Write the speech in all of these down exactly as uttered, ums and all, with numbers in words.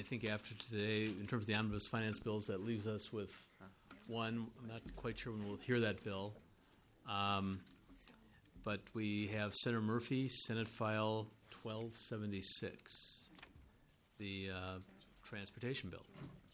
think after today, in terms of the omnibus finance bills, that leaves us with one. I'm not quite sure when we'll hear that bill. Um, but we have Senator Murphy, Senate File twelve seventy-six, the uh, transportation bill.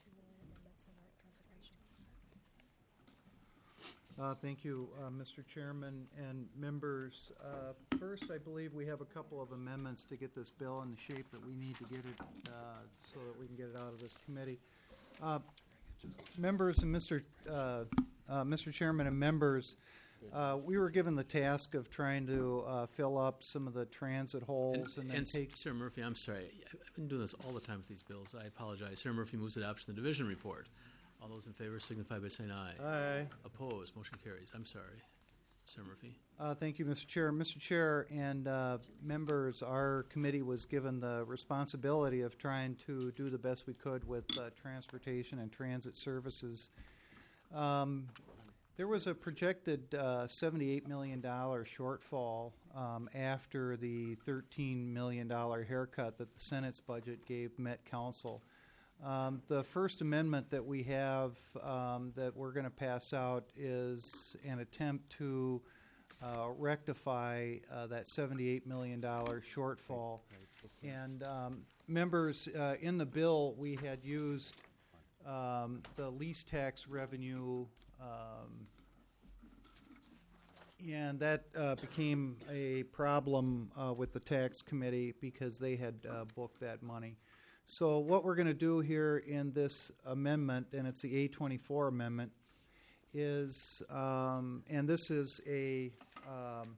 Uh, thank you, uh, Mister Chairman and members. Uh, first, I believe we have a couple of amendments to get this bill in the shape that we need to get it uh, so that we can get it out of this committee. Uh, members and Mister Uh, uh, Mister Chairman and members, uh, we were given the task of trying to uh, fill up some of the transit holes and, and, then and take. Senator Murphy, I'm sorry. I've been doing this all the time with these bills. I apologize. Senator Murphy moves adoption of the division report. All those in favor signify by saying aye. Aye. Opposed? Motion carries. I'm sorry. Senator Murphy. Uh, thank you, Mister Chair. Mister Chair and uh, members, our committee was given the responsibility of trying to do the best we could with uh, transportation and transit services. Um, there was a projected uh, seventy-eight million dollars shortfall um, after the thirteen million dollars haircut that the Senate's budget gave Met Council. Um, the First Amendment that we have um, that we're going to pass out is an attempt to uh, rectify uh, that seventy-eight million dollars shortfall. And um, members, uh, in the bill, we had used um, the lease tax revenue, um, and that uh, became a problem uh, with the tax committee because they had uh, booked that money. So what we're going to do here in this amendment, and it's the A twenty-four amendment, is, um, and this is a um,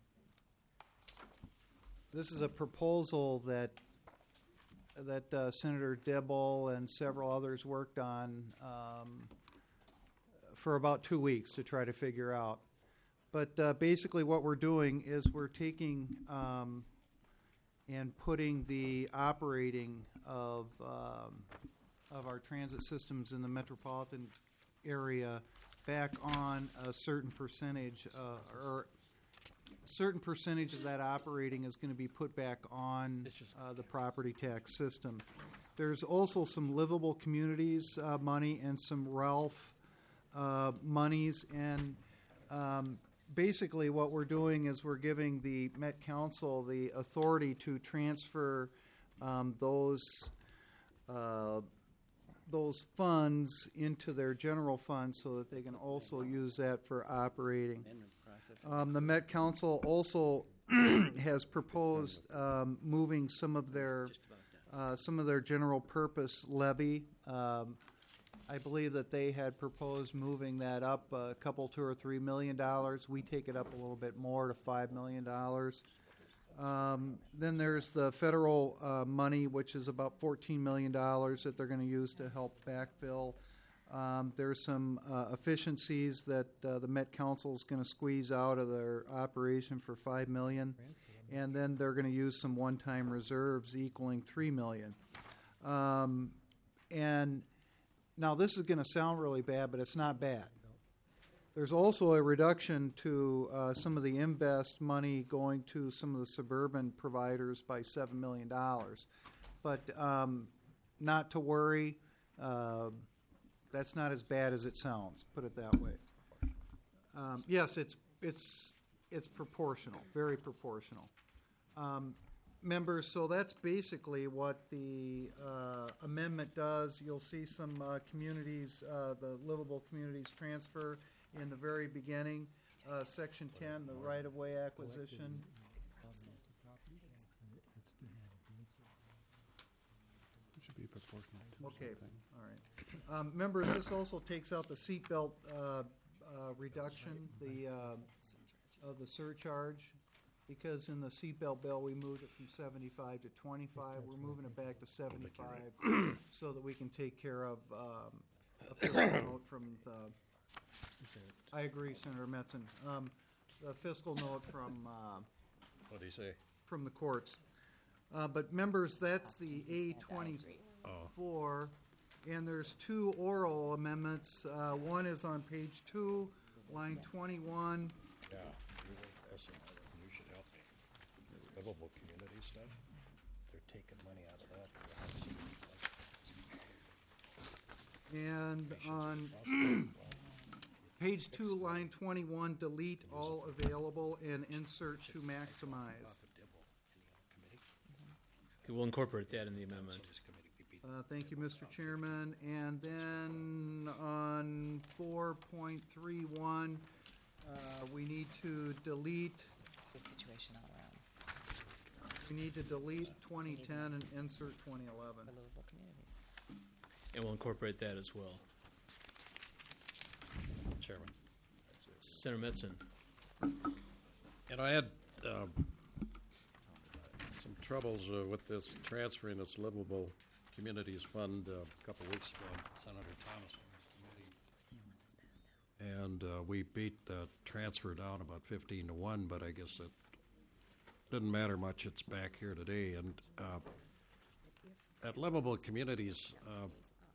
this is a proposal that that uh, Senator Dibble and several others worked on um, for about two weeks to try to figure out. But uh, basically, what we're doing is we're taking um, and putting the operating of um, of our transit systems in the metropolitan area back on a certain percentage, uh, or a certain percentage of that operating is going to be put back on uh, the property tax system. There's also some livable communities uh, money and some Ralph uh, monies, and um, basically, what we're doing is we're giving the Met Council the authority to transfer um, those uh, those funds into their general fund so that they can also use that for operating. Um, the Met Council also has proposed um, moving some of their uh, some of their general purpose levy. Um, I believe that they had proposed moving that up a couple, two or three million dollars. We take it up a little bit more to five million dollars. Um, then there's the federal uh, money, which is about fourteen million dollars that they're going to use to help backfill. Um, there's some uh, efficiencies that uh, the Met Council is going to squeeze out of their operation for five million dollars, and then they're going to use some one-time reserves equaling three million dollars. Um, and Now, this is going to sound really bad, but it's not bad. There's also a reduction to uh, some of the invest money going to some of the suburban providers by seven million dollars. But um, not to worry, uh, that's not as bad as it sounds, put it that way. Um, yes, it's, it's, it's proportional, very proportional. Um, Members, so that's basically what the uh, amendment does. You'll see some uh, communities, uh, the livable communities transfer in the very beginning. Uh, Section ten, the right-of-way acquisition. It should be proportional to Okay, something. all right. Um, members, this also takes out the seatbelt uh, uh, reduction, the uh, of the surcharge. Because in the seatbelt bill, we moved it from seventy-five to twenty-five. We're moving it back to seventy-five so that we can take care of um, a fiscal note from the. I agree, Senator Metzen. Um, the fiscal note from. Uh, What do you say? From the courts. Uh, but members, that's the A twenty-four, and there's two oral amendments. Uh, one is on page two, line twenty-one. Yeah, that's another one. You should help me. Livable community stuff. They're taking money out of that. And on page two, line twenty-one, delete all available and insert to maximize. Okay, we'll incorporate that in the amendment. Uh, thank you, Mister Chairman. And then on four point three one, uh, we need to delete, Good situation all around we need to delete twenty ten and insert twenty eleven. for livable communities. And we'll incorporate that as well. Chairman. Senator Metzen. And I had um, some troubles uh, with this transferring this livable communities fund uh, a couple weeks ago. Senator Thomas on his committee. And uh, we beat the transfer down about fifteen to one, but I guess it didn't matter much. It's back here today. And uh, at livable communities, uh,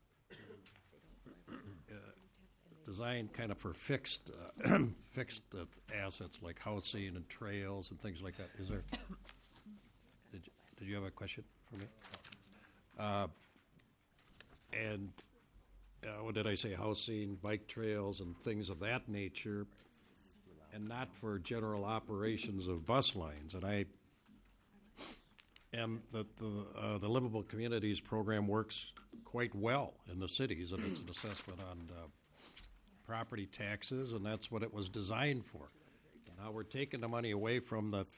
designed kind of for fixed uh, fixed uh, assets like housing and trails and things like that. Is there? Did you, did you have a question for me? Uh, and uh, what did I say? Housing, bike trails, and things of that nature, and not for general operations of bus lines. And I am that the uh, the Livable Communities program works quite well in the cities, and it's an assessment on Uh, property taxes, and that's what it was designed for. Now we're taking the money away from the,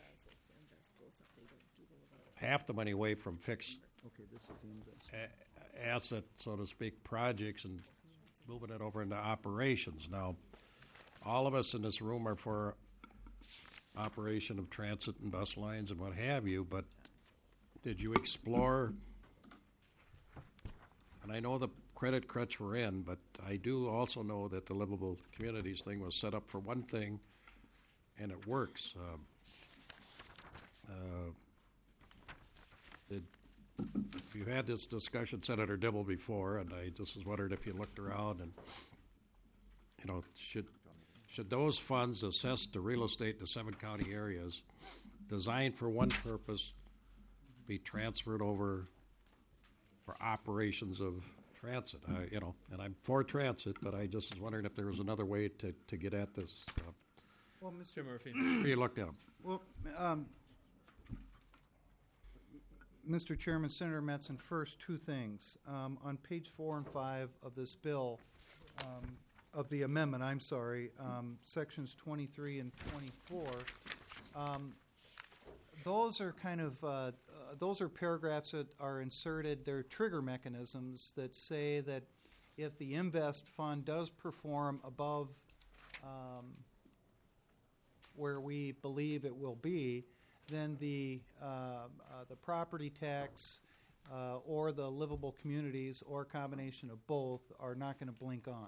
half the money away from fixed Okay, this is the invest. a- asset, so to speak, projects and moving it over into operations. Now, all of us in this room are for operation of transit and bus lines and what have you, but did you explore, and I know the credit crunch we're in, but I do also know that the livable communities thing was set up for one thing, and it works. Um, uh, did, you had this discussion, Senator Dibble, before, and I just was wondering if you looked around and, you know, should should those funds assessed to real estate in the seven county areas designed for one purpose be transferred over for operations of transit? I, you know, and I'm for transit, but I just was wondering if there was another way to, to get at this. Uh, Well, Mister Mister Murphy. you looked at them. Well, um, Mister Chairman, Senator Metzen, first, two things. Um, on page four and five of this bill, um, of the amendment, I'm sorry, um, sections twenty-three and twenty-four, um, those are kind of, uh, uh, those are paragraphs that are inserted, they're trigger mechanisms that say that if the invest fund does perform above um, where we believe it will be, then the uh, uh, the property tax uh, or the livable communities or a combination of both are not going to blink on.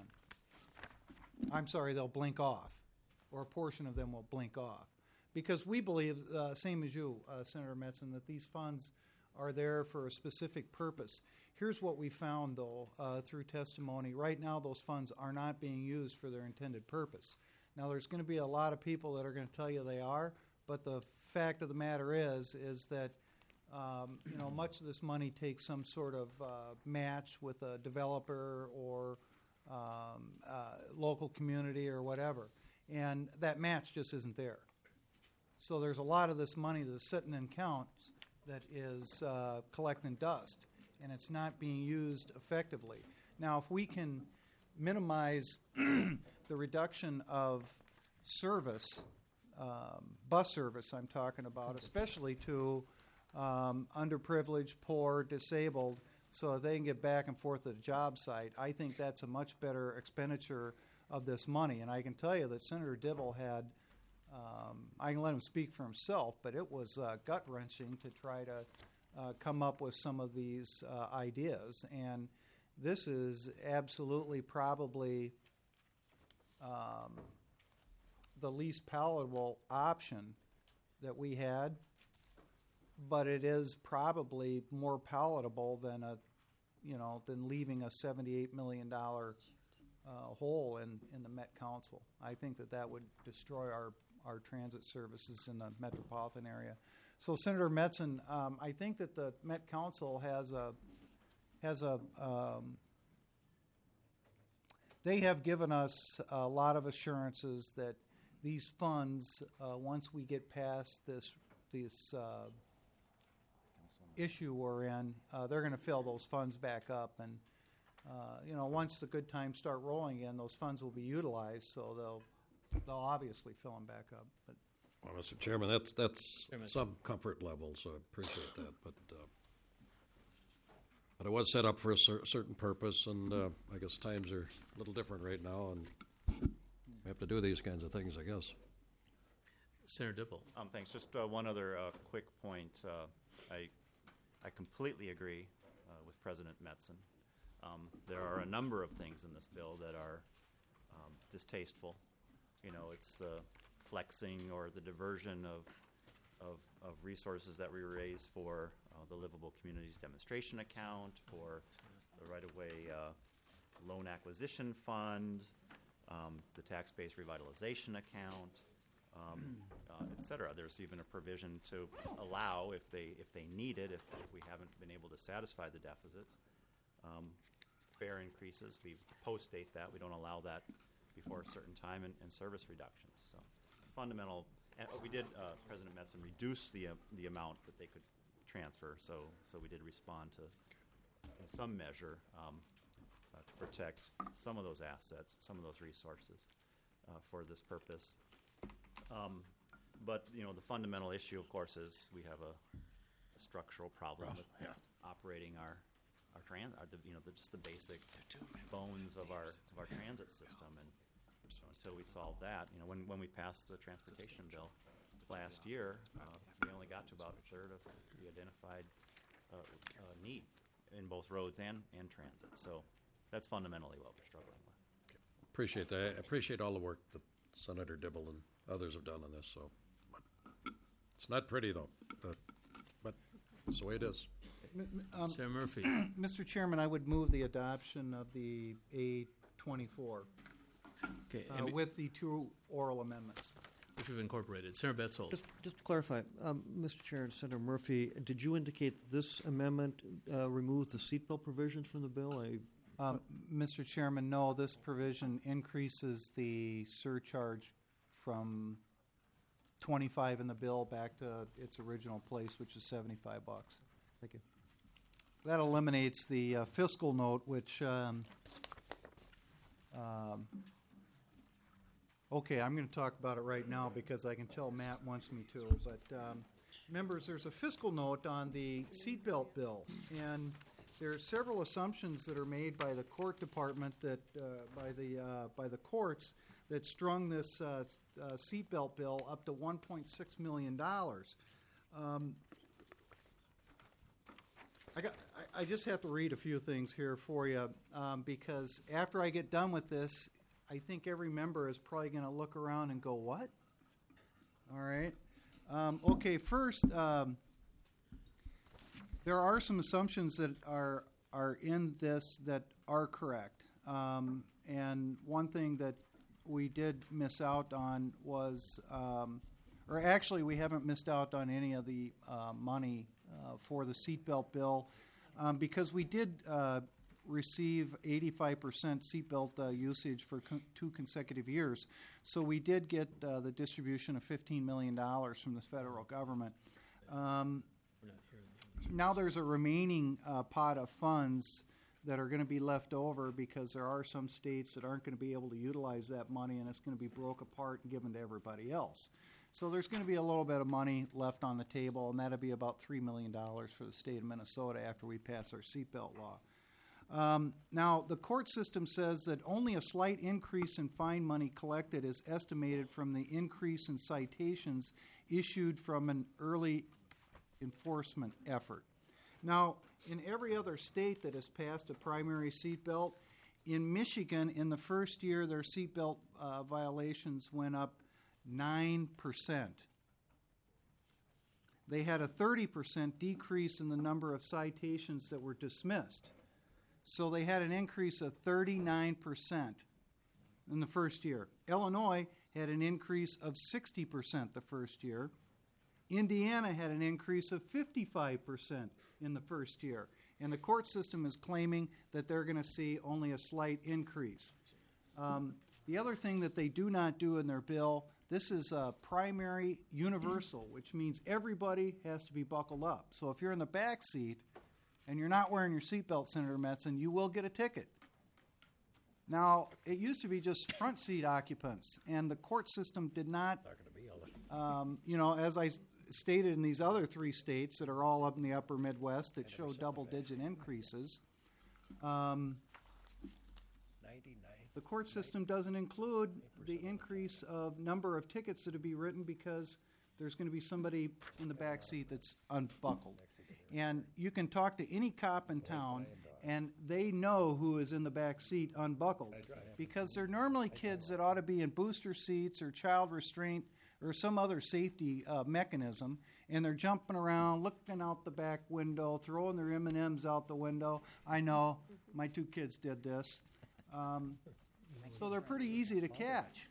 I'm sorry, they'll blink off, or a portion of them will blink off. Because we believe, uh, same as you, uh, Senator Metzen, that these funds are there for a specific purpose. Here's what we found, though, uh, through testimony. Right now, those funds are not being used for their intended purpose. Now, there's going to be a lot of people that are going to tell you they are, but the fact of the matter is, is that um, you know, much of this money takes some sort of uh, match with a developer or um, uh, local community or whatever, and that match just isn't there. So there's a lot of this money that's sitting in accounts that is uh, collecting dust, and it's not being used effectively. Now, if we can minimize the reduction of service, um, bus service I'm talking about, especially to um, underprivileged, poor, disabled, so that they can get back and forth to the job site, I think that's a much better expenditure of this money. And I can tell you that Senator Dibble had, um, I can let him speak for himself, but it was uh, gut-wrenching to try to uh, come up with some of these uh, ideas. And this is absolutely probably um, the least palatable option that we had, but it is probably more palatable than a, you know, than leaving a seventy-eight million dollars uh, hole in, in the Met Council. I think that that would destroy our, our transit services in the metropolitan area. So, Senator Metzen, um, I think that the Met Council has a has a um, they have given us a lot of assurances that these funds, uh, once we get past this this uh, issue we're in, uh, they're going to fill those funds back up, and uh, you know, once the good times start rolling again, those funds will be utilized, so they'll they'll obviously fill them back up. But Well, Mister Chairman, that's, that's Chairman. some comfort level, so I appreciate that. But, uh, but it was set up for a cer- certain purpose, and uh, I guess times are a little different right now, and we have to do these kinds of things, I guess. Senator Dibble. Um, thanks. Just uh, one other uh, quick point. Uh, I I completely agree uh, with President Metzen. Um, there are a number of things in this bill that are um, distasteful. You know, it's the flexing or the diversion of of, of resources that we raise for uh, the Livable Communities Demonstration Account, for the right-of-way uh, loan acquisition fund, um, the tax-based revitalization account. Um, uh, et cetera. There's even a provision to allow, if they if they need it, if, if we haven't been able to satisfy the deficits, um, fare increases. We post-date that. We don't allow that before a certain time, and, and service reductions. So fundamental. And we did, uh, President Metzen, reduce the uh, the amount that they could transfer. So so we did respond to, in some measure, um, uh, to protect some of those assets, some of those resources uh, for this purpose. Um, but, you know, the fundamental issue, of course, is we have a, a structural problem with operating our our trans, our, the, you know, the, just the basic bones of our of our transit system. And so until we solve that, you know, when when we passed the transportation bill last year, uh, we only got to about a third of the identified uh, uh, need in both roads and and transit. So that's fundamentally what we're struggling with. Appreciate that. I appreciate all the work that Senator Dibble and others have done on this. So but it's not pretty, though. But, but it's the way it is. um, Senator Murphy. Mister Chairman, I would move the adoption of the A twenty-four Okay, uh, and we- with the two oral amendments. which we've incorporated. Senator Betzold. Just, just to clarify, um, Mister Chair and Senator Murphy, did you indicate that this amendment uh, removed the seatbelt provisions from the bill? I, Um, Mister Chairman, no, this provision increases the surcharge from twenty-five in the bill back to its original place, which is seventy-five bucks. thank you. That eliminates the uh, fiscal note, which, um, um, okay, I'm going to talk about it right now because I can tell Matt wants me to. But, um, members, there's a fiscal note on the seatbelt bill, and there are several assumptions that are made by the court department, that uh, by the uh, by the courts, that strung this uh, uh, seatbelt bill up to one point six million dollars. Um, I got. I, I just have to read a few things here for you um, because after I get done with this, I think every member is probably going to look around and go, "What?" All right. Um, okay. First. Um, There are some assumptions that are are in this that are correct, um, and one thing that we did miss out on was, um, or actually we haven't missed out on any of the uh, money uh, for the seatbelt bill, um, because we did uh, receive eighty-five percent seatbelt uh, usage for con- two consecutive years, so we did get uh, the distribution of fifteen million dollars from the federal government. Um, Now there's a remaining uh, pot of funds that are going to be left over because there are some states that aren't going to be able to utilize that money, and it's going to be broke apart and given to everybody else. So there's going to be a little bit of money left on the table, and that'll be about three million dollars for the state of Minnesota after we pass our seatbelt law. Um, now, the court system says that only a slight increase in fine money collected is estimated from the increase in citations issued from an early enforcement effort. Now, in every other state that has passed a primary seatbelt, in Michigan, in the first year, their seatbelt uh, violations went up nine percent. They had a thirty percent decrease in the number of citations that were dismissed. So they had an increase of thirty-nine percent in the first year. Illinois had an increase of sixty percent the first year. Indiana had an increase of fifty-five percent in the first year. And the court system is claiming that they're going to see only a slight increase. Um, the other thing that they do not do in their bill, this is a primary universal, which means everybody has to be buckled up. So if you're in the back seat and you're not wearing your seatbelt, Senator Metzen, you will get a ticket. Now, it used to be just front seat occupants, and the court system did not, um, you know, as I stated in these other three states that are all up in the upper Midwest that show double-digit increases, um, the court system doesn't include the increase of number of tickets that would be written because there's going to be somebody in the back seat that's unbuckled. And you can talk to any cop in town, and they know who is in the back seat unbuckled because they're normally kids that ought to be in booster seats or child restraint or some other safety uh, mechanism, and they're jumping around, looking out the back window, throwing their M and M's out the window. I know, my two kids did this. Um, so they're pretty easy to catch.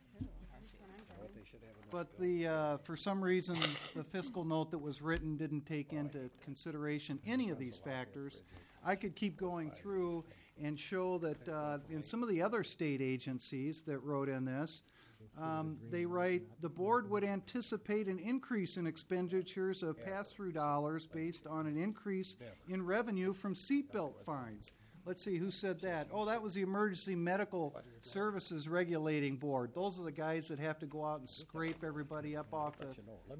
But the uh, for some reason, the fiscal note that was written didn't take into consideration any of these factors. I could keep going through and show that uh, in some of the other state agencies that wrote in this, um, they write, the board would anticipate an increase in expenditures of pass-through dollars based on an increase in revenue from seatbelt fines. Let's see, who said that? Oh, that was the Emergency Medical Services Regulating Board. Those are the guys that have to go out and scrape everybody up off the,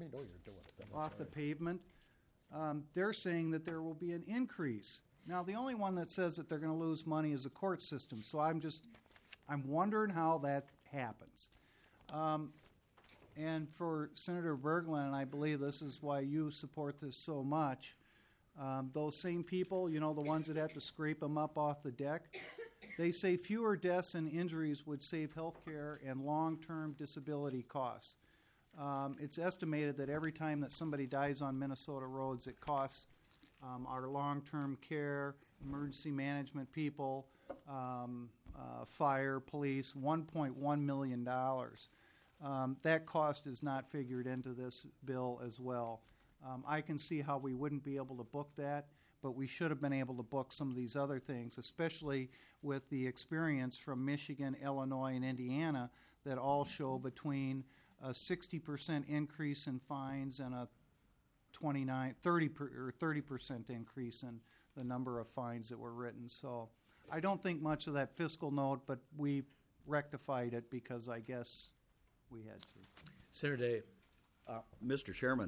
off the pavement. Um, they're saying that there will be an increase. Now, the only one that says that they're going to lose money is the court system. So I'm just, I'm wondering how that happens. Um, and for Senator Berglund, and I believe this is why you support this so much, um, those same people, you know, the ones that have to scrape them up off the deck, they say fewer deaths and injuries would save health care and long-term disability costs. Um, it's estimated that every time that somebody dies on Minnesota roads, it costs Um, our long-term care, emergency management people, um, uh, fire, police, one point one million dollars. Um, that cost is not figured into this bill as well. Um, I can see how we wouldn't be able to book that, but we should have been able to book some of these other things, especially with the experience from Michigan, Illinois, and Indiana that all show between a sixty percent increase in fines and a twenty-nine, thirty per, or thirty percent increase in the number of fines that were written. So I don't think much of that fiscal note, but we rectified it because I guess we had to. Senator Day. Uh, Mister Chairman,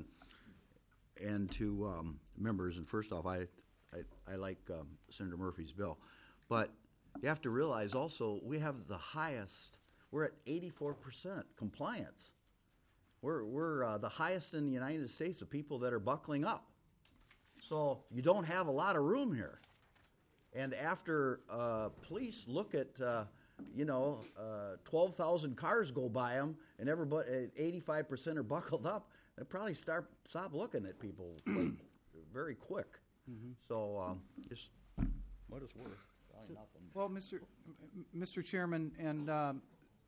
and to um, members, and first off, I I, I like um, Senator Murphy's bill, but you have to realize also we have the highest. We're at eighty-four percent compliance. We're, we're uh, the highest in the United States of people that are buckling up. So you don't have a lot of room here. And after uh, police look at, uh, you know, uh, twelve thousand cars go by them and everybody, eighty-five percent are buckled up, they probably start stop looking at people like, very quick. Mm-hmm. So um, just what it's worth. Probably nothing. Well, Mister M- Mister Chairman and um,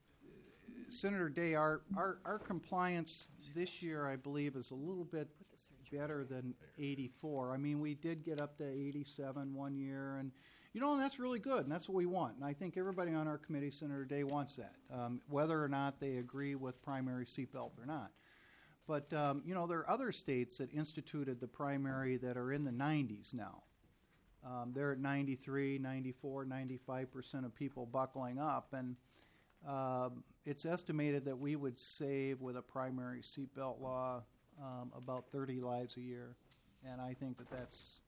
Senator Day, our, our, our compliance this year, I believe, is a little bit better than eighty-four. I mean, we did get up to eighty-seven one year, and, you know, and that's really good, and that's what we want. And I think everybody on our committee, Senator Day, wants that, um, whether or not they agree with primary seatbelt or not. But, um, you know, there are other states that instituted the primary that are in the nineties now. Um, they're at ninety-three, ninety-four, ninety-five percent of people buckling up, and Uh, it's estimated that we would save with a primary seatbelt law um, about thirty lives a year, and I think that that's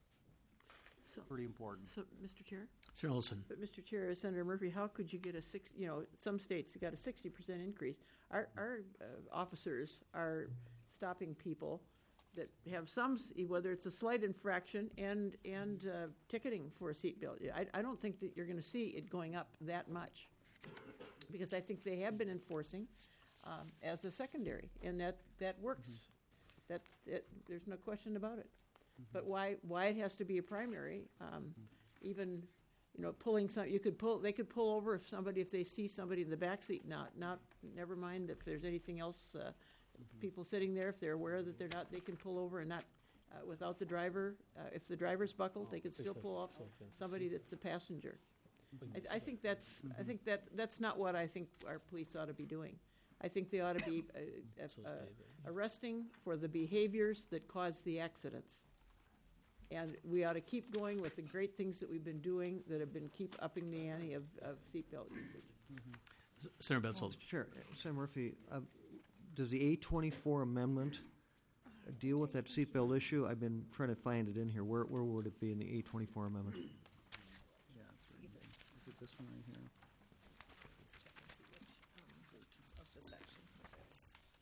So, pretty important. so, Mister Chair? Senator Olson. But, Mister Chair, Senator Murphy, how could you get a six, you know, some states got a sixty percent increase. Our, our uh, officers are stopping people that have some, s- whether it's a slight infraction and, and uh, ticketing for a seatbelt. I, I don't think that you're going to see it going up that much, because I think they have been enforcing um, as a secondary, and that, that works. That, that there's no question about it. But why why it has to be a primary? Um, even you know pulling some, you could pull. They could pull over if somebody if they see somebody in the back seat. Not not never mind if there's anything else. Uh, people sitting there, if they're aware that they're not, they can pull over and not uh, without the driver. Uh, if the driver's buckled, they can still pull off somebody that's a passenger. I, I think that's, I think that, that's not what I think our police ought to be doing. I think they ought to be uh, uh, So is uh, David. arresting for the behaviors that cause the accidents. And we ought to keep going with the great things that we've been doing that have been keep upping the ante of, of seatbelt usage. Senator Betzel. Mister Chair, uh, Senator Murphy, uh, does the A twenty-four amendment uh, deal with that seatbelt issue? I've been trying to find it in here. Where, where would it be in the A twenty-four amendment? Yeah, it's right there. Is it this one right here? Let's check and see which, um, piece of the sections it is.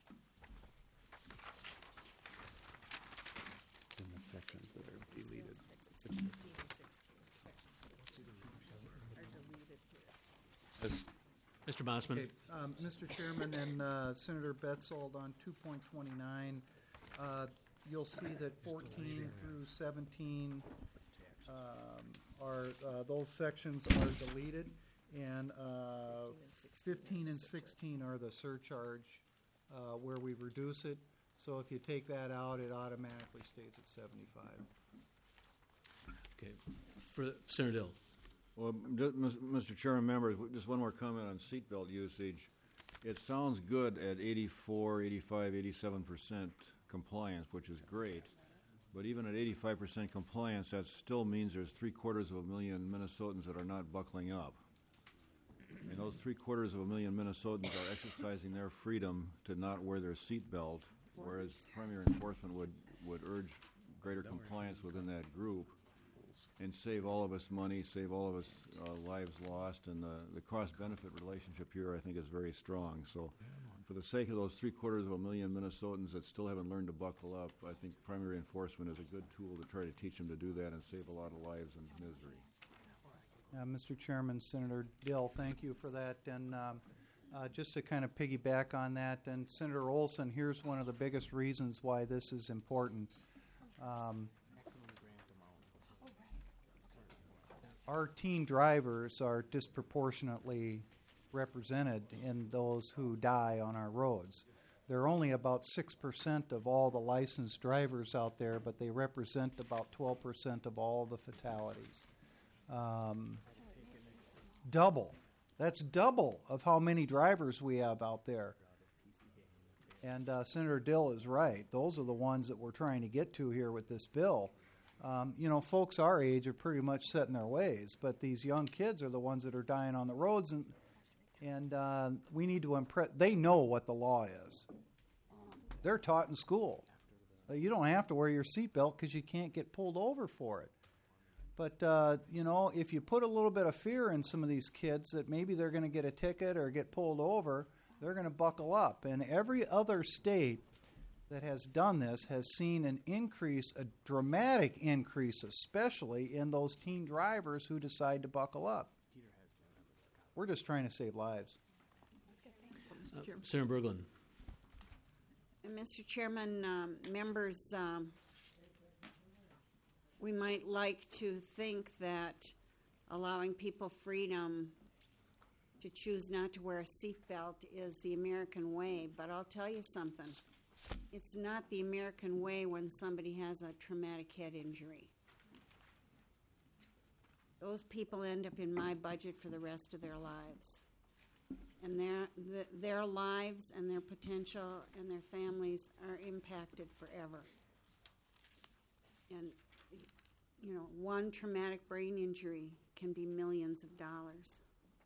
In the sections that are deleted. It's fifteen and sixteen sections are deleted here. Mister Mossman. Okay, um, Mister Chairman and uh, Senator Betzold, on two point twenty-nine, uh, you'll see that fourteen through seventeen um, are, uh, those sections are deleted, and uh, fifteen and sixteen are the surcharge uh, where we reduce it. So if you take that out, it automatically stays at seventy-five. Okay. For Senator Dill. Well, ju- Mis- Mister Chairman, members, w- just one more comment on seatbelt usage. It sounds good at eighty-four, eighty-five, eighty-seven percent compliance, which is great. But even at eighty-five percent compliance, that still means there's three quarters of a million Minnesotans that are not buckling up. And those three quarters of a million Minnesotans are exercising their freedom to not wear their seatbelt, whereas primary enforcement would, would urge greater compliance within that group and save all of us money, save all of us uh, lives lost, and the, the cost-benefit relationship here, I think, is very strong. So for the sake of those three-quarters of a million Minnesotans that still haven't learned to buckle up, I think primary enforcement is a good tool to try to teach them to do that and save a lot of lives and misery. Uh, Mister Chairman, Senator Dill, thank you for that. And um, uh, just to kind of piggyback on that, and Senator Olson, here's one of the biggest reasons why this is important. Um, our teen drivers are disproportionately represented in those who die on our roads. They're only about six percent of all the licensed drivers out there, but they represent about twelve percent of all the fatalities. Um, double. That's double of how many drivers we have out there. And uh, Senator Dill is right. Those are the ones that we're trying to get to here with this bill. Um, you know, folks our age are pretty much set in their ways, but these young kids are the ones that are dying on the roads, and and uh, we need to impress. They know what the law is. They're taught in school. Uh, you don't have to wear your seatbelt because you can't get pulled over for it. But, uh, you know, if you put a little bit of fear in some of these kids that maybe they're going to get a ticket or get pulled over, they're going to buckle up. And every other state that has done this has seen an increase, a dramatic increase, especially in those teen drivers who decide to buckle up. We're just trying to save lives. Uh, Senator Berglund. And Mister Chairman, um, members, um, we might like to think that allowing people freedom to choose not to wear a seatbelt is the American way, but I'll tell you something. It's not the American way when somebody has a traumatic head injury. Those people end up in my budget for the rest of their lives. And their, th- their lives and their potential and their families are impacted forever. And, you know, one traumatic brain injury can be millions of dollars.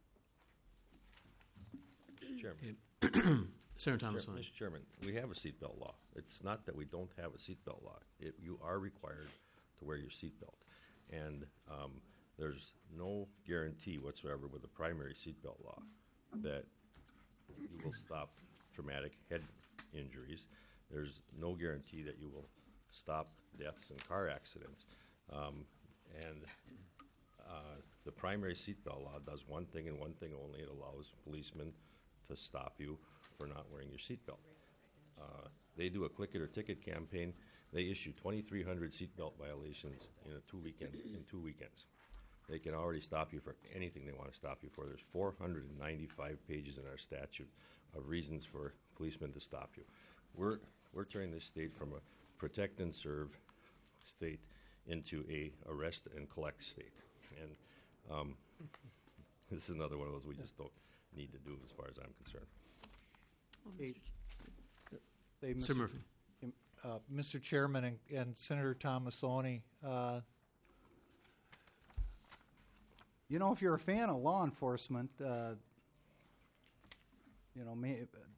Chairman. Okay. Senator Thomas. Chair- Mister Chairman, we have a seatbelt law. It's not that we don't have a seatbelt law. It, you are required to wear your seatbelt. And um, there's no guarantee whatsoever with the primary seatbelt law that you will stop traumatic head injuries. There's no guarantee that you will stop deaths in car accidents. Um, and uh, the primary seatbelt law does one thing and one thing only. It allows policemen to stop you for not wearing your seatbelt. Uh, they do a click it or ticket campaign. They issue twenty-three hundred seatbelt violations in a two weekend in two weekends. They can already stop you for anything they want to stop you for. There's four hundred ninety-five pages in our statute of reasons for policemen to stop you. We're we're turning this state from a protect and serve state into a arrest and collect state. And um, This is another one of those we just don't need to do as far as I'm concerned. Hey, hey, Mister Murphy. Uh, Mister Chairman and, and Senator Tomasoni, uh, you know, if you're a fan of law enforcement, uh, you know, may,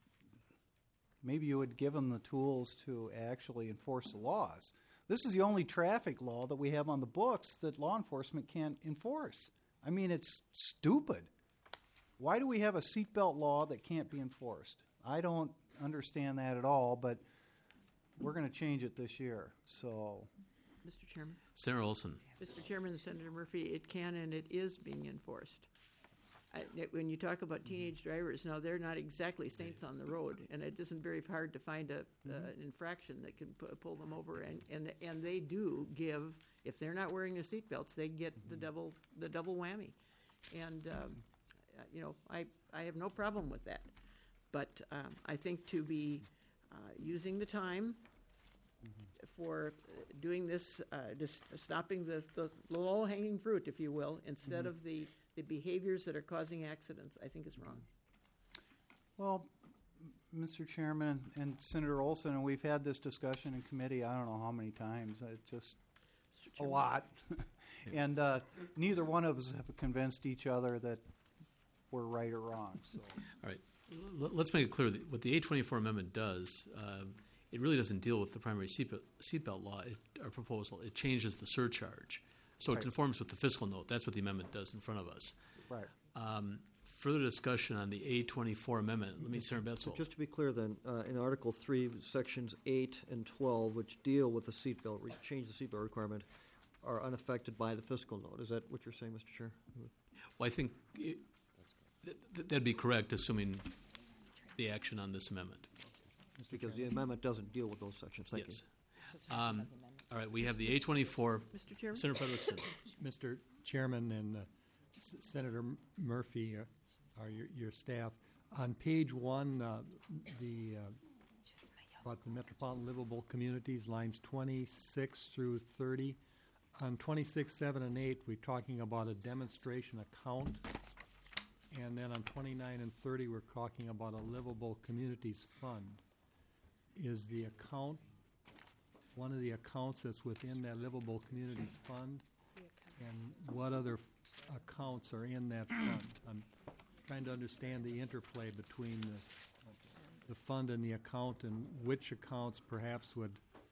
maybe you would give them the tools to actually enforce the laws. This is the only traffic law that we have on the books that law enforcement can't enforce. I mean, it's stupid. Why do we have a seatbelt law that can't be enforced? I don't understand that at all, but we're going to change it this year. So, Mister Chairman. Senator Olson. Mister Chairman, Senator Murphy, it can and it is being enforced. I, it- when you talk about teenage drivers, now they're not exactly saints on the road, and it isn't very hard to find a, uh, an infraction that can pu- pull them over, and, and and they do give, if they're not wearing their seatbelts, they get the double the double whammy, and um, uh, you know I I have no problem with that, but um, I think to be uh, using the time for uh, doing this, uh, just stopping the, the low-hanging fruit, if you will, instead of the, the behaviors that are causing accidents, I think is wrong. well, M- Mister Chairman and Senator Olson, and we've had this discussion in committee, I don't know how many times, it's just a lot. And uh, neither one of us have convinced each other that we're right or wrong, so. All right. L- let's make it clear that what the A twenty-four amendment does, uh, it really doesn't deal with the primary seatbelt, seatbelt law, it, our proposal. It changes the surcharge. So it Right. conforms with the fiscal note. That's what the amendment does in front of us. Right. Um, further discussion on the A twenty-four amendment. Let me, Senator Betzel. Just to be clear then, uh, in Article three, sections eight and twelve, which deal with the seatbelt, re- change the seatbelt requirement, are unaffected by the fiscal note. Is that what you're saying, Mister Chair? Well, I think it, th- th- that'd be correct, assuming the action on this amendment. Because the amendment doesn't deal with those sections. Thank Yes. Um, all right, we have the A twenty-four. Mister Chairman? Senator Frederickson. Mister Chairman and uh, S- Senator M- Murphy, uh, or your, your staff, on page one, uh, the uh, about the metropolitan livable communities, lines twenty-six through thirty. On twenty-six, seven, and eight, we're talking about a demonstration account, and then on twenty-nine and thirty, we're talking about a livable communities fund. Is the account one of the accounts that's within that livable communities fund? And what other f- accounts are in that fund? I'm trying to understand the interplay between the, the fund and the account, and which accounts perhaps would.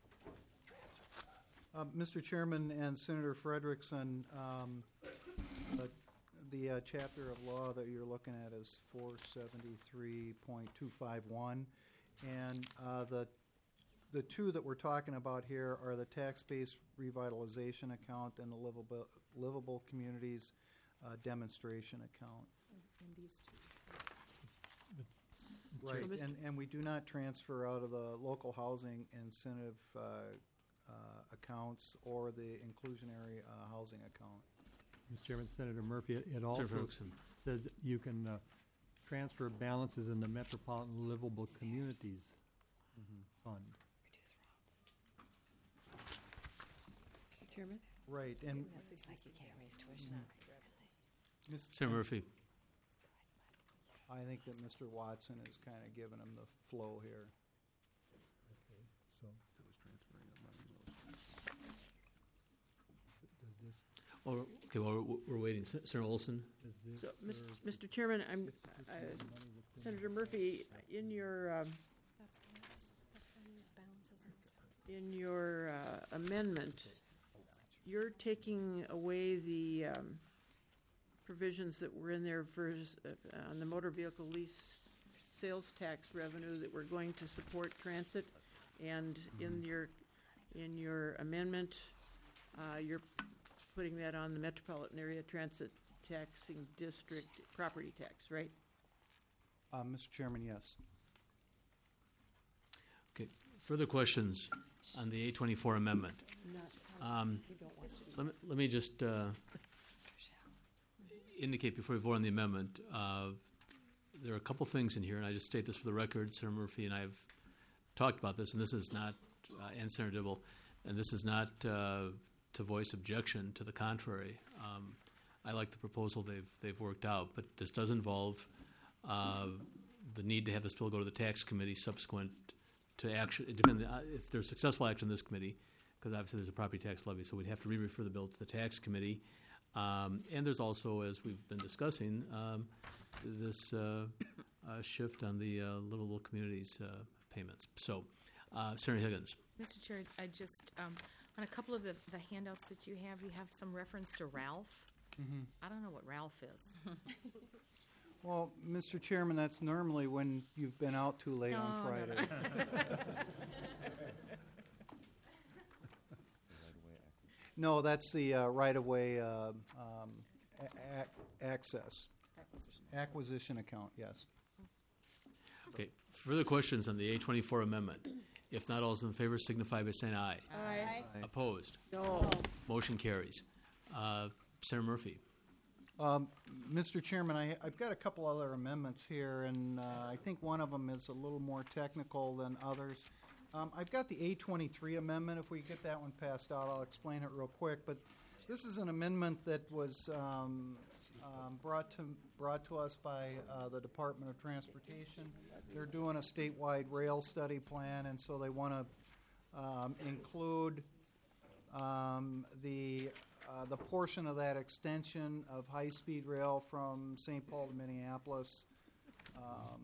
Uh, Mister Chairman and Senator Frederickson, um, the, the uh, chapter of law that you're looking at is four seventy-three point two five one, and uh, the the two that we're talking about here are the tax-based revitalization account and the livable livable communities uh, demonstration account. And these two. Right, So, Mister and, and we do not transfer out of the local housing incentive uh, uh, accounts or the inclusionary uh, housing account. Mister Chairman, Senator Murphy, it, it also Ferguson. says you can uh, transfer balances in the Metropolitan Livable Communities Fund. Mister Chairman? Right, and That's like you can't raise tuition. Miz- Senator Murphy. I think that Mister Watson is kind of giving him the flow here. So. Does this, Well, okay, well, we're, we're waiting. Se- Senator Olson. does this So, Mis- serve- Mister Chairman, I'm, uh, Senator Murphy, in your, um, That's this. That's why these balances are. in your uh, amendment, you're taking away the um, provisions that were in there for, uh, on the motor vehicle lease sales tax revenue that we're going to support transit, and in your, in your amendment, uh, you're putting that on the metropolitan area transit taxing district property tax, right? Uh, Mister Chairman, yes. Okay. Further questions on the A twenty-four amendment? Um, let, me, let me just uh, indicate before we vote on the amendment. Uh, there are a couple things in here, and I just state this for the record. Senator Murphy and I have talked about this, and this is not, uh, and Senator Dibble, and this is not uh, to voice objection. To the contrary, um, I like the proposal they've they've worked out, but this does involve uh, the need to have this bill go to the tax committee subsequent to action. It depends uh, if there's successful action in this committee, because obviously there's a property tax levy, so we'd have to re-refer the bill to the tax committee. Um, and there's also, as we've been discussing, um, this uh, uh, shift on the uh, livable communities uh, payments. So, uh, Senator Higgins. Mister Chair, I just, um, on a couple of the, the handouts that you have, you have some reference to Ralph. Mm-hmm. I don't know what Ralph is. Well, Mister Chairman, that's normally when you've been out too late No, on no, Friday. No, that's the uh, right-of-way uh, um, a- a- access. Acquisition account, yes. Okay. Further questions on the A twenty-four amendment? If not, all those in favor signify by saying aye. Aye. Opposed? No. Motion carries. Uh, Senator Murphy. Um, Mister Chairman, I, I've got a couple other amendments here, and uh, I think one of them is a little more technical than others. Um, I've got the A twenty-three amendment. If we get that one passed out, I'll explain it real quick. But this is an amendment that was um, um, brought to brought to us by uh, the Department of Transportation. They're doing a statewide rail study plan, and so they want to um, include um, the uh, the portion of that extension of high-speed rail from Saint Paul to Minneapolis. Um,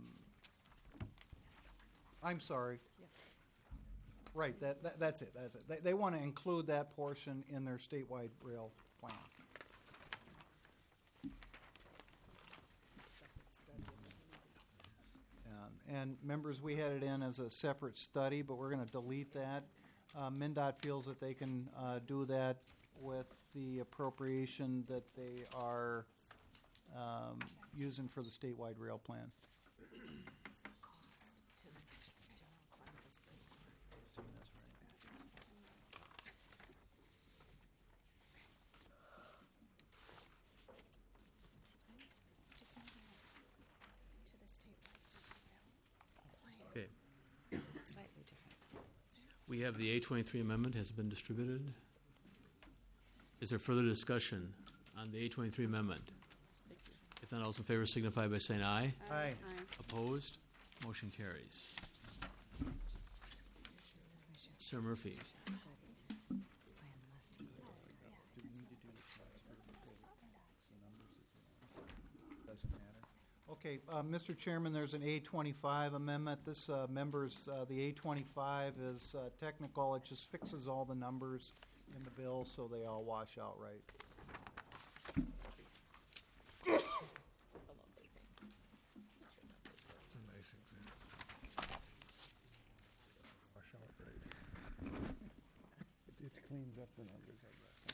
I'm sorry. Right, that, that, that's it, that's it. They, they want to include that portion in their statewide rail plan. Um, and members, we had it in as a separate study, but we're going to delete that. Uh, MnDOT feels that they can uh, do that with the appropriation that they are um, using for the statewide rail plan. Okay. We have the A twenty-three amendment has been distributed. Is there further discussion on the A twenty-three amendment? If not, all those in favor signify by saying aye. Aye. Opposed? Motion carries. Sir Murphy. Okay, uh, Mister Chairman, there's an A twenty-five amendment. This uh, members, uh, the A twenty-five is uh, technical. It just fixes all the numbers in the bill so they all wash out right. That's a nice example. Wash out right. It, it cleans up the numbers, I guess.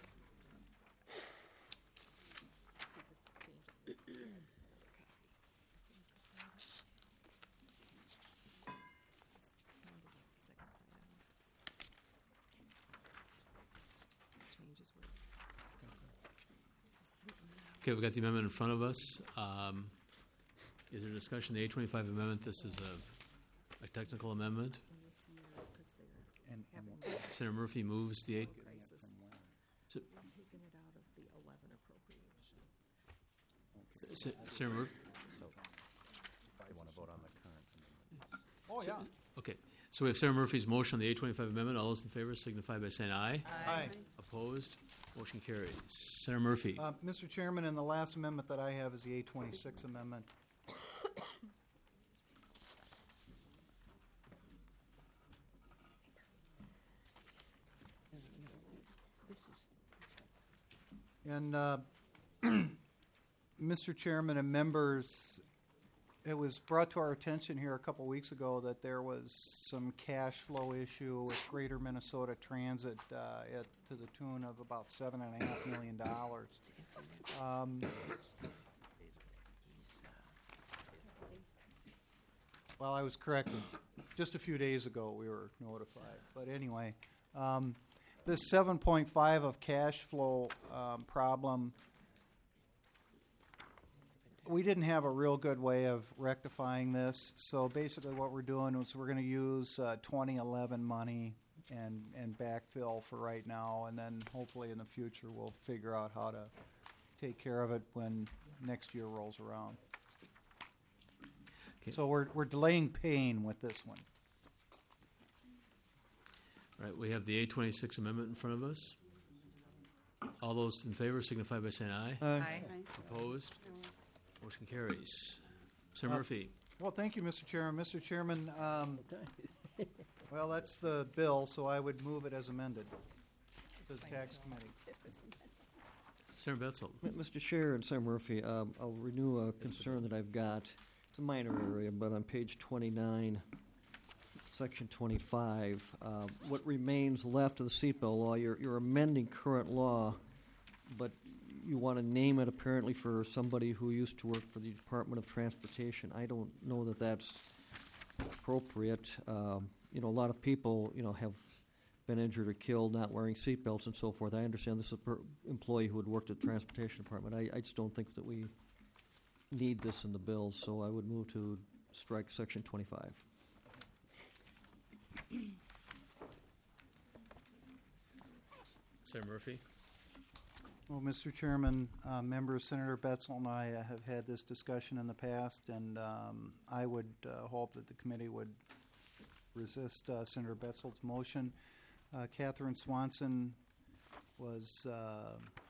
Okay, we've got the amendment in front of us. Um, is there discussion? The A twenty-five amendment, this is a, a technical amendment. And, and we'll- Senator Murphy moves the eight. So, Se- Senator Murphy? You want to vote on the current? Oh, yeah. Okay, so we have Senator Murphy's motion on the A twenty-five amendment. All those in favor signify by saying aye. Aye. Opposed? Motion carries. Senator Murphy. Uh, Mister Chairman, and the last amendment that I have is the A twenty-six amendment. And uh, Mister Chairman and members, it was brought to our attention here a couple weeks ago that there was some cash flow issue with Greater Minnesota Transit uh, at, to the tune of about seven and a half million dollars. Um, well, I was corrected. Just a few days ago, we were notified. But anyway, um, this seven point five of cash flow um, problem. We didn't have a real good way of rectifying this, so basically what we're doing is we're going to use uh, twenty eleven money and, and backfill for right now, and then hopefully in the future we'll figure out how to take care of it when next year rolls around. Okay. So we're, we're delaying paying with this one. All right, we have the A twenty-six amendment in front of us. All those in favor signify by saying aye. Aye. Aye. Opposed? Motion carries. Senator Uh, Murphy. Well, thank you, Mister Chairman. Mister Chairman, um, well, that's the bill, so I would move it as amended to the tax committee. Senator Betzel. M- Mister Chair and Senator Murphy, um, I'll renew a concern that I've got. It's a minor area, but on page twenty-nine, section twenty-five, uh, what remains left of the seatbelt law, you're, you're amending current law, but you want to name it apparently for somebody who used to work for the Department of Transportation. I don't know that that's appropriate. Um, you know, a lot of people, you know, have been injured or killed not wearing seatbelts and so forth. I understand this is a per- employee who had worked at the Transportation Department. I, I just don't think that we need this in the bill, so I would move to strike section twenty-five. Senator Murphy. Well, Mister Chairman, uh, members, Senator Betzel and I have had this discussion in the past, and um, I would uh, hope that the committee would resist uh, Senator Betzel's motion. Uh, Catherine Swanson was uh,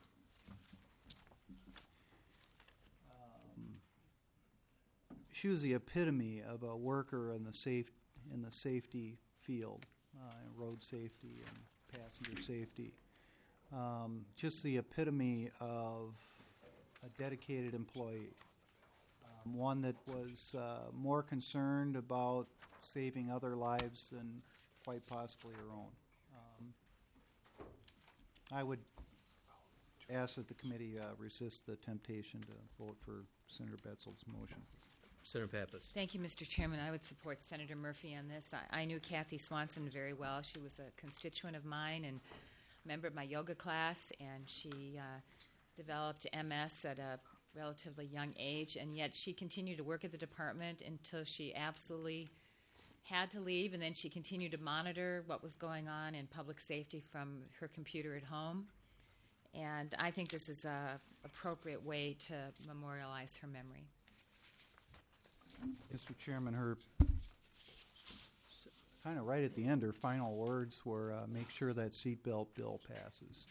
um, she was the epitome of a worker in the safe in the safety field, uh, road safety and passenger safety. Um, just the epitome of a dedicated employee, um, one that was uh, more concerned about saving other lives than quite possibly her own. Um, I would ask that the committee uh, resist the temptation to vote for Senator Betzel's motion. Senator Pappas. Thank you, Mister Chairman. I would support Senator Murphy on this. I, I knew Kathy Swanson very well. She was a constituent of mine and member of my yoga class, and she uh, developed M S at a relatively young age, and yet she continued to work at the department until she absolutely had to leave, and then she continued to monitor what was going on in public safety from her computer at home. And I think this is a appropriate way to memorialize her memory. Mister Chairman, her kind of right at the end, her final words were, uh, make sure that seatbelt bill passes.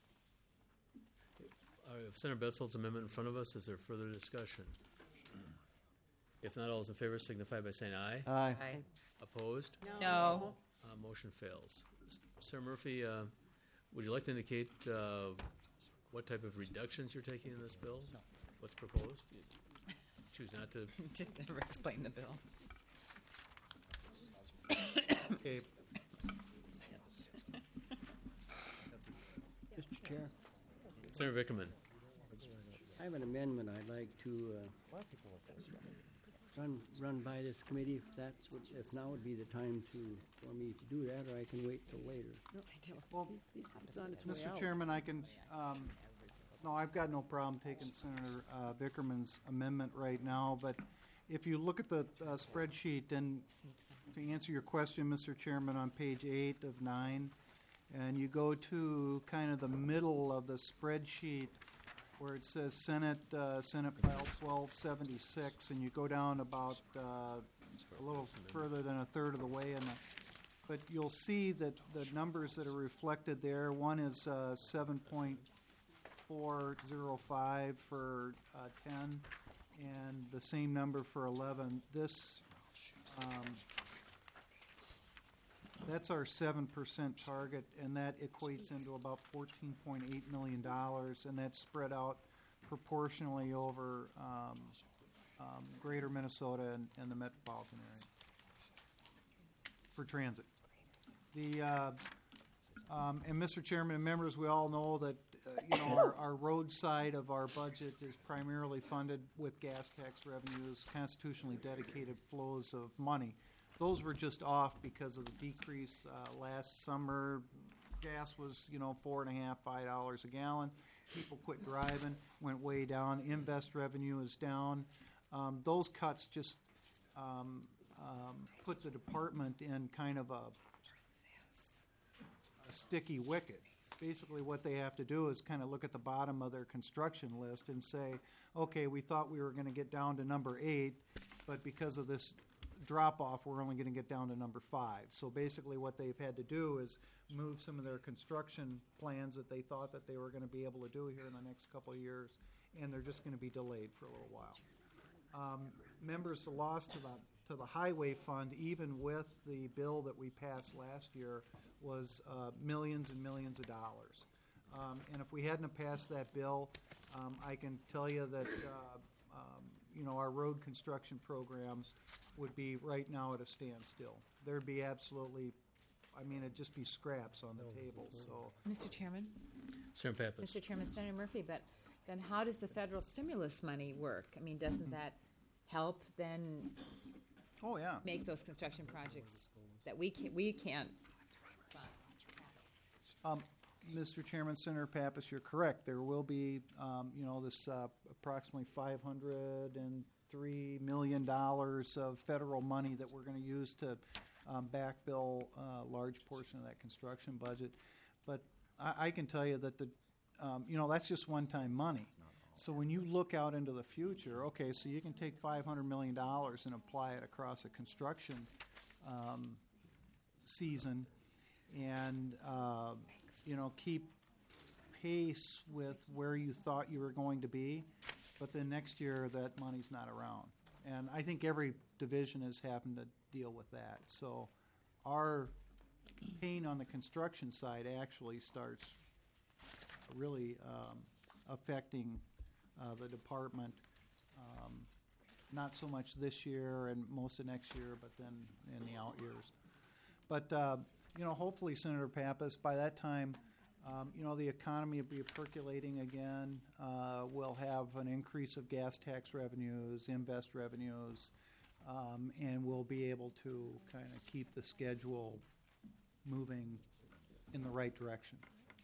All right, if Senator Betzel's amendment in front of us, is there further discussion? If not, all those in favor signify by saying aye. Aye. Aye. Opposed? No. Uh, motion fails. Senator Murphy, uh, would you like to indicate uh, what type of reductions you're taking in this bill? No. What's proposed? You choose not to. Did never explain the bill. Okay. Mister Chair, Senator Vickerman. I have an amendment I'd like to uh, run run by this committee. If that's what, if now would be the time to for me to do that, or I can wait till later. Well, It's on its way Mister out. Chairman, I can, um, no, I've got no problem taking Senator uh, Vickerman's amendment right now, but if you look at the uh, spreadsheet, and to answer your question, Mister Chairman, on page eight of nine, and you go to kind of the middle of the spreadsheet where it says Senate, uh, Senate File twelve seventy-six, and you go down about uh, a little further than a third of the way, and but you'll see that the numbers that are reflected there, one is uh, seven point four zero five for uh, ten, and the same number for eleven. This, um, that's our seven percent target, and that equates into about fourteen point eight million dollars, and that's spread out proportionally over um, um, greater Minnesota and, and the metropolitan area for transit. The uh, um, and Mister Chairman and members, we all know that uh, you know our, our road side of our budget is primarily funded with gas tax revenues, constitutionally dedicated flows of money. Those were just off because of the decrease uh, last summer. Gas was, you know, four and a half, five dollars a gallon. People quit driving, went way down. Invest revenue is down. Um, those cuts just um, um, put the department in kind of a, a sticky wicket. basically what they have to do is kind of look at the bottom of their construction list and say, okay, we thought we were going to get down to number eight, but because of this drop-off, we're only going to get down to number five. So basically what they've had to do is move some of their construction plans that they thought that they were going to be able to do here in the next couple of years, and they're just going to be delayed for a little while. Um, members, the loss to the to the highway fund, even with the bill that we passed last year, was uh, millions and millions of dollars. Um, and if we hadn't have passed that bill, um, I can tell you that uh, um, you know, our road construction programs would be right now at a standstill. There'd be absolutely, I mean, it'd just be scraps on the table. So, Mister Chairman? Senator Pappas. Mister Chairman, Senator Murphy, but then how does the federal stimulus money work? I mean, doesn't that help then oh, yeah. make those construction projects that we can't, we can't fund? Um, Mister Chairman, Senator Pappas, you're correct. There will be, um, you know, this uh, approximately five hundred three million dollars of federal money that we're going to use to um, backfill a large portion of that construction budget. But I, I can tell you that the, um, you know, that's just one-time money. So when you look out into the future, okay, so you can take five hundred million dollars and apply it across a construction um, season and, uh, you know, keep pace with where you thought you were going to be, but then next year that money's not around. And I think every division is having to deal with that. So our pain on the construction side actually starts really um, affecting uh, the department, um, not so much this year and most of next year, but then in the out years. But, uh, you know, hopefully, Senator Pappas, by that time, um, you know, the economy will be percolating again. Uh, we'll have an increase of gas tax revenues, invest revenues, um, and we'll be able to kind of keep the schedule moving in the right direction.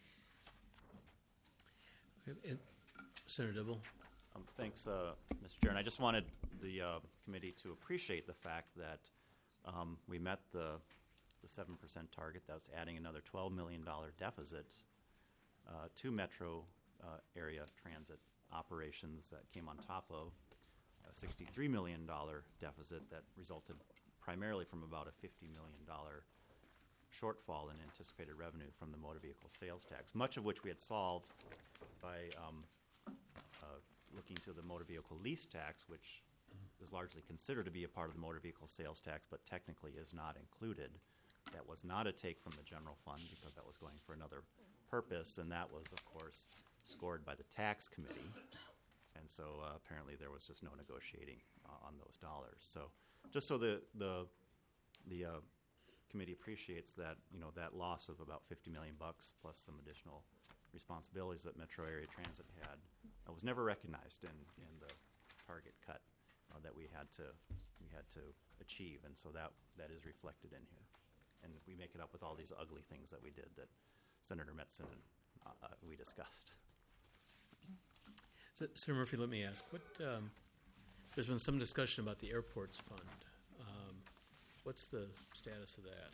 And Senator Dibble. Um, thanks, uh, Mister Chair. And I just wanted the uh, committee to appreciate the fact that um, we met the the seven percent target. That was adding another twelve million dollars deficit uh, to metro uh, area transit operations that came on top of a sixty-three million dollars deficit that resulted primarily from about a fifty million dollars shortfall in anticipated revenue from the motor vehicle sales tax, much of which we had solved by um, uh, looking to the motor vehicle lease tax, which is largely considered to be a part of the motor vehicle sales tax, but technically is not included. That was not a take from the general fund because that was going for another purpose, and that was, of course, scored by the tax committee. And so uh, apparently there was just no negotiating uh, on those dollars. So just so the the the uh, committee appreciates that, you know, that loss of about fifty million bucks plus some additional responsibilities that Metro Area Transit had uh, was never recognized in, in the target cut uh, that we had to we had to achieve, and so that that is reflected in here. And we make it up with all these ugly things that we did that Senator Metzen and uh, uh, we discussed. So, Senator Murphy, let me ask, what, um, there's been some discussion about the airports fund. Um, what's the status of that?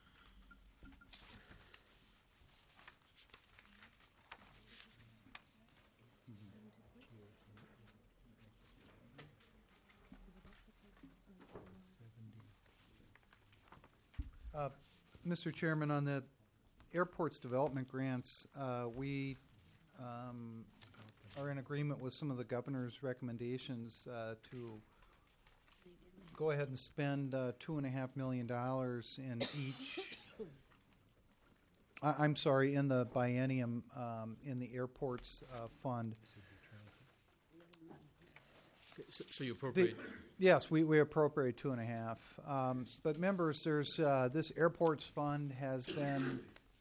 Uh, Mister Chairman, on the airports development grants, uh, we um, are in agreement with some of the governor's recommendations uh, to go ahead and spend uh, two and a half million dollars in each. I, I'm sorry, in the biennium um, in the airports uh, fund. So, so you appropriate? The, yes, we, we appropriate two and a half. Um, but members, there's uh, this airports fund has been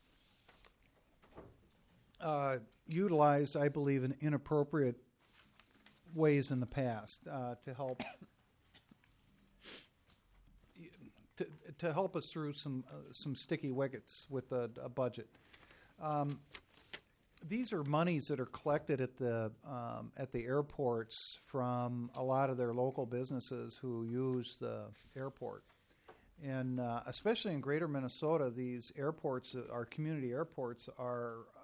uh, utilized, I believe, in inappropriate ways in the past uh, to help to, to help us through some uh, some sticky wickets with the a budget. Um, These are monies that are collected at the um, at the airports from a lot of their local businesses who use the airport, and uh, especially in Greater Minnesota, these airports, uh, our community airports, are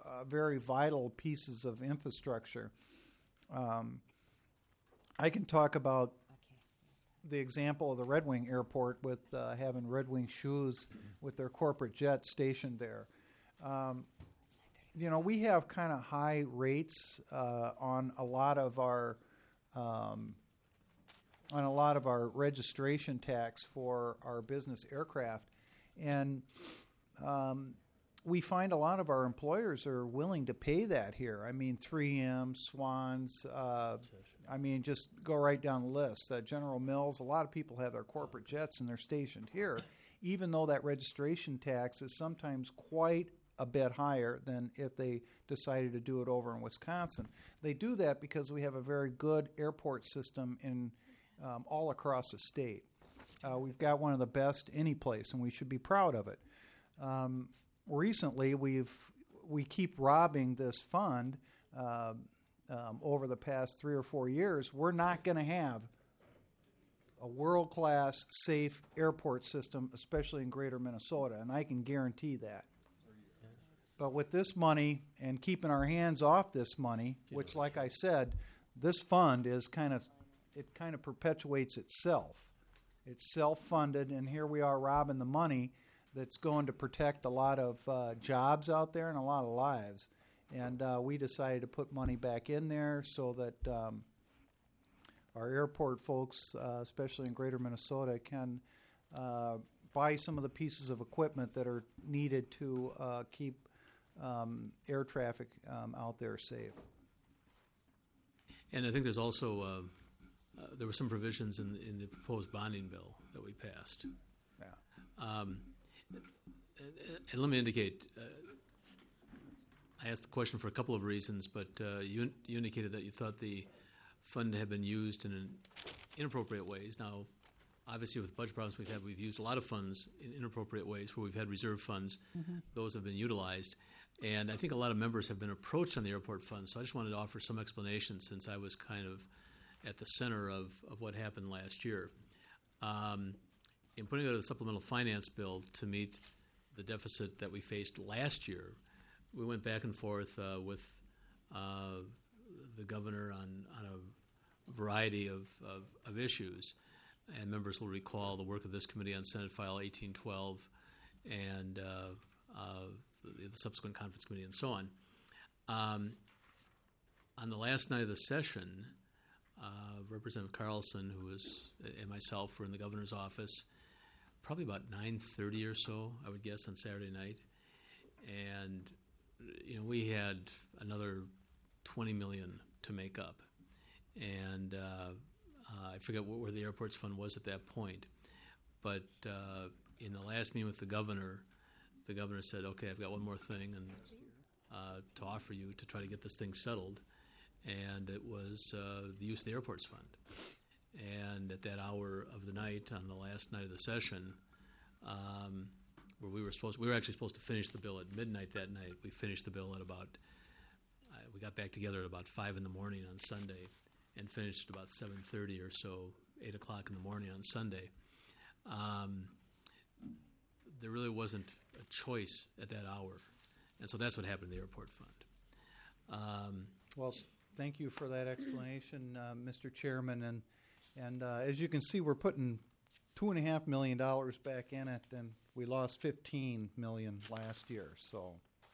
uh, very vital pieces of infrastructure. Um, I can talk about the example of the Red Wing Airport with uh, having Red Wing shoes with their corporate jet stationed there. Um, you know, we have kind of high rates uh, on a lot of our um, on a lot of our registration tax for our business aircraft, and um, we find a lot of our employers are willing to pay that here. I mean, three M, Swans, uh, I mean, just go right down the list. Uh, General Mills, a lot of people have their corporate jets and they're stationed here, even though that registration tax is sometimes quite a bit higher than if they decided to do it over in Wisconsin. They do that because we have a very good airport system in um, all across the state. Uh, we've got one of the best any place, and we should be proud of it. Um, recently, we've we keep robbing this fund. Uh, um, over the past three or four years, we're not going to have a world-class, safe airport system, especially in greater Minnesota, and I can guarantee that. But with this money and keeping our hands off this money, which, like I said, this fund is kind of, it kind of perpetuates itself. It's self-funded, and here we are robbing the money that's going to protect a lot of uh, jobs out there and a lot of lives. And uh, we decided to put money back in there so that um, our airport folks, uh, especially in greater Minnesota, can uh, buy some of the pieces of equipment that are needed to uh, keep um, air traffic um, out there safe. And I think there's also, uh, uh, there were some provisions in, in the proposed bonding bill that we passed. Yeah. Um, and, and let me indicate, uh, I asked the question for a couple of reasons, but uh, you, you indicated that you thought the fund had been used in an inappropriate ways. Now, obviously, with budget problems we've had, we've used a lot of funds in inappropriate ways where we've had reserve funds. Mhm. Those have been utilized. And I think a lot of members have been approached on the airport fund, so I just wanted to offer some explanation since I was kind of at the center of, of what happened last year. Um, in putting together the supplemental finance bill to meet the deficit that we faced last year, we went back and forth uh, with uh, the governor on, on a variety of, of, of issues. And members will recall the work of this committee on Senate File eighteen twelve and uh, uh, the, the subsequent conference committee and so on. Um, on the last night of the session, uh, Representative Carlson, who was, and myself were in the governor's office, probably about nine thirty or so, I would guess, on Saturday night. And you know, we had another twenty million dollars to make up. And uh, uh, I forget what, where the airports fund was at that point. But uh, in the last meeting with the governor, the governor said, okay, I've got one more thing and uh, to offer you to try to get this thing settled. And it was uh, the use of the airports fund. And at that hour of the night, on the last night of the session, um, where we were supposed, we were actually supposed to finish the bill at midnight that night. We finished the bill at about, uh, we got back together at about five in the morning on Sunday, and finished at about seven thirty or so, eight o'clock in the morning on Sunday. Um, there really wasn't a choice at that hour, and so that's what happened to the airport fund. Um, Well, thank you for that explanation, uh, Mister Chairman. And and uh, as you can see, we're putting two and a half million dollars back in it, and we lost fifteen million last year. So,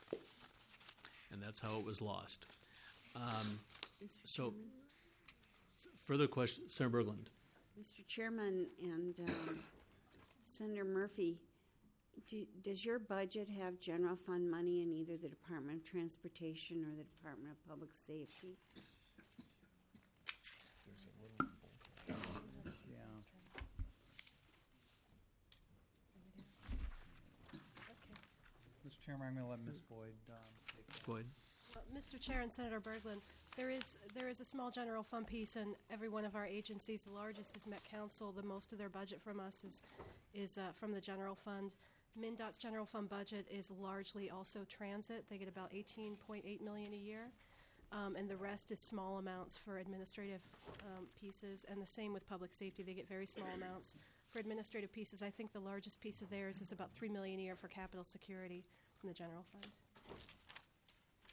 and that's how it was lost. Um, so, further question, Senator Berglund. Mister Chairman and um, Senator Murphy, do, does your budget have general fund money in either the Department of Transportation or the Department of Public Safety? yeah. Mister Chairman, I'm going to let Miz Boyd um, take that. Boyd. Uh, Mister Chair and Senator Berglund, there is there is a small general fund piece in every one of our agencies. The largest is Met Council. The most of their budget from us is is uh, from the general fund. MnDOT's general fund budget is largely also transit. They get about eighteen point eight million dollars a year, um, and the rest is small amounts for administrative um, pieces. And the same with public safety. They get very small amounts for administrative pieces. I think the largest piece of theirs is about three million dollars a year for capital security from the general fund.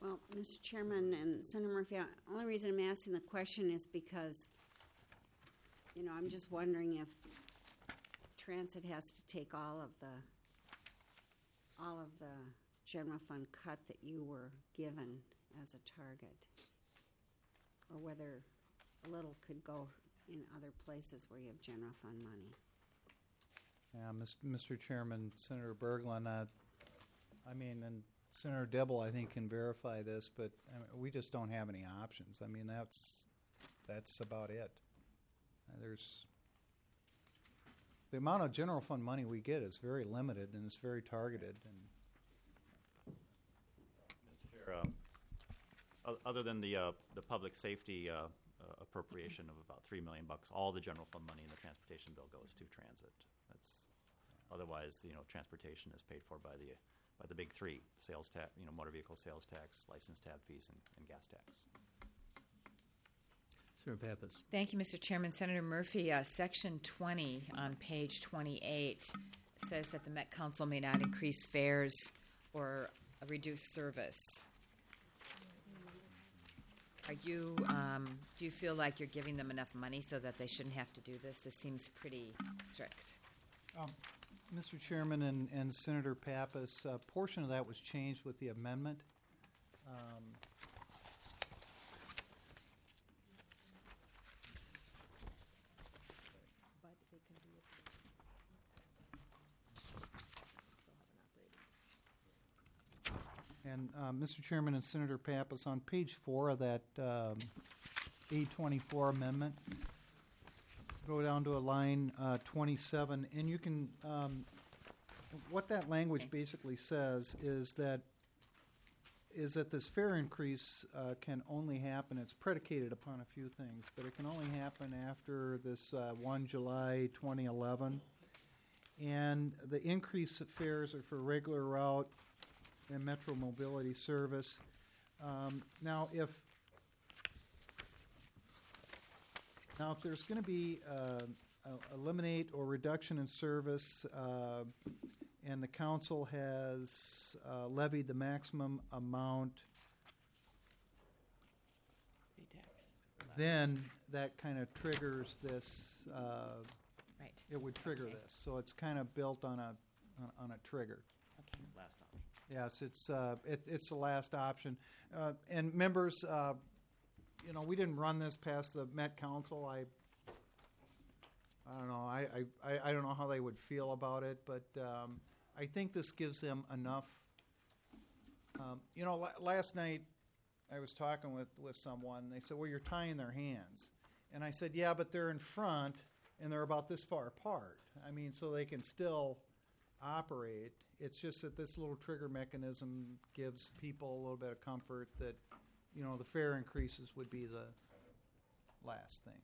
Well, Mister Chairman and Senator Murphy, the only reason I'm asking the question is because, you know, I'm just wondering if transit has to take all of the, all of the general fund cut that you were given as a target, or whether a little could go in other places where you have general fund money. Yeah, Mis- Mister Chairman, Senator Berglund, uh, I mean, and Senator Dibble, I think, can verify this, but I mean, we just don't have any options. I mean, that's that's about it. Uh, there's the amount of general fund money we get is very limited and it's very targeted. And Mister Chair, uh, o- other than the uh, the public safety uh, uh, appropriation of about three million bucks, all the general fund money in the transportation bill goes to transit. That's otherwise, you know, transportation is paid for by the by the big three: sales tax, you know, motor vehicle sales tax, license tab fees, and, and gas tax. Senator Pappas. Thank you, Mister Chairman. Senator Murphy, uh, Section twenty on page twenty-eight says that the Met Council may not increase fares or reduce service. Are you, um, do you feel like you're giving them enough money so that they shouldn't have to do this? This seems pretty strict. Um, Mister Chairman and, and Senator Pappas, a portion of that was changed with the amendment. Um, And uh, Mister Chairman and Senator Pappas, on page four of that um, A twenty-four amendment, go down to a line uh, twenty-seven, and you can, um, what that language Okay. basically says is that is that this fare increase uh, can only happen, it's predicated upon a few things, but it can only happen after this uh, one July twenty eleven. And the increase of fares are for regular route and Metro Mobility service. Um, now, if now if there's going to be uh, a eliminate or reduction in service, uh, and the council has uh, levied the maximum amount, then that kind of triggers this. Uh, Right. It would trigger Okay. this, so it's kind of built on a on, on a trigger. Last option. Yes, it's uh, it, it's the last option. Uh, and members, uh, you know, we didn't run this past the Met Council. I I don't know. I, I, I don't know how they would feel about it, but um, I think this gives them enough. Um, you know, la- last night I was talking with, with someone. They said, "Well, you're tying their hands," and I said, "Yeah, but they're in front and they're about this far apart. I mean, so they can still operate. It's just that this little trigger mechanism gives people a little bit of comfort that, you know, the fare increases would be the last thing."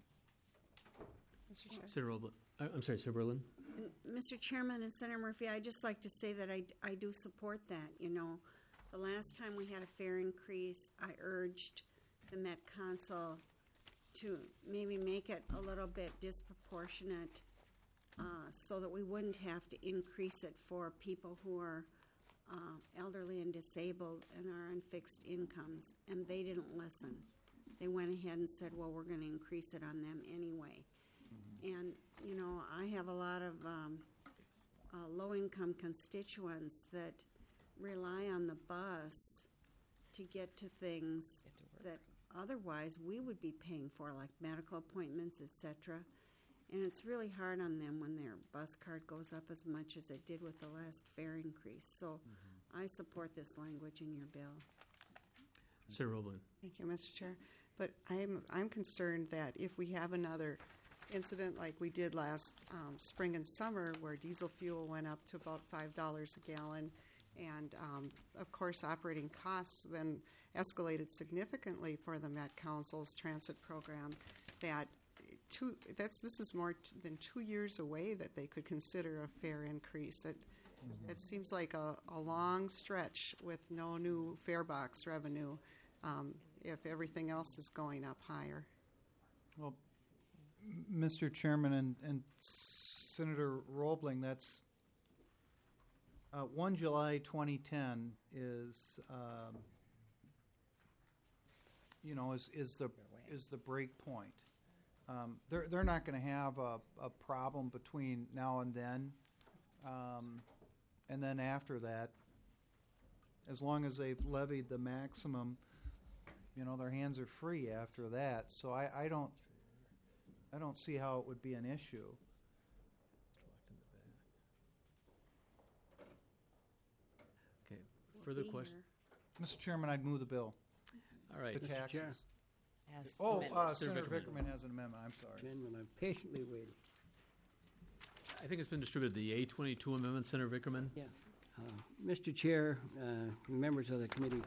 Mister Chair. Senator Robles. Uh, I'm sorry, Senator Berlin. And Mister Chairman and Senator Murphy, I'd just like to say that I, I do support that. You know, the last time we had a fare increase, I urged the Met Council to maybe make it a little bit disproportionate uh, so that we wouldn't have to increase it for people who are uh, elderly and disabled and are on fixed incomes. And they didn't listen. They went ahead and said, well, we're going to increase it on them anyway. And, you know, I have a lot of um, uh, low-income constituents that rely on the bus to get to things that otherwise we would be paying for, like medical appointments, et cetera. And it's really hard on them when their bus card goes up as much as it did with the last fare increase. So mm-hmm. I support this language in your bill. Senator Robles. Thank you, Mister Chair. But I'm I'm concerned that if we have another incident like we did last um, spring and summer, where diesel fuel went up to about five dollars a gallon, and um, of course operating costs then escalated significantly for the Met Council's transit program, that two that's this is more t- than two years away that they could consider a fare increase. It mm-hmm. it seems like a, a long stretch with no new fare box revenue um, if everything else is going up higher. Well, Mister Chairman and, and Senator Roebling, that's uh, one July twenty ten is um, you know, is, is the is the break point. Um, they're they're not going to have a, a problem between now and then, um, and then after that, as long as they've levied the maximum, you know, their hands are free after that. So I, I don't I don't see how it would be an issue. Okay. Further questions? Mister Chairman, I'd move the bill. All right. The Mister taxes. Chair. As Oh, amended. uh, Senator Senator Vickerman. Vickerman has an amendment. I'm sorry. Amendment, I've patiently waited. I think it's been distributed, the A twenty-two amendment, Senator Vickerman. Yes. Uh, Mister Chair, uh, members of the committee,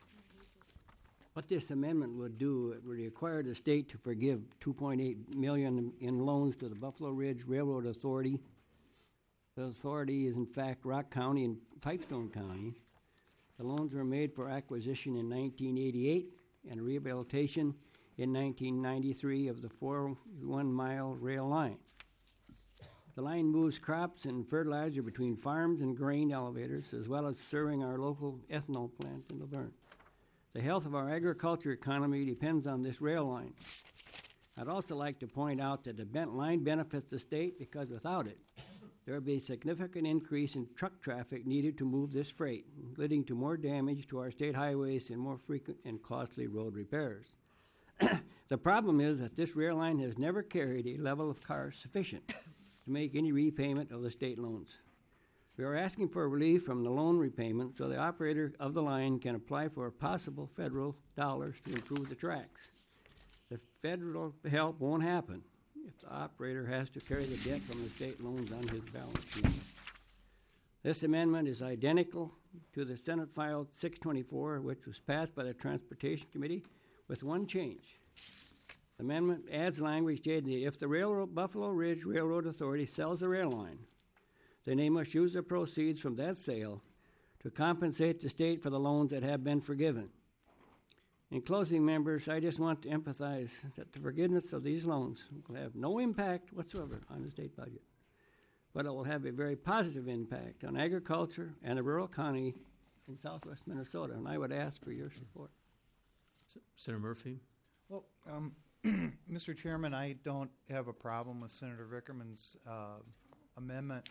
what this amendment would do, it would require the state to forgive two point eight million dollars in loans to the Buffalo Ridge Railroad Authority. The authority is in fact Rock County and Pipestone County. The loans were made for acquisition in nineteen eighty-eight and rehabilitation in nineteen ninety-three of the forty-one mile rail line. The line moves crops and fertilizer between farms and grain elevators, as well as serving our local ethanol plant in Laverne. The health of our agriculture economy depends on this rail line. I'd also like to point out that the bent line benefits the state because without it, there would be a significant increase in truck traffic needed to move this freight, leading to more damage to our state highways and more frequent and costly road repairs. The problem is that this rail line has never carried a level of cars sufficient to make any repayment of the state loans. We are asking for relief from the loan repayment so the operator of the line can apply for possible federal dollars to improve the tracks. The federal help won't happen if the operator has to carry the debt from the state loans on his balance sheet. This amendment is identical to the Senate File six twenty-four, which was passed by the Transportation Committee, with one change. The amendment adds language stating that if the Railroad, Buffalo Ridge Railroad Authority sells the rail line, then they must use the proceeds from that sale to compensate the state for the loans that have been forgiven. In closing, members, I just want to emphasize that the forgiveness of these loans will have no impact whatsoever on the state budget, but it will have a very positive impact on agriculture and the rural economy in southwest Minnesota, and I would ask for your support. Senator Murphy. Well, um, Mister Chairman, I don't have a problem with Senator Vickerman's uh, amendment.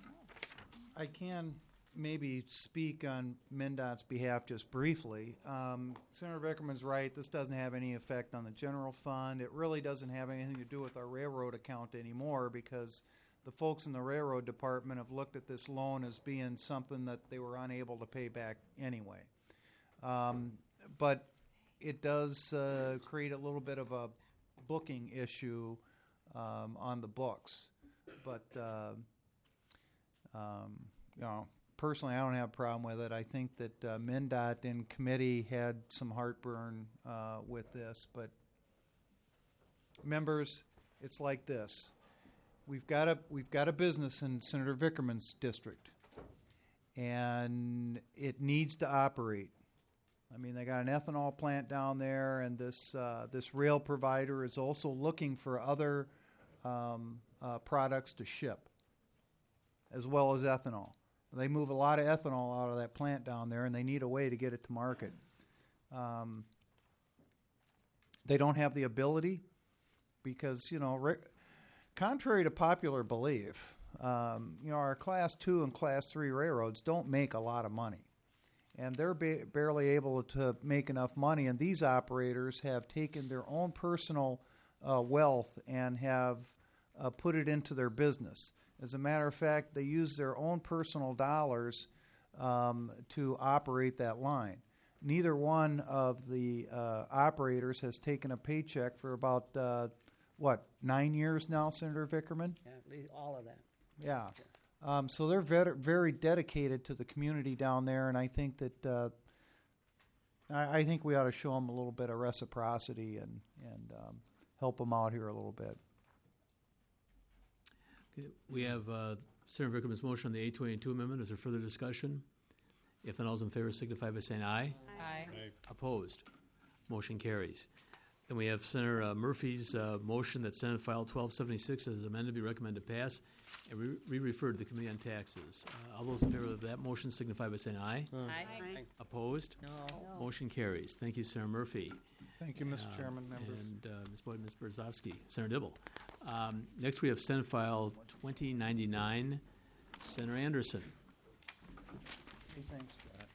I can maybe speak on MnDOT's behalf just briefly. Um, Senator Vickerman's right. This doesn't have any effect on the general fund. It really doesn't have anything to do with our railroad account anymore because the folks in the railroad department have looked at this loan as being something that they were unable to pay back anyway. Um, but it does uh, create a little bit of a booking issue um, on the books. But, uh, um, you know, personally, I don't have a problem with it. I think that uh, MnDOT in committee had some heartburn uh, with this. But, members, it's like this. We've got a we've got a business in Senator Vickerman's district, and it needs to operate. I mean, they got an ethanol plant down there, and this uh, this rail provider is also looking for other um, uh, products to ship, as well as ethanol. They move a lot of ethanol out of that plant down there, and they need a way to get it to market. Um, they don't have the ability because, you know, re- contrary to popular belief, um, you know, our class two and class three railroads don't make a lot of money. And they're ba- barely able to make enough money. And these operators have taken their own personal uh, wealth and have uh, put it into their business. As a matter of fact, they use their own personal dollars um, to operate that line. Neither one of the uh, operators has taken a paycheck for about, uh, what, nine years now, Senator Vickerman? Yeah, at least all of that. Yeah. Um, so they're very, very dedicated to the community down there, and I think that uh, I, I think we ought to show them a little bit of reciprocity and and um, help them out here a little bit. Okay, we have uh, Senator Vickerman's motion on the A twenty-two amendment. Is there further discussion? If not, all those in favor signify by saying aye. Aye. Opposed? Motion carries. Then we have Senator uh, Murphy's uh, motion that Senate File twelve seventy-six as amended be recommended to pass and re- re-referred to the Committee on Taxes. Uh, all those in favor of that motion signify by saying aye. Aye. Aye. Opposed? No. Motion carries. Thank you, Senator Murphy. Thank you, Mister Uh, Chairman, members. And uh, Miz Boyd, Miz Brzezowski, Senator Dibble. Um, next, we have Senate File twenty ninety-nine, Senator Anderson. Hey, thanks, Scott.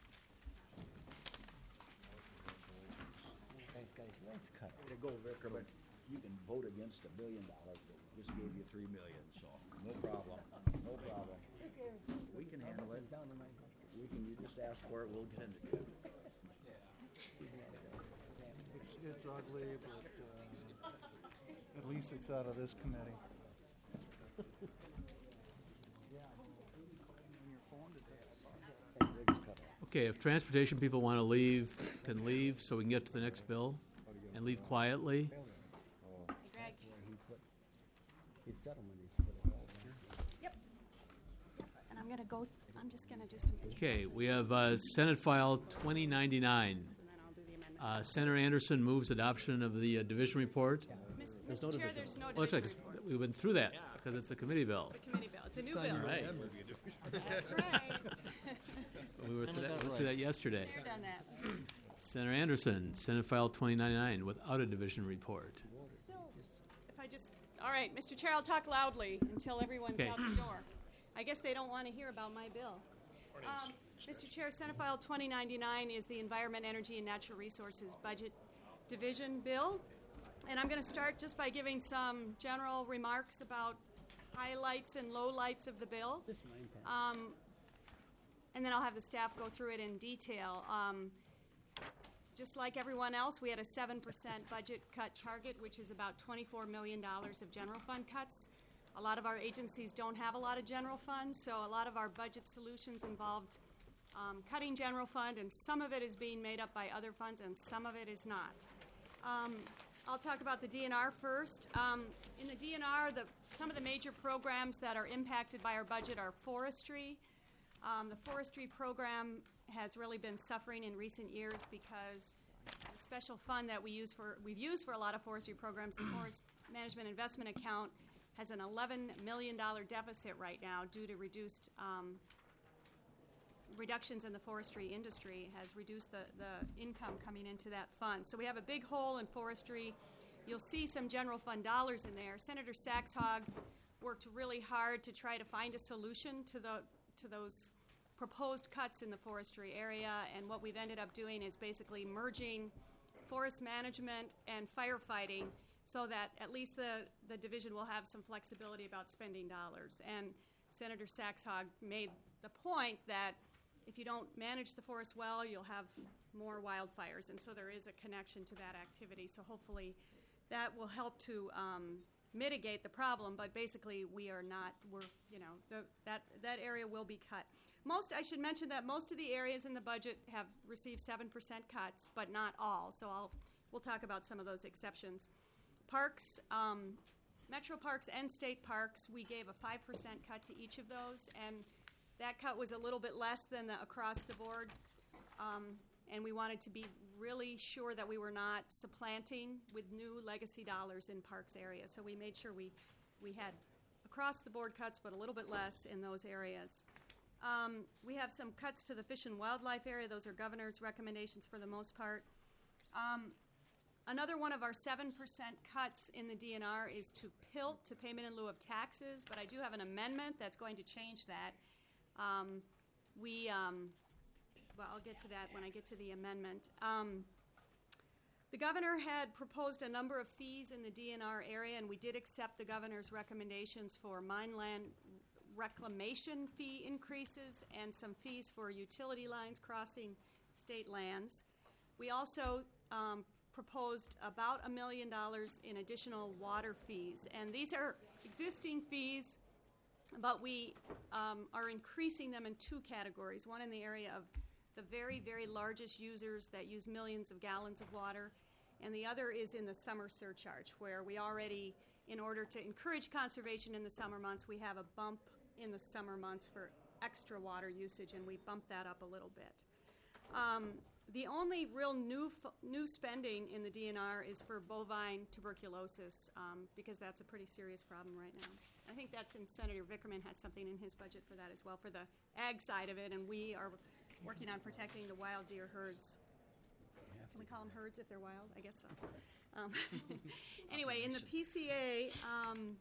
Thanks, guys. Nice cut. Way to go, Vicar, but you can vote against a billion dollars, but we just gave you three million, so no problem, no problem. We can handle it. We can, you just ask for it, we'll get into it. It's, it's ugly, but uh, at least it's out of this committee. Okay, if transportation people want to leave, can leave, so we can get to the next bill, and leave quietly. Greg? His settlement is for the whole. Yep. And I'm gonna go, th- I'm just gonna do some. Okay, we have uh, Senate File twenty ninety-nine. And then I'll do the amendment. Uh, Senator Anderson moves adoption of the uh, division report. Mis- There's Mister no Chair, division. there's no Well, that's right, division 'cause we went through that, because it's a committee bill. The committee bill, it's a new All bill. right. That's right. We were through that, went through that yesterday. We've done that. Senator Anderson, Senate File twenty ninety-nine, without a division report. If I just, all right, Mister Chair, I'll talk loudly until everyone's Okay. out the door. I guess they don't want to hear about my bill. Um, Mister Chair, Senate File twenty ninety-nine is the Environment, Energy, and Natural Resources Budget Division Bill. And I'm going to start just by giving some general remarks about highlights and lowlights of the bill. Um, and then I'll have the staff go through it in detail. Um, just like everyone else, we had a seven percent budget cut target, which is about twenty-four million dollars of general fund cuts. A lot of our agencies don't have a lot of general funds, so a lot of our budget solutions involved um, cutting general fund, and some of it is being made up by other funds, and some of it is not. Um, I'll talk about the D N R first. Um, in the D N R, the, some of the major programs that are impacted by our budget are forestry. Um, the forestry program has really been suffering in recent years because the special fund that we use for we've used for a lot of forestry programs, the Forest Management Investment Account, has an eleven million dollars deficit right now due to reduced um, reductions in the forestry industry has reduced the, the income coming into that fund. So we have a big hole in forestry. You'll see some general fund dollars in there. Senator Saxhog worked really hard to try to find a solution to the to those proposed cuts in the forestry area, and what we've ended up doing is basically merging forest management and firefighting so that at least the, the division will have some flexibility about spending dollars. And Senator Saxhog made the point that if you don't manage the forest well, you'll have more wildfires, and so there is a connection to that activity. So hopefully that will help to um, mitigate the problem, but basically we are not, we're, you know, the, that, that area will be cut. Most, I should mention that most of the areas in the budget have received seven percent cuts, but not all, so I'll, we'll talk about some of those exceptions. Parks, um, Metro Parks and State Parks, we gave a five percent cut to each of those, and that cut was a little bit less than the across the board, um, and we wanted to be really sure that we were not supplanting with new legacy dollars in parks areas. So we made sure we, we had across the board cuts, but a little bit less in those areas. Um, we have some cuts to the fish and wildlife area. Those are governor's recommendations for the most part. Um, another one of our seven percent cuts in the D N R is to P I L T, to payment in lieu of taxes, but I do have an amendment that's going to change that. Um, we, um, well, I'll get to that when I get to the amendment. Um, the governor had proposed a number of fees in the D N R area, and we did accept the governor's recommendations for mine land reclamation fee increases and some fees for utility lines crossing state lands. We also um, proposed about a million dollars in additional water fees, and these are existing fees, but we um, are increasing them in two categories. One in the area of the very, very largest users that use millions of gallons of water, and the other is in the summer surcharge, where we already, in order to encourage conservation in the summer months, we have a bump in the summer months for extra water usage, and we bumped that up a little bit. Um, the only real new f- new spending in the D N R is for bovine tuberculosis, um, because that's a pretty serious problem right now. I think that's in Senator Vickerman has something in his budget for that as well, for the ag side of it, and we are working on protecting the wild deer herds. Can we call them herds if they're wild? I guess so. Um, anyway, in the P C A, um,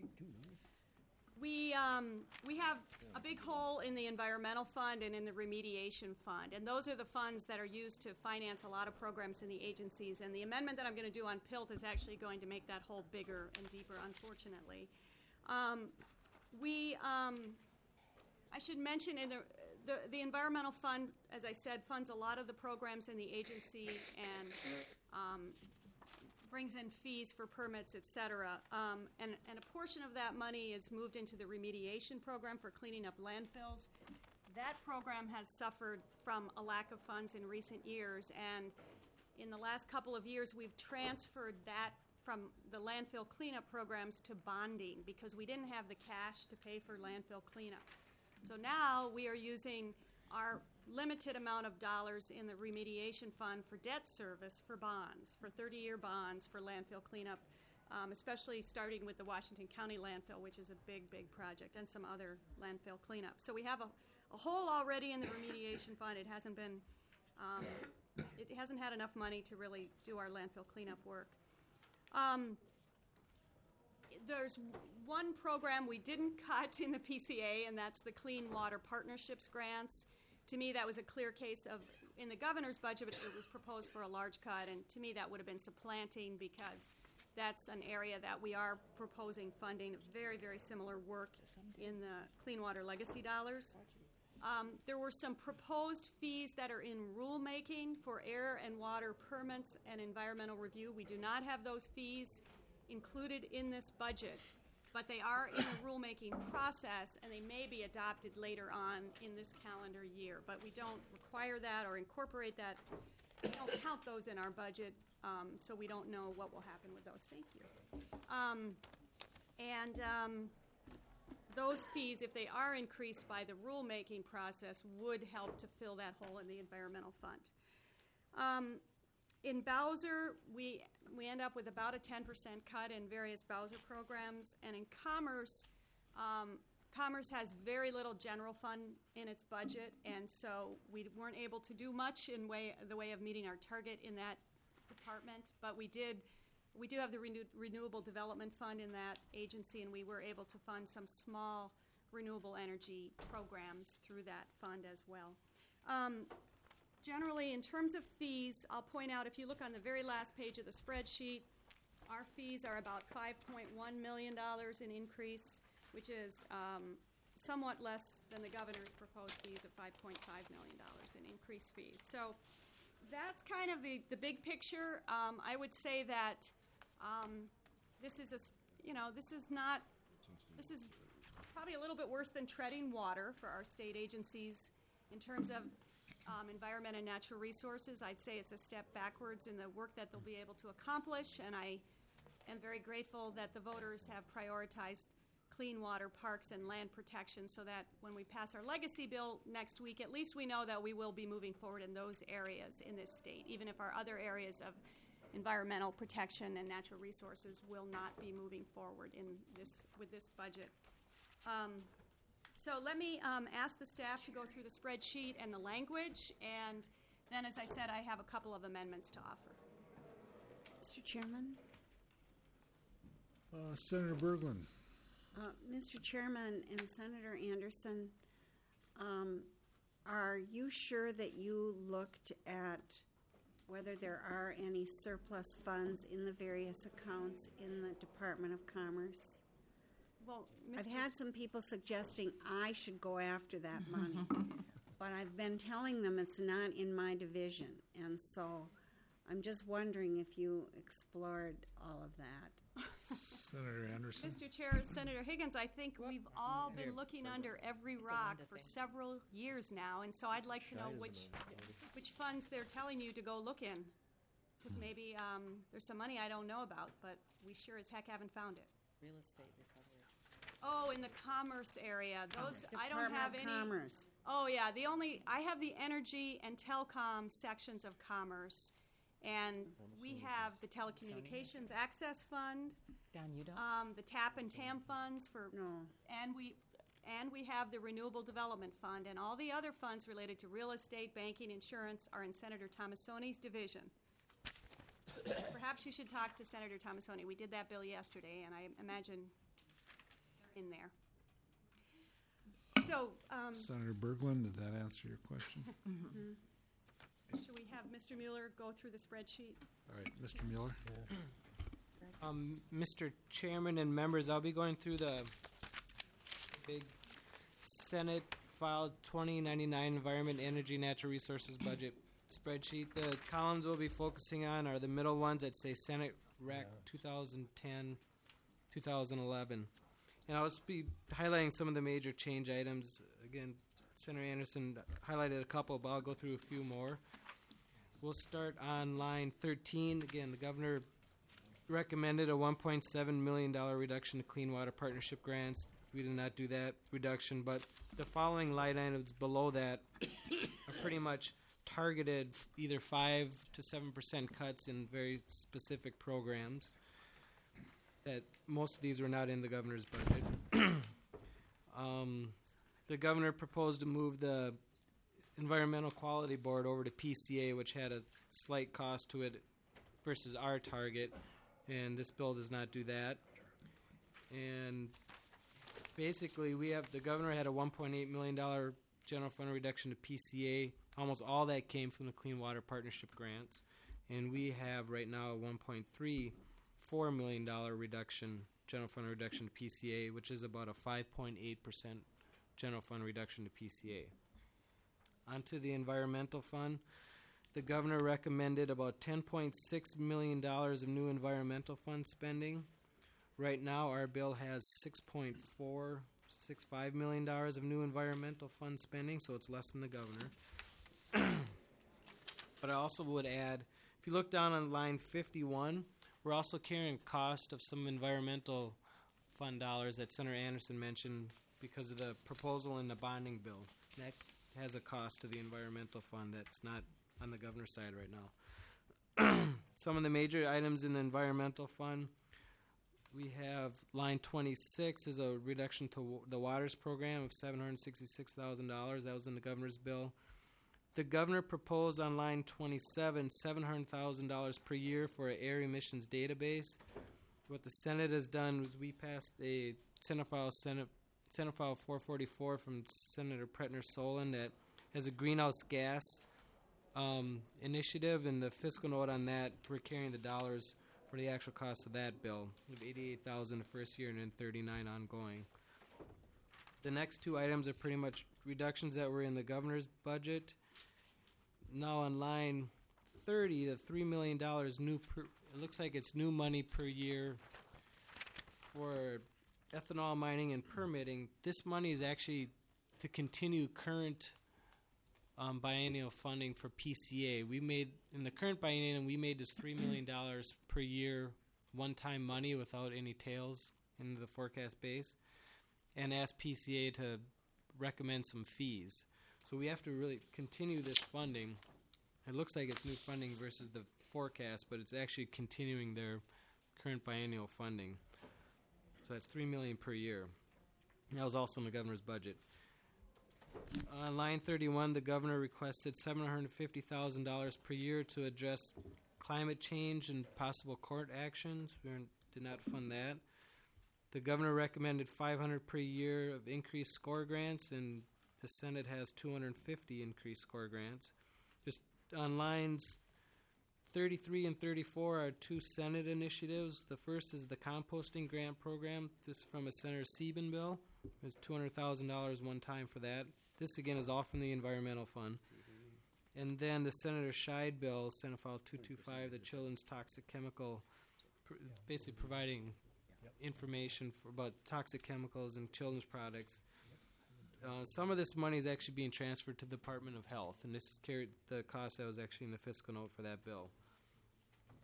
we um, we have a big hole in the environmental fund and in the remediation fund, and those are the funds that are used to finance a lot of programs in the agencies. And the amendment that I'm going to do on P I L T is actually going to make that hole bigger and deeper, unfortunately. Um, we, um, I should mention, in the, the the environmental fund, as I said, funds a lot of the programs in the agency and um, brings in fees for permits, et cetera. Um, and, and a portion of that money is moved into the remediation program for cleaning up landfills. That program has suffered from a lack of funds in recent years, and in the last couple of years, we've transferred that from the landfill cleanup programs to bonding because we didn't have the cash to pay for landfill cleanup. So now we are using our limited amount of dollars in the remediation fund for debt service for bonds, for thirty-year bonds for landfill cleanup, um, especially starting with the Washington County landfill, which is a big, big project, and some other landfill cleanup. So we have a, a hole already in the remediation fund. It hasn't been, um, it hasn't had enough money to really do our landfill cleanup work. Um, there's one program we didn't cut in the P C A, and that's the Clean Water Partnerships grants. To me, that was a clear case of, in the governor's budget, it was proposed for a large cut, and to me that would have been supplanting because that's an area that we are proposing funding very, very similar work in the Clean Water Legacy dollars. Um, there were some proposed fees that are in rulemaking for air and water permits and environmental review. We do not have those fees included in this budget, but they are in the rulemaking process, and they may be adopted later on in this calendar year. But we don't require that or incorporate that. We don't count those in our budget, um, so we don't know what will happen with those. Thank you. Um, and um, those fees, if they are increased by the rulemaking process, would help to fill that hole in the environmental fund. Um, in Bowser, we we end up with about a ten percent cut in various Bowser programs, and in Commerce, um, Commerce has very little general fund in its budget, and so we weren't able to do much in way the way of meeting our target in that department. But we did, we do have the renew, Renewable Development Fund in that agency, and we were able to fund some small renewable energy programs through that fund as well. Um, Generally, in terms of fees, I'll point out, if you look on the very last page of the spreadsheet, our fees are about five point one million dollars in increase, which is um, somewhat less than the governor's proposed fees of five point five million dollars in increased fees. So that's kind of the, the big picture. Um, I would say that um, this is a, you know, this is not, this is probably a little bit worse than treading water for our state agencies in terms of Um, environment and natural resources. I'd say it's a step backwards in the work that they'll be able to accomplish, and I am very grateful that the voters have prioritized clean water, parks, and land protection so that when we pass our legacy bill next week, at least we know that we will be moving forward in those areas in this state, even if our other areas of environmental protection and natural resources will not be moving forward in this with this budget. Um, So let me um, ask the staff to go through the spreadsheet and the language, and then, as I said, I have a couple of amendments to offer. Mister Chairman? Uh, Senator Berglund. Uh, Mister Chairman and Senator Anderson, um, are you sure that you looked at whether there are any surplus funds in the various accounts in the Department of Commerce? Well, I've Mister had some people suggesting I should go after that money, but I've been telling them it's not in my division, and so I'm just wondering if you explored all of that. Senator Anderson. Mister Chair, Senator Higgins, I think we've all been looking under every rock for several years now, and so I'd like to know which which funds they're telling you to go look in, because maybe um, there's some money I don't know about, but we sure as heck haven't found it. Real estate recovery. Oh, in the commerce area, those, I don't Department have of any. Commerce. Oh, yeah, the only, I have the energy and telecom sections of commerce. And we have the telecommunications access fund. Don, you don't? Um, the TAP and TAM funds for. No. And we, and we have the renewable development fund, and all the other funds related to real estate, banking, insurance are in Senator Tomassoni's division. Perhaps you should talk to Senator Tomassoni. We did that bill yesterday, and I imagine they're in there. So, um, Senator Berglund, did that answer your question? mhm. Should we have Mister Mueller go through the spreadsheet? All right, Mister Mueller. Um, Mister Chairman and members, I'll be going through the big Senate filed twenty ninety-nine Environment, Energy, Natural Resources Budget spreadsheet. The columns we'll be focusing on are the middle ones that say Senate Rec twenty ten, twenty eleven. And I'll just be highlighting some of the major change items. Again, Senator Anderson highlighted a couple, but I'll go through a few more. We'll start on line thirteen. Again, the governor recommended a one point seven million dollars reduction to Clean Water Partnership grants. We did not do that reduction, but the following line items below that are pretty much targeted either five to seven percent cuts in very specific programs. That most of these were not in the governor's budget. um, the governor proposed to move the Environmental Quality Board over to P C A, which had a slight cost to it versus our target, and this bill does not do that. And basically, we have the governor had a one point eight million dollars general fund reduction to P C A. Almost all that came from the Clean Water Partnership grants, and we have right now a one point three four million dollars reduction, general fund reduction to P C A, which is about a five point eight percent general fund reduction to P C A. Onto the environmental fund, the governor recommended about ten point six million dollars of new environmental fund spending. Right now, our bill has six point four six five million dollars of new environmental fund spending, so it's less than the governor. But I also would add, if you look down on line fifty-one, we're also carrying cost of some environmental fund dollars that Senator Anderson mentioned because of the proposal in the bonding bill. That has a cost to the environmental fund that's not on the governor's side right now. Some of the major items in the environmental fund, we have line twenty-six is a reduction to w- the waters program of seven hundred sixty-six thousand dollars. That was in the governor's bill. The governor proposed on line twenty-seven seven hundred thousand dollars per year for an air emissions database. What the Senate has done was we passed a Senate File Senate Senate File four forty-four from Senator Pretner Solon that has a greenhouse gas um, initiative, and the fiscal note on that, we're carrying the dollars for the actual cost of that bill. We have eighty-eight thousand dollars the first year and then thirty-nine ongoing. The next two items are pretty much reductions that were in the governor's budget. Now on line thirty, the three million dollars new per, it looks like it's new money per year for ethanol mining and permitting. This money is actually to continue current um, biennial funding for P C A. We made, in the current biennium, we made this three million dollars per year one-time money without any tails in the forecast base, and asked P C A to recommend some fees. So we have to really continue this funding. It looks like it's new funding versus the forecast, but it's actually continuing their current biennial funding. So that's three million dollars per year. That was also in the governor's budget. On line thirty-one, the governor requested seven hundred fifty thousand dollars per year to address climate change and possible court actions. We did not fund that. The governor recommended five hundred dollars per year of increased SCORE grants, and the Senate has two hundred fifty increased SCORE grants. Just on lines thirty-three and thirty-four are two Senate initiatives. The first is the composting grant program. This is from a Senator Sieben bill. There's two hundred thousand dollars one time for that. This, again, is all from the Environmental Fund. And then the Senator Scheid bill, Senate File two twenty-five, the Children's Toxic Chemical, pr- basically providing information for, about toxic chemicals and children's products. Uh, some of this money is actually being transferred to the Department of Health, and this is carried the cost that was actually in the fiscal note for that bill.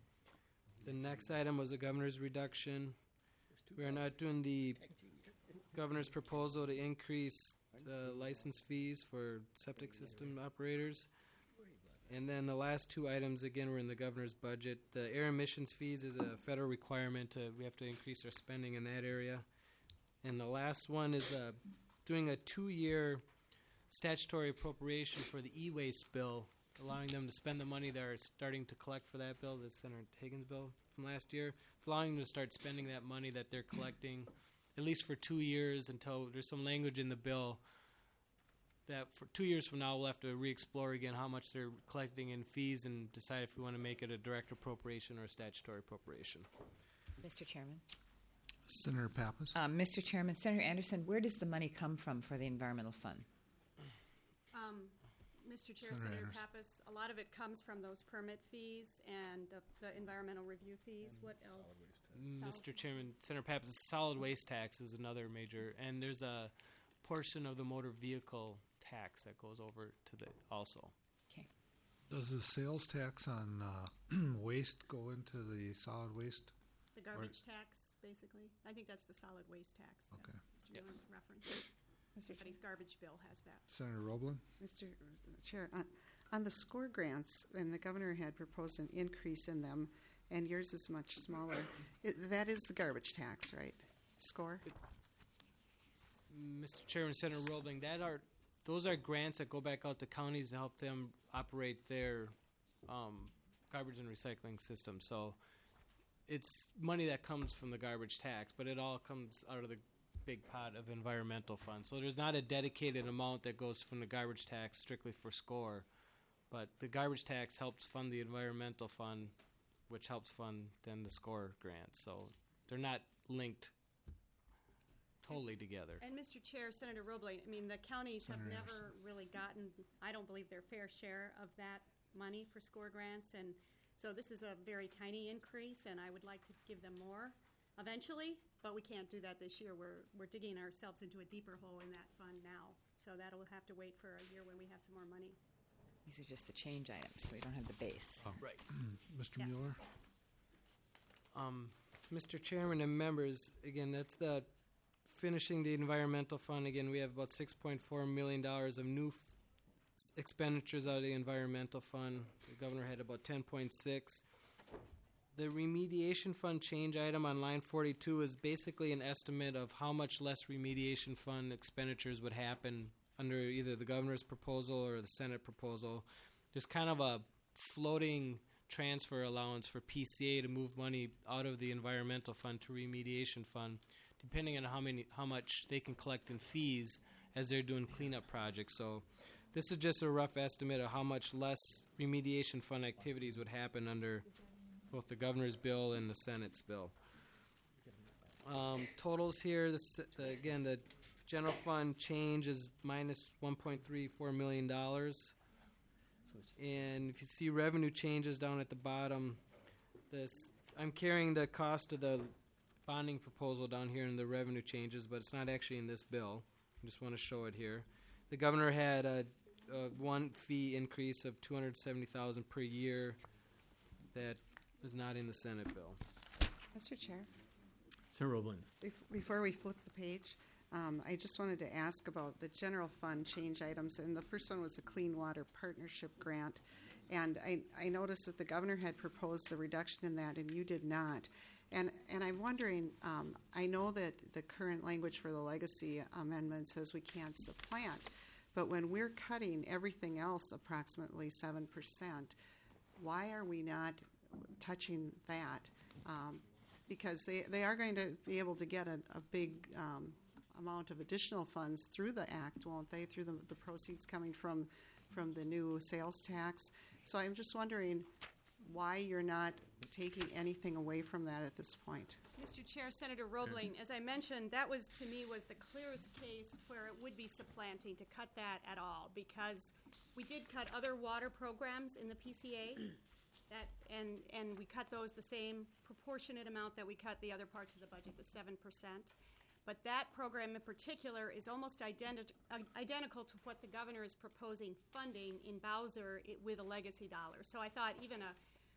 The next item was the governor's reduction. We are not doing the governor's proposal to increase uh, license fees for septic system operators. And then the last two items, again, were in the governor's budget. The air emissions fees is a federal requirement. To, we have to increase our spending in that area. And the last one is uh, doing a two-year statutory appropriation for the e-waste bill, allowing them to spend the money they're starting to collect for that bill, the Senator Higgins bill from last year. It's allowing them to start spending that money that they're collecting, at least for two years until there's some language in the bill that for two years from now we'll have to re-explore again how much they're collecting in fees and decide if we want to make it a direct appropriation or a statutory appropriation. Mister Chairman. Senator Pappas. Um, Mister Chairman, Senator Anderson, where does the money come from for the environmental fund? Um, Mister Chair, Senator Senator Anderson. Pappas, a lot of it comes from those permit fees and the, the environmental review fees. What else? Mister Chairman, Senator Pappas, solid waste tax is another major, and there's a portion of the motor vehicle tax that goes over to the also. Okay. Does the sales tax on uh, waste go into the solid waste? The garbage tax, basically. I think that's the solid waste tax. that Okay. Mister Miller's reference. Everybody's garbage bill has that. Senator Roblin? Mister Chair, on, on the SCORE grants, and the governor had proposed an increase in them, and yours is much smaller. It, that is the garbage tax, right? SCORE? Mister Chairman, Senator Roebling, that are those are grants that go back out to counties to help them operate their um, garbage and recycling system. So it's money that comes from the garbage tax, but it all comes out of the big pot of environmental funds. So there's not a dedicated amount that goes from the garbage tax strictly for SCORE, but the garbage tax helps fund the environmental fund, which helps fund then the SCORE grants. So they're not linked totally together. And Mister Chair, Senator Roebling, I mean, the counties Senator have never really gotten, I don't believe, their fair share of that money for SCORE grants. And so this is a very tiny increase, and I would like to give them more eventually, but we can't do that this year. We're, we're digging ourselves into a deeper hole in that fund now. So that'll have to wait for a year when we have some more money. These are just the change items, so we don't have the base. Right. Mister Yes. Mueller? Um, Mister Chairman and members, again, that's the finishing the environmental fund. Again, we have about six point four million dollars of new f- expenditures out of the environmental fund. The governor had about ten point six. The remediation fund change item on line forty-two is basically an estimate of how much less remediation fund expenditures would happen under either the governor's proposal or the Senate proposal. There's kind of a floating transfer allowance for P C A to move money out of the environmental fund to remediation fund, depending on how many, how much they can collect in fees as they're doing cleanup projects. So this is just a rough estimate of how much less remediation fund activities would happen under both the governor's bill and the Senate's bill. Um, totals here, this, the, again, the general fund change is minus one point three four million dollars. And if you see revenue changes down at the bottom, this I'm carrying the cost of the bonding proposal down here in the revenue changes, but it's not actually in this bill. I just want to show it here. The governor had a, a one fee increase of two hundred seventy thousand dollars per year that was not in the Senate bill. Mister Chair? Senator Roebling. Bef- Before we flip the page, um, I just wanted to ask about the general fund change items, and the first one was a Clean Water Partnership Grant. And I, I noticed that the governor had proposed a reduction in that, and you did not. And and I'm wondering, um, I know that the current language for the legacy amendment says we can't supplant, but when we're cutting everything else approximately seven percent, why are we not touching that? Um, because they, they are going to be able to get a, a big um, amount of additional funds through the act, won't they, through the, the proceeds coming from, from the new sales tax. So I'm just wondering why you're not taking anything away from that at this point. Mister Chair, Senator Roebling, as I mentioned, that was, to me, was the clearest case where it would be supplanting to cut that at all, because we did cut other water programs in the P C A, that, and, and we cut those the same proportionate amount that we cut the other parts of the budget, the seven percent. But that program in particular is almost identi- uh, identical to what the governor is proposing funding in Bowser it, with a legacy dollar. So I thought even a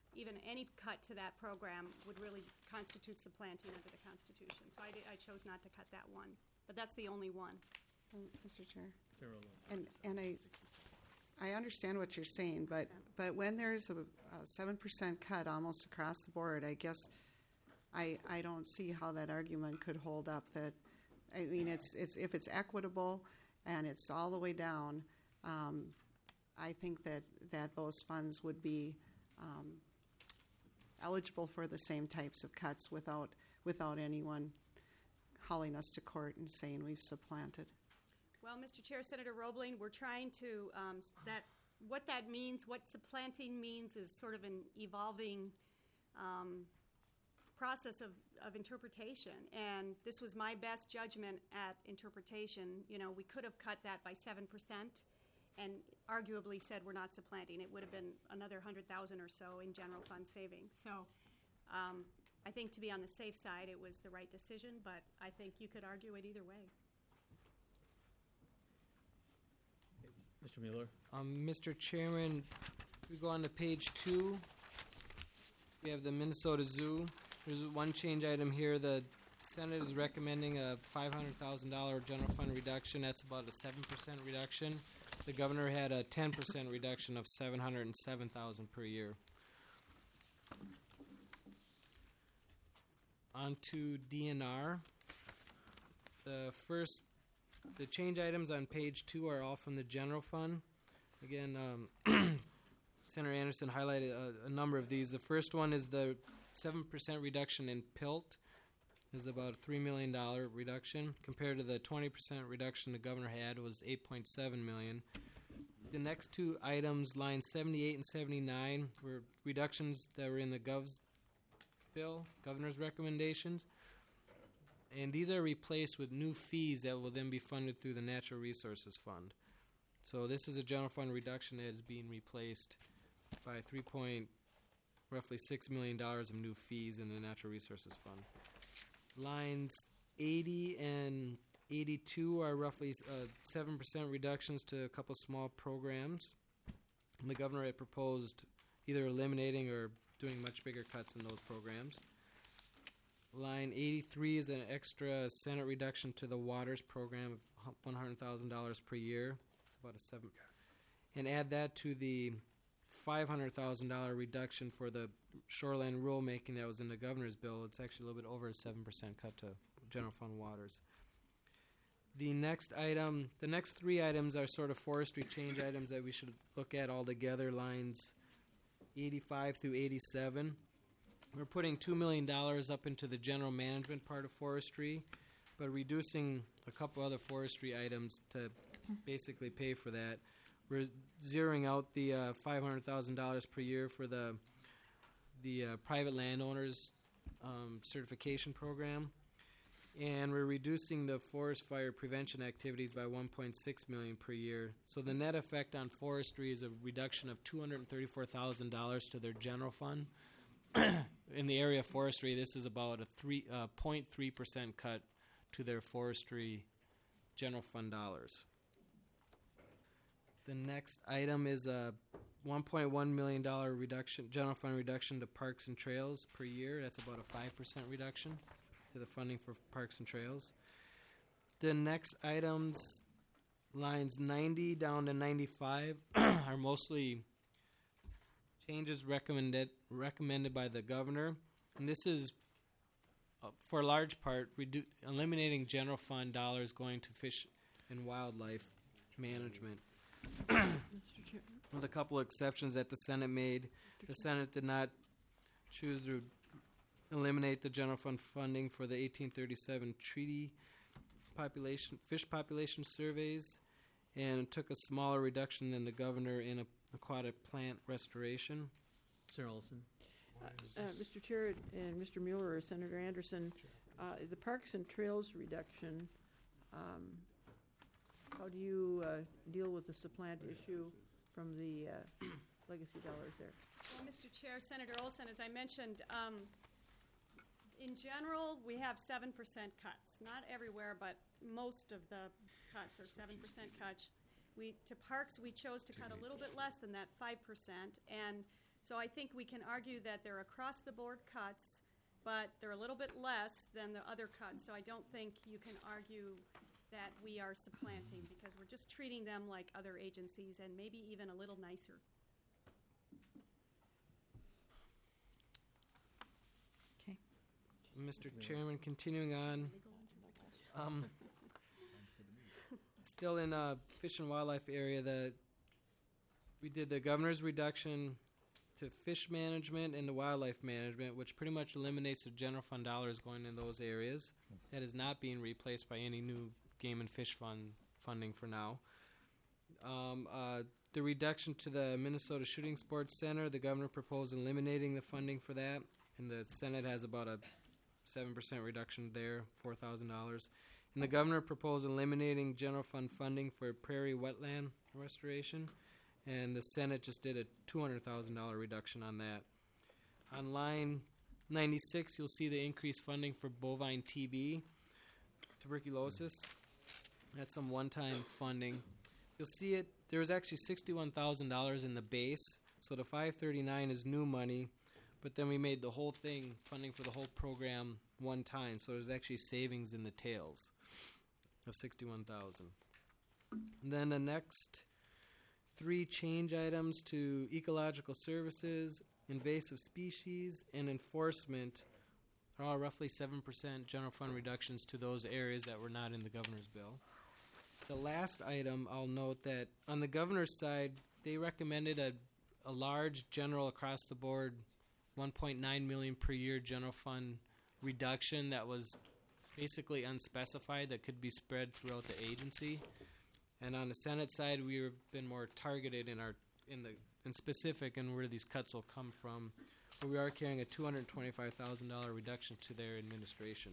even any cut to that program would really constitute supplanting under the Constitution. So I, di- I chose not to cut that one. But that's the only one. Um, Mister Chair. Sarah Lawson. And, and I, I understand what you're saying, but, but when there's a, a seven percent cut almost across the board, I guess I, I don't see how that argument could hold up. That, I mean, it's, it's, if it's equitable and it's all the way down, um, I think that, that those funds would be um, eligible for the same types of cuts without, without anyone hauling us to court and saying we've supplanted. Well, Mister Chair, Senator Roebling, we're trying to, um, s- that, what that means, what supplanting means is sort of an evolving um, process of, of interpretation. And this was my best judgment at interpretation. You know, we could have cut that by seven percent and arguably said we're not supplanting. It would have been another one hundred thousand or so in general fund savings. So um, I think to be on the safe side, it was the right decision, but I think you could argue it either way. Mister Mueller. Um, Mister Chairman, we go on to page two. We have the Minnesota Zoo. There's one change item here. The Senate is recommending a five hundred thousand dollars general fund reduction. That's about a seven percent reduction. The governor had a ten percent reduction of seven hundred seven thousand dollars per year. On to D N R. The first, the change items on page two are all from the general fund. Again, um, Senator Anderson highlighted a, a number of these. The first one is the seven percent reduction in P I L T. Is about a three million dollars reduction compared to the twenty percent reduction the governor had was eight point seven million dollars. The next two items, lines seventy-eight and seventy-nine, were reductions that were in the Gov's bill, governor's recommendations. And these are replaced with new fees that will then be funded through the Natural Resources Fund. So this is a general fund reduction that is being replaced by three point roughly six million dollars of new fees in the Natural Resources Fund. Lines eighty and eighty-two are roughly uh, seven percent reductions to a couple small programs. And the governor had proposed either eliminating or doing much bigger cuts in those programs. Line eighty-three is an extra Senate reduction to the Waters program of one hundred thousand dollars per year. It's about a seven. And add that to the five hundred thousand dollars reduction for the shoreline rulemaking that was in the governor's bill. It's actually a little bit over a seven percent cut to general fund waters. The next item, the next three items are sort of forestry change items that we should look at all together, lines eighty-five through eighty-seven. We're putting two million dollars up into the general management part of forestry, but reducing a couple other forestry items to basically pay for that. We're zeroing out the uh, five hundred thousand dollars per year for the the uh, private landowners um, certification program, and we're reducing the forest fire prevention activities by one point six million dollars per year. So the net effect on forestry is a reduction of two hundred thirty-four thousand dollars to their general fund. In the area of forestry, this is about a three uh, zero point three percent cut to their forestry general fund dollars. The next item is a one point one million dollars reduction, general fund reduction to parks and trails per year. That's about a five percent reduction to the funding for parks and trails. The next items, lines ninety down to ninety-five, are mostly changes recommended recommended by the governor. And this is, uh, for a large part, redu- eliminating general fund dollars going to fish and wildlife management. Mister Chair. With a couple of exceptions that the Senate made. The Senate did not choose to eliminate the general fund funding for the eighteen thirty-seven treaty population, fish population surveys, and took a smaller reduction than the governor in a, aquatic plant restoration. Sarah Olson. Uh, Mister Chair and Mister Mueller or Senator Anderson, uh, the Parks and Trails reduction, um, how do you uh, deal with the supplant issue from the uh, legacy dollars there? Well, Mister Chair, Senator Olson, as I mentioned, um, in general, we have seven percent cuts. Not everywhere, but most of the cuts are seven percent cuts. We, to parks, we chose to cut a little bit less than that, five percent, and So I think we can argue that they're across-the-board cuts, but they're a little bit less than the other cuts. So I don't think you can argue that we are supplanting, because we're just treating them like other agencies and maybe even a little nicer. Okay. Mister Chairman, continuing on, um, still in uh, fish and wildlife area, the we did the governor's reduction to fish management and to wildlife management, which pretty much eliminates the general fund dollars going in those areas. That is not being replaced by any new game and fish fund funding for now. Um, uh, the reduction to the Minnesota Shooting Sports Center, the governor proposed eliminating the funding for that, and the Senate has about a seven percent reduction there, four thousand dollars. And the governor proposed eliminating general fund funding for prairie wetland restoration, and the Senate just did a two hundred thousand dollars reduction on that. On line ninety-six, you'll see the increased funding for bovine T B, tuberculosis. That's some one-time funding. You'll see it, there was actually sixty-one thousand dollars in the base, so the five thirty-nine is new money, but then we made the whole thing, funding for the whole program one time, so there's actually savings in the tails of sixty-one thousand dollars. Then the next three change items to ecological services, invasive species, and enforcement are all roughly seven percent general fund reductions to those areas that were not in the governor's bill. The last item, I'll note that on the governor's side, they recommended a, a large general across-the-board one point nine million dollars per year general fund reduction that was basically unspecified, that could be spread throughout the agency. And on the Senate side, we've been more targeted in our in the in specific and where these cuts will come from. But we are carrying a two hundred twenty-five thousand dollars reduction to their administration.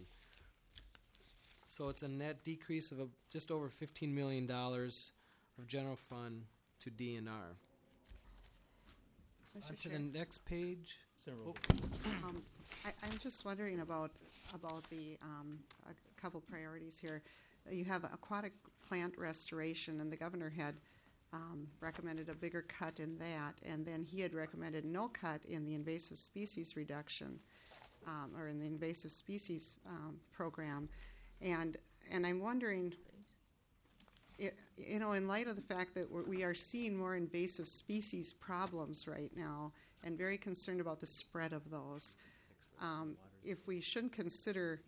So it's a net decrease of a, just over fifteen million dollars of general fund to D N R. Mister On to Chair. the next page. Oh. Um, I, I'm just wondering about about the um, a couple priorities here. You have aquatic plant restoration, and the governor had um, recommended a bigger cut in that, and then he had recommended no cut in the invasive species reduction, um, or in the invasive species um, program, and and I'm wondering, it, you know, in light of the fact that we're, we are seeing more invasive species problems right now, and very concerned about the spread of those, um, if we shouldn't consider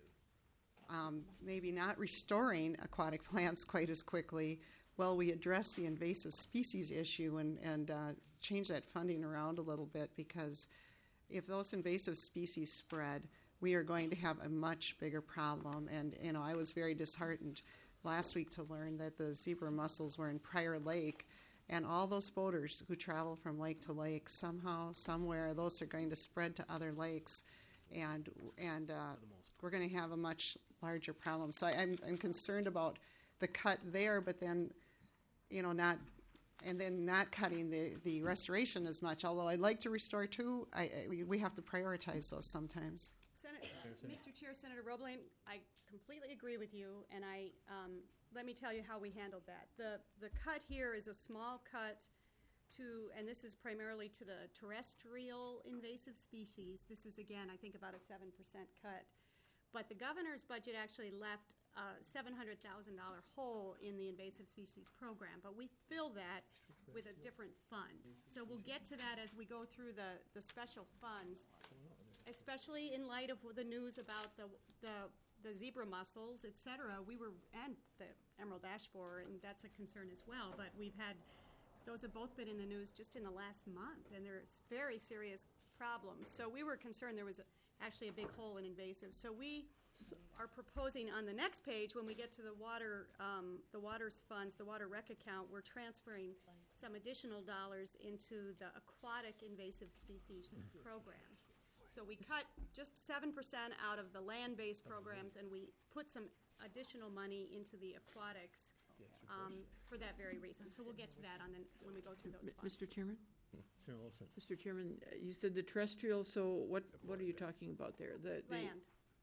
Um, maybe not restoring aquatic plants quite as quickly while we address the invasive species issue and, and uh, change that funding around a little bit, because if those invasive species spread, we are going to have a much bigger problem. And, you know, I was very disheartened last week to learn that the zebra mussels were in Prior Lake, and all those boaters who travel from lake to lake, somehow, somewhere, those are going to spread to other lakes, and, and uh, we're going to have a much larger problem. So I, I'm, I'm concerned about the cut there, but then, you know, not, and then not cutting the, the restoration as much. Although I'd like to restore too, I, I, we, we have to prioritize those sometimes. Senator, Mister Chair, Senator Roebling, I completely agree with you, and I um, let me tell you how we handled that. The the cut here is a small cut to, and this is primarily to the terrestrial invasive species. This is, again, I think about a seven percent cut. But the governor's budget actually left a seven hundred thousand dollars hole in the invasive species program, but we fill that with a different fund. So we'll get to that as we go through the, the special funds, especially in light of the news about the, the, the zebra mussels, et cetera. We were, and the emerald ash borer, and that's a concern as well, but we've had, those have both been in the news just in the last month, and there's very serious problems. So we were concerned there was a, actually a big hole in invasive. So we are proposing on the next page, when we get to the water, um, the waters funds, the water rec account, we're transferring some additional dollars into the aquatic invasive species program. So we cut just seven percent out of the land-based programs, and we put some additional money into the aquatics um, for that very reason. So we'll get to that on the, when we go through those funds. Mister Chairman? Senator Olson. Mister Chairman, uh, you said the terrestrial, so what, what are you talking about there? The, the Land.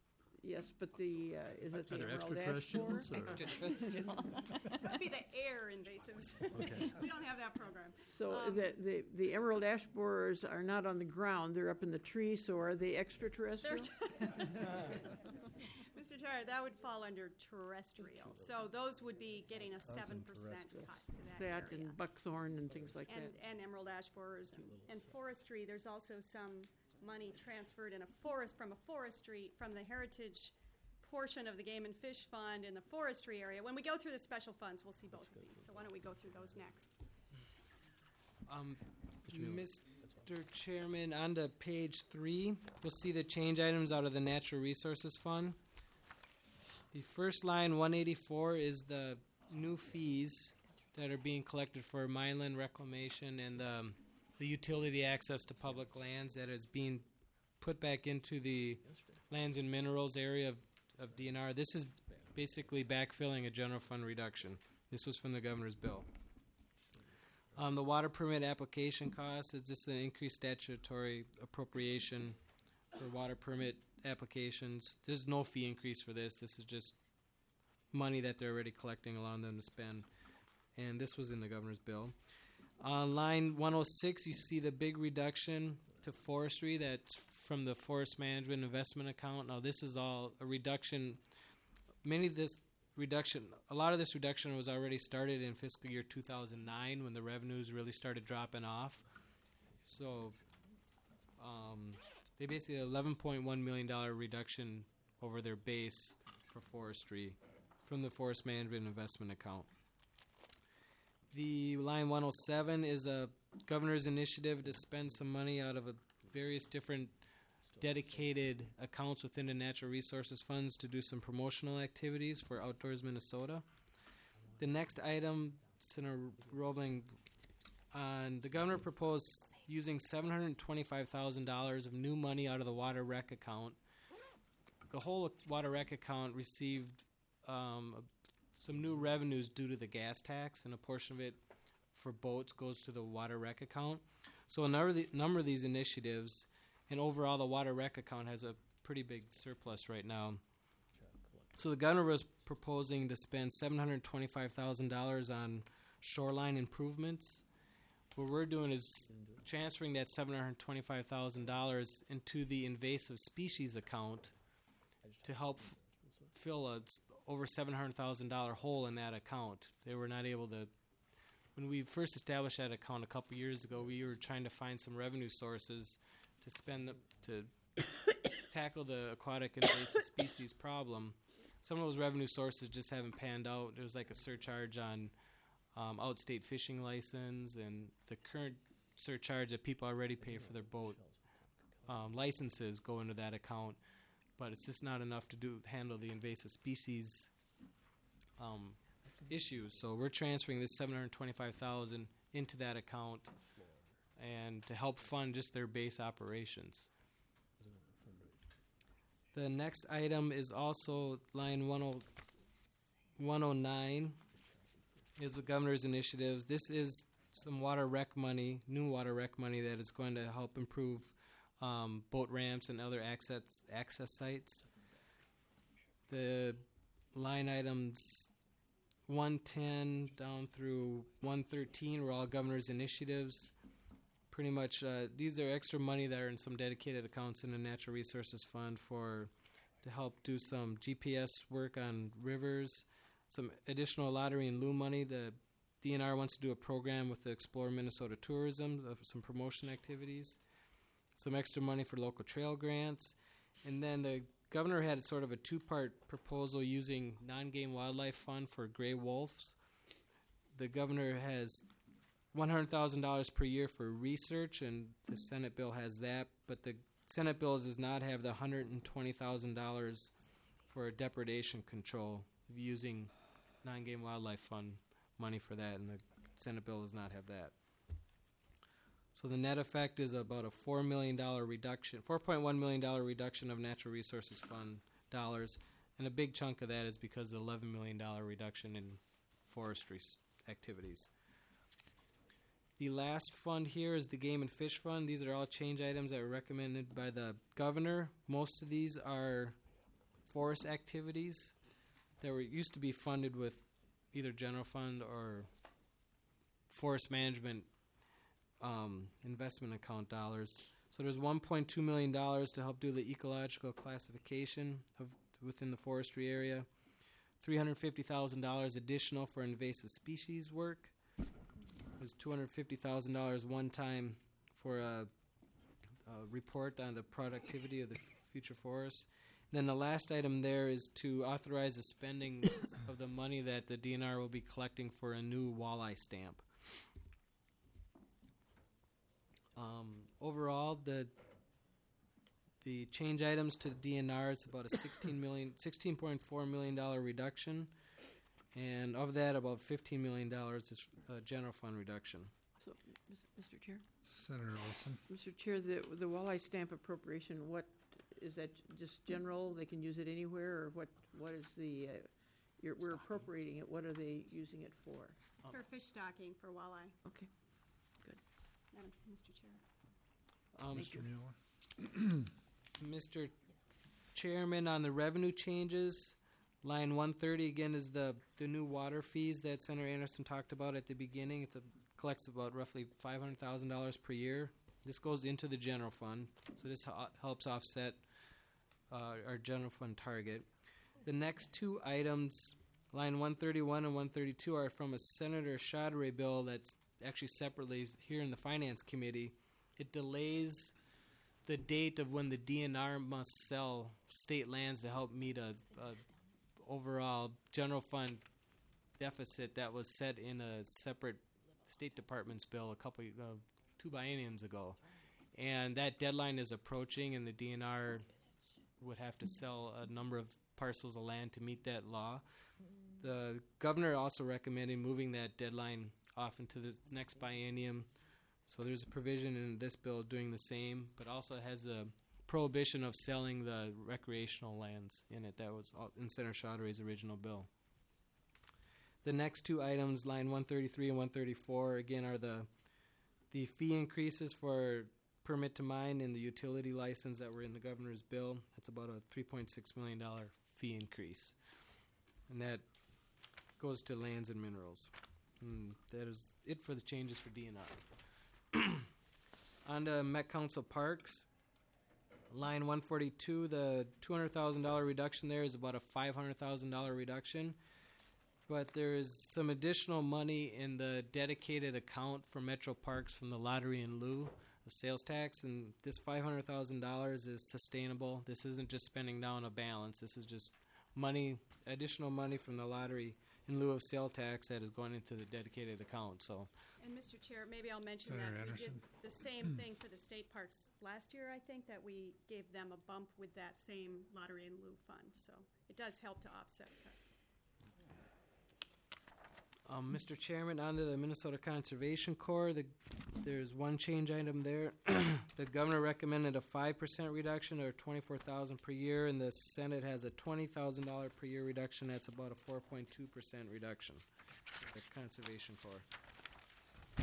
Yes, but the, uh, is it the Are there emerald ash extraterrestrials, borer? or- Extraterrestrial. That'd be the air invasives. Okay. We don't have that program. So Um, the, the, the emerald ash borers are not on the ground, they're up in the tree, so are they extraterrestrial? Mister Chair, that would fall under terrestrial. So those would be getting a seven percent cut to that That area. and buckthorn and things like And, that. and emerald ash borers and, and forestry. There's also some money transferred in a forest, from a forestry, from the heritage portion of the Game and Fish Fund in the forestry area. When we go through the special funds, we'll see both of these. So why don't we go through those next? Um, Mister Chairman, on to page three, you'll see the change items out of the Natural Resources Fund. The first line, one eighty-four, is the new fees that are being collected for mineland reclamation and um, the utility access to public lands that is being put back into the lands and minerals area of, of D N R. This is basically backfilling a general fund reduction. This was from the governor's bill. Um, the water permit application cost is just an increased statutory appropriation for water permit applications. There's no fee increase for this. This is just money that they're already collecting, allowing them to spend. And this was in the governor's bill. On line one oh six, you see the big reduction to forestry that's from the forest management investment account. Now, this is all a reduction. Many of this reduction, a lot of this reduction was already started in fiscal year two thousand nine when the revenues really started dropping off. So, um, they basically eleven point one million dollars reduction over their base for forestry from the forest management investment account. The line one oh seven is a governor's initiative to spend some money out of a various different dedicated accounts within the natural resources funds to do some promotional activities for Outdoors Minnesota. The next item, Senator Roebling, on the governor proposed using seven hundred twenty-five thousand dollars of new money out of the water rec account. The whole water rec account received um, some new revenues due to the gas tax, and a portion of it for boats goes to the water rec account. So a number of, the, number of these initiatives, and overall the water rec account has a pretty big surplus right now. So the governor was proposing to spend seven hundred twenty-five thousand dollars on shoreline improvements. What we're doing is transferring that seven hundred twenty-five thousand dollars into the invasive species account to help f- fill a s- over seven hundred thousand dollars hole in that account. They were not able to. When we first established that account a couple years ago, we were trying to find some revenue sources to spend the, to tackle the aquatic invasive species problem. Some of those revenue sources just haven't panned out. There was like a surcharge on um, outstate fishing license, and the current surcharge that people already pay for their boat um, licenses go into that account. But it's just not enough to do handle the invasive species um, issues. So we're transferring this seven hundred twenty-five thousand dollars into that account, and to help fund just their base operations. The next item is also line one oh nine, is the governor's initiatives. This is some water rec money, new water rec money that is going to help improve um, boat ramps and other access access sites. The line items one ten down through one thirteen were all governor's initiatives. Pretty much, uh, these are extra money that are in some dedicated accounts in the Natural Resources Fund for to help do some G P S work on rivers, some additional lottery and loom money. The D N R wants to do a program with the Explore Minnesota Tourism, of some promotion activities, some extra money for local trail grants, and then the governor had sort of a two-part proposal using non-game wildlife fund for gray wolves. The governor has one hundred thousand dollars per year for research, and the Senate bill has that, but the Senate bill does not have the one hundred twenty thousand dollars for depredation control, using non-game wildlife fund money for that, and the Senate bill does not have that. So the net effect is about a four million dollars reduction, four point one million dollars reduction of Natural Resources Fund dollars, and a big chunk of that is because of the eleven million dollars reduction in forestry s- activities. The last fund here is the Game and Fish Fund. These are all change items that were recommended by the governor. Most of these are forest activities that were used to be funded with either general fund or forest management um, investment account dollars. So there's one point two million dollars to help do the ecological classification of within the forestry area. three hundred fifty thousand dollars additional for invasive species work. There's two hundred fifty thousand dollars one time for a, a report on the productivity of the f- future forests. Then the last item there is to authorize the spending of the money that the D N R will be collecting for a new walleye stamp. Um, overall, the the change items to the D N R is about a sixteen million, sixteen point four million dollar reduction, and of that, about fifteen million dollars is uh, general fund reduction. So, Mister Chair? Senator Olson. Mister Chair, the, the walleye stamp appropriation, what, is that just general, they can use it anywhere, or what, what is the, uh, you're, we're appropriating it, what are they using it for? For fish stocking for walleye. Okay, good. Madam, Mister Chair. Um, Mister Mueller. Mister Chairman, on the revenue changes, line one thirty again is the, the new water fees that Senator Anderson talked about at the beginning. It's a collects about roughly five hundred thousand dollars per year. This goes into the general fund, so this ha- helps offset uh, our general fund target. The next two items, line one thirty-one and one thirty-two, are from a Senator Chaudhary bill that's actually separately here in the Finance Committee. It delays the date of when the D N R must sell state lands to help meet a, a overall general fund deficit that was set in a separate State Department's bill a couple uh, two bienniums ago, and that deadline is approaching, and the D N R would have to sell a number of parcels of land to meet that law. The governor also recommended moving that deadline off into the next biennium. So there's a provision in this bill doing the same, but also it has a prohibition of selling the recreational lands in it. That was in Senator Chaudhary's original bill. The next two items, line one thirty-three and one thirty-four, again are the the fee increases for permit to mine and the utility license that were in the governor's bill. That's about a three point six million dollars fee increase. And that goes to lands and minerals. And that is it for the changes for D N R. On to Met Council Parks. Line one forty-two, the two hundred thousand dollars reduction there is about a five hundred thousand dollars reduction. But there is some additional money in the dedicated account for Metro Parks from the lottery in lieu of sales tax, and this five hundred thousand dollars is sustainable. This isn't just spending down a balance. This is just money, additional money from the lottery in lieu of sales tax that is going into the dedicated account. So, And Mister Chair, maybe I'll mention Senator that Anderson. we did the same thing for the state parks last year, I think, that we gave them a bump with that same lottery in lieu fund. So it does help to offset cuts. Um, Mister Chairman, on to the Minnesota Conservation Corps. The, there's one change item there. The governor recommended a five percent reduction, or twenty-four thousand dollars per year, and the Senate has a twenty thousand dollars per year reduction. That's about a four point two percent reduction for the Conservation Corps.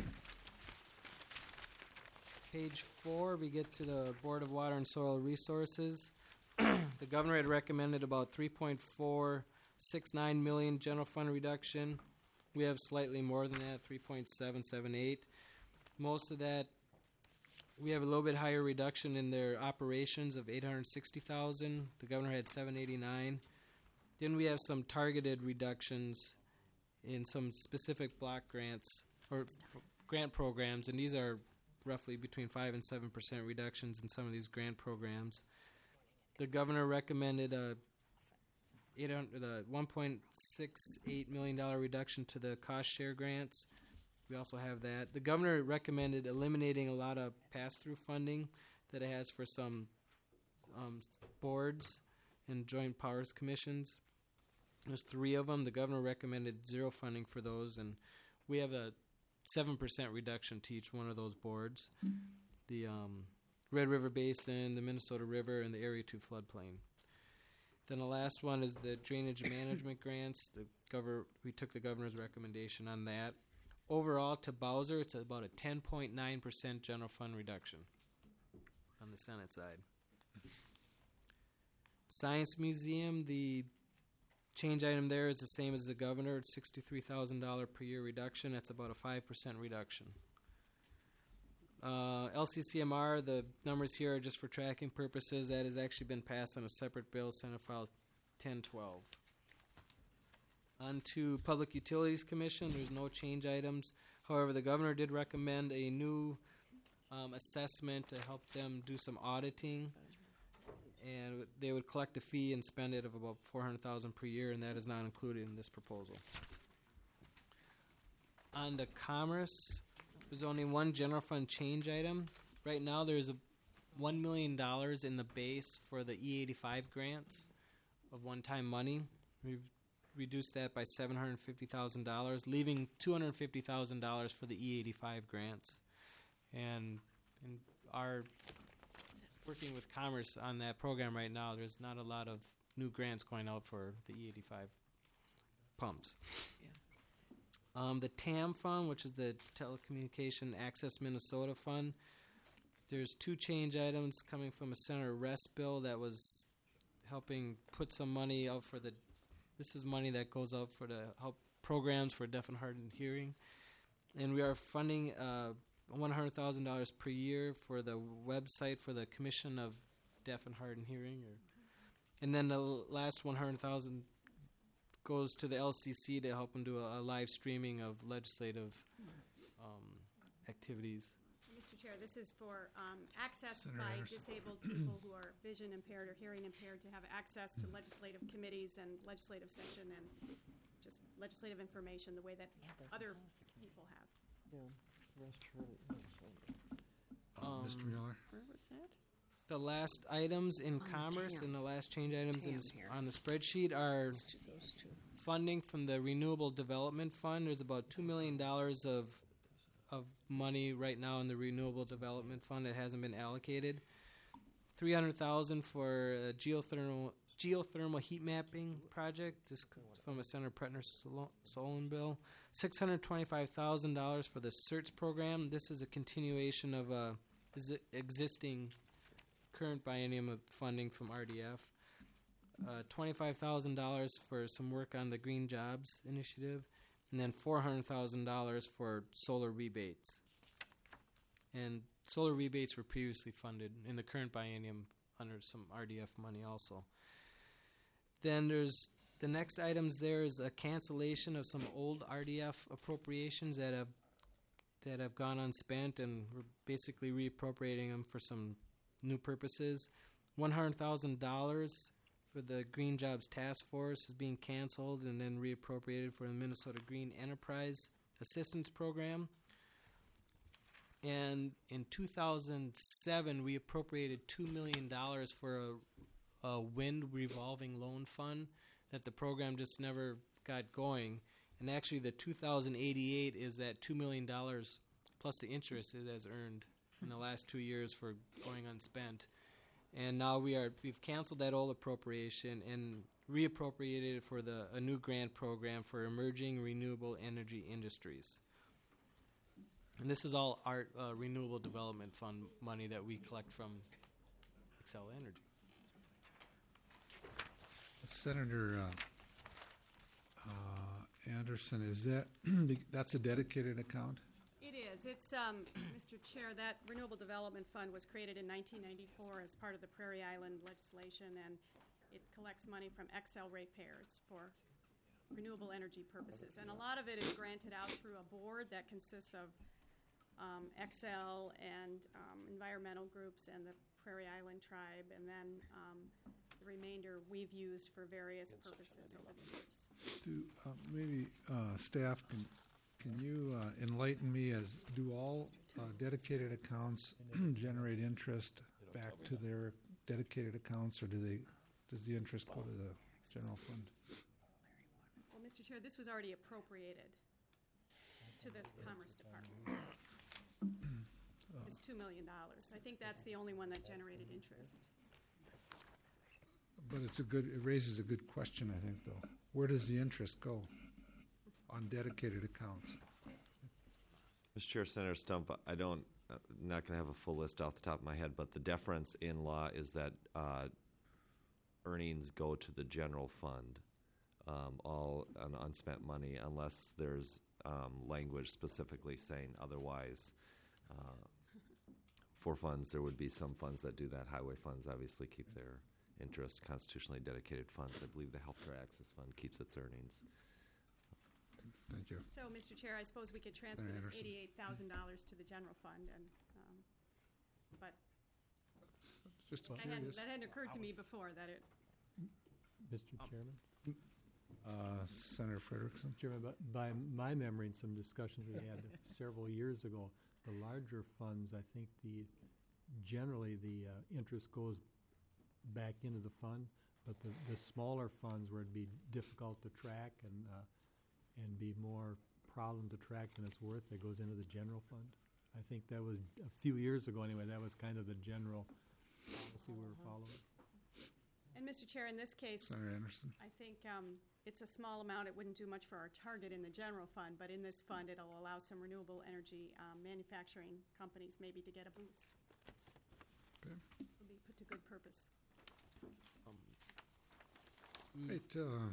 Page four, we get to the Board of Water and Soil Resources. The governor had recommended about three point four six nine million general fund reduction. We have slightly more than that, three point seven seven eight. Most of that, we have a little bit higher reduction in their operations of eight hundred sixty thousand. The governor had seven eighty-nine. Then we have some targeted reductions in some specific block grants or f- grant programs, and these are roughly between five and seven percent reductions in some of these grant programs. The governor recommended a eight hundred, the one point six eight million dollars reduction to the cost share grants. We also have that. The governor recommended eliminating a lot of pass-through funding that it has for some um, boards and joint powers commissions. There's three of them. The governor recommended zero funding for those, and we have a seven percent reduction to each one of those boards. The um, Red River Basin, the Minnesota River, and the Area two floodplain. Then the last one is the drainage management grants. The governor, we took the governor's recommendation on that. Overall, to Bowser, it's about a ten point nine percent general fund reduction on the Senate side. Science Museum, the change item there is the same as the governor. It's sixty-three thousand dollars per year reduction. That's about a five percent reduction. Uh, L C C M R, the numbers here are just for tracking purposes. That has actually been passed on a separate bill, Senate File ten twelve. On to Public Utilities Commission, there's no change items. However, the governor did recommend a new um, assessment to help them do some auditing. And they would collect a fee and spend it of about four hundred thousand dollars per year, and that is not included in this proposal. On to Commerce, there's only one general fund change item. Right now, there's a one million dollars in the base for the E eighty-five grants of one-time money. We've reduced that by seven hundred fifty thousand dollars, leaving two hundred fifty thousand dollars for the E eighty-five grants. And in our working with Commerce on that program right now, there's not a lot of new grants going out for the E eighty-five pumps. Um, the T A M fund, which is the Telecommunication Access Minnesota Fund, there's two change items coming from a Senator Rest bill that was helping put some money out for the, this is money that goes out for the help programs for deaf and hard of hearing. And we are funding uh, one hundred thousand dollars per year for the website for the Commission of Deaf and Hard of Hearing. Or, and then the last one hundred thousand dollars goes to the L C C to help them do a, a live streaming of legislative um, activities. Mister Chair, this is for um, access Senator by Anderson. disabled people who are vision impaired or hearing impaired to have access to legislative committees and legislative session and just legislative information the way that other people have. Yeah, Rest heard it. No, so- Uh, Mister Mueller? Where was that? The last items in commerce and the last change items in the, sp- on the spreadsheet are funding from the Renewable Development Fund. There's about two million dollars of of money right now in the Renewable Development Fund that hasn't been allocated. three hundred thousand dollars for a geothermal geothermal heat mapping project. This comes from a Senator Pretner Sol- Solon bill. six hundred twenty-five thousand dollars for the CERTS program. This is a continuation of a is it existing current biennium of funding from R D F. Uh, twenty-five thousand dollars for some work on the Green Jobs Initiative, and then four hundred thousand dollars for solar rebates. And solar rebates were previously funded in the current biennium under some R D F money also. Then there's the next items there is a cancellation of some old R D F appropriations that have that have gone unspent, and we're basically reappropriating them for some new purposes. one hundred thousand dollars for the Green Jobs Task Force is being canceled and then reappropriated for the Minnesota Green Enterprise Assistance Program. And in two thousand seven, we appropriated two million dollars for a, a wind revolving loan fund that the program just never got going. And actually, the two thousand eighty-eight is that two million dollars plus the interest it has earned in the last two years for going unspent. And now we are we've canceled that old appropriation and reappropriated it for the a new grant program for emerging renewable energy industries. And this is all our uh, renewable development fund money that we collect from Excel Energy. Senator uh, uh, Anderson, is that that's a dedicated account? It is. It's, um, Mister Chair, that Renewable Development Fund was created in nineteen ninety-four as part of the Prairie Island legislation, and it collects money from Excel ratepayers for renewable energy purposes. And a lot of it is granted out through a board that consists of um, Excel and um, environmental groups and the Prairie Island tribe, and then um, the remainder we've used for various purposes over the years. Do uh, maybe uh, staff can can you uh, enlighten me as do all uh, dedicated accounts generate interest back to their dedicated accounts, or do they does the interest go to the general fund? Well, Mister Chair, this was already appropriated to the Commerce Department. It's two million dollars. I think that's the only one that generated interest. But it's a good. It raises a good question, I think, though. Where does the interest go on dedicated accounts? Mister Chair, Senator Stump, I don't. I'm not going to have a full list off the top of my head, but the deference in law is that uh, earnings go to the general fund, um, all un- unspent money, unless there's um, language specifically saying otherwise. Uh, for funds, there would be some funds that do that. Highway funds obviously keep their interest. Constitutionally dedicated funds, I believe the Healthcare Access Fund keeps its earnings. Thank you. So, Mister Chair, I suppose we could transfer Senator this Anderson. eighty-eight thousand dollars to the general fund, and, um, but Just that hadn't, curious. that hadn't occurred to me before, that it, Mister Chairman? Uh, Senator Frederickson. Chairman, but by my memory and some discussions we had several years ago, the larger funds, I think the, generally the uh, interest goes back into the fund, but the, the smaller funds where it'd be difficult to track and, uh, and be more problem to track than it's worth, that goes into the general fund. I think that was, a few years ago anyway, that was kind of the general policy we were following. and Mister Chair, in this case, Senator Anderson. I think um, it's a small amount. It wouldn't do much for our target in the general fund, but in this fund, it'll allow some renewable energy um, manufacturing companies maybe to get a boost. Okay. It'll be put to good purpose. Right. Uh,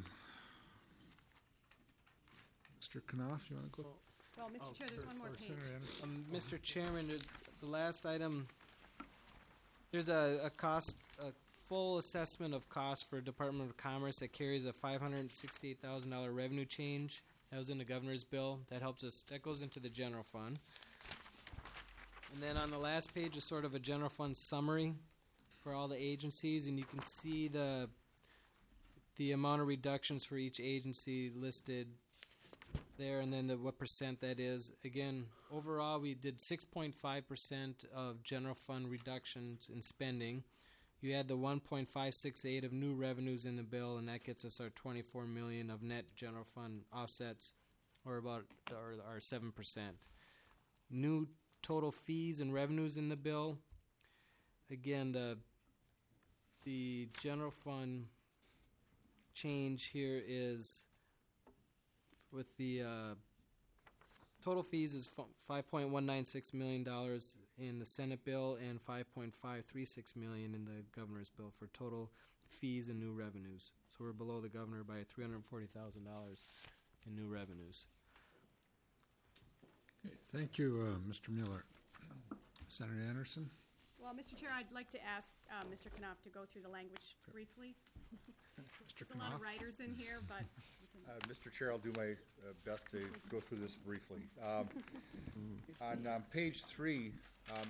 Mister Knopf, you want to go? Well, Mister Chair, there's one more or page. Senator Anderson? Um, Mister Chairman, uh, the last item, there's a, a cost, a full assessment of cost for Department of Commerce that carries a five hundred sixty-eight thousand dollars revenue change. That was in the governor's bill. That helps us, that goes into the general fund. And then on the last page is sort of a general fund summary for all the agencies, and you can see the the amount of reductions for each agency listed there, and then the, what percent that is. Again, overall, we did six point five percent of general fund reductions in spending. You add the one point five six eight of new revenues in the bill, and that gets us our twenty-four million of net general fund offsets, or about or our seven percent. New total fees and revenues in the bill. Again, the the general fund change here is with the uh, total fees is five point one nine six million dollars in the Senate bill and five point five three six million dollars in the governor's bill for total fees and new revenues. So we're below the governor by three hundred forty thousand dollars in new revenues. Okay, thank you, uh, Mister Mueller. Senator Anderson. Well, Mister Chair, I'd like to ask uh, Mister Knopf to go through the language briefly. Mister There's a lot of Knopf. writers in here, but Uh, Mister Chair, I'll do my uh, best to go through this briefly. Um, on um, page three, um,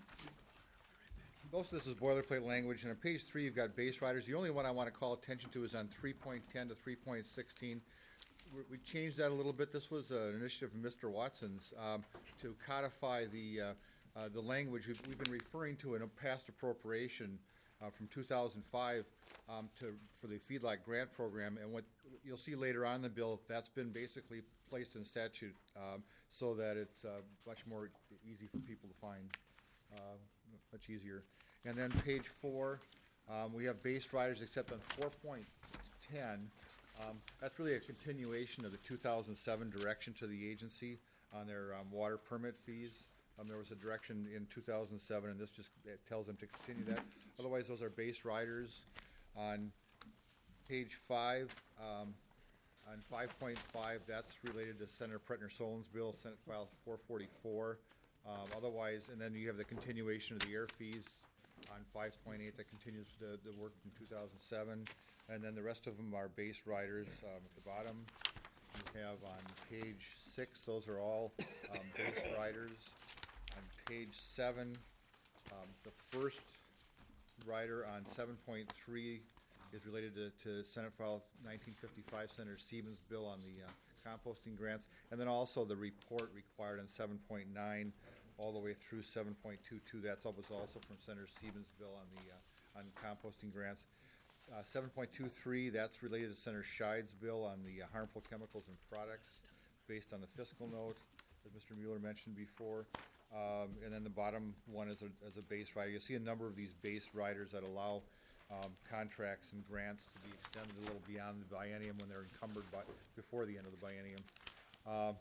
most of this is boilerplate language, and on page three you've got base riders. The only one I want to call attention to is on three point ten to three point sixteen. We- We changed that a little bit. This was uh, an initiative of Mister Watson's um, to codify the uh, uh, the language. We've, we've been referring to in a past appropriation uh, from two thousand five um, to for the feedlot grant program, and what you'll see later on in the bill, that's been basically placed in statute um, so that it's uh, much more easy for people to find, uh, much easier. And then page four, um, we have base riders except on four point ten. Um, that's really a continuation of the two thousand seven direction to the agency on their um, water permit fees. Um, there was a direction in two thousand seven, and this just it tells them to continue that. Otherwise, those are base riders. On page five, um, on five point five, that's related to Senator Pretner Solon's bill, Senate File four forty-four. Um, otherwise, and then you have the continuation of the air fees on five point eight that continues the, the work from two thousand seven. And then the rest of them are base riders. Um, at the bottom, you have on page six, those are all um, base riders. On page seven, um, the first rider on seven point three is related to, to Senate File nineteen fifty-five, Senator Stevens' bill on the uh, composting grants, and then also the report required on seven point nine all the way through seven point two two. That's was also from Senator Stevens' bill on the uh, on composting grants. Uh, seven point two three, that's related to Senator Scheid's bill on the uh, harmful chemicals and products based on the fiscal note, as Mister Mueller mentioned before. Um, and then the bottom one is a, as a base rider. You'll see a number of these base riders that allow um, contracts and grants to be extended a little beyond the biennium when they're encumbered by, before the end of the biennium. Uh,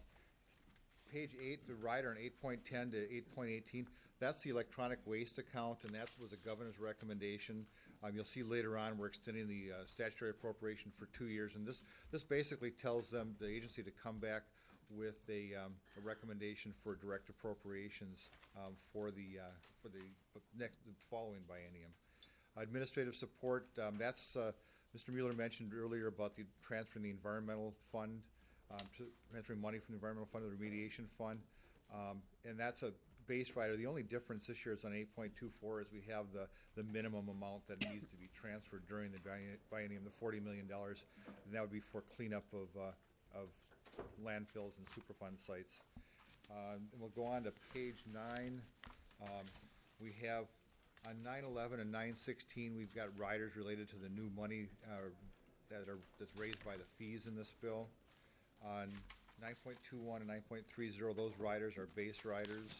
page eight, the rider on eight point ten to eight point eighteen, that's the electronic waste account, and that was a governor's recommendation. Um, you'll see later on, we're extending the uh, statutory appropriation for two years, and this, this basically tells them, the agency, to come back with a, um, a recommendation for direct appropriations um, for the, uh, for the next, the following biennium. Administrative support, um, that's, uh, Mister Mueller mentioned earlier about the transferring the environmental fund, um, to transferring money from the environmental fund to the remediation fund, um, and that's a base rider. The only difference this year is on eight point two four is we have the, the minimum amount that needs to be transferred during the bien- biennium, the forty million dollars, and that would be for cleanup of, uh, of landfills and Superfund sites. Uh, and we'll go on to page nine. Um, we have on nine eleven and nine sixteen, we've got riders related to the new money uh, that are that's raised by the fees in this bill. On nine point two one and nine point three zero, those riders are base riders.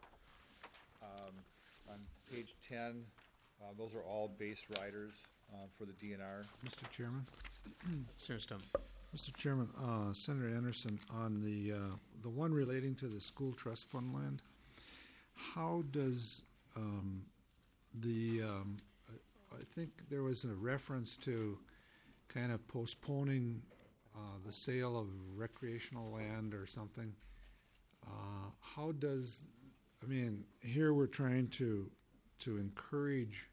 Um, on page ten, uh, those are all base riders uh, for the D N R. Mister Chairman? Senator Stump. Mister Chairman, uh, Senator Anderson, on the, uh, the one relating to the school trust fund land, how does um, the, um, I I think there was a reference to kind of postponing uh, the sale of recreational land or something. Uh, how does, I mean, here we're trying to, to encourage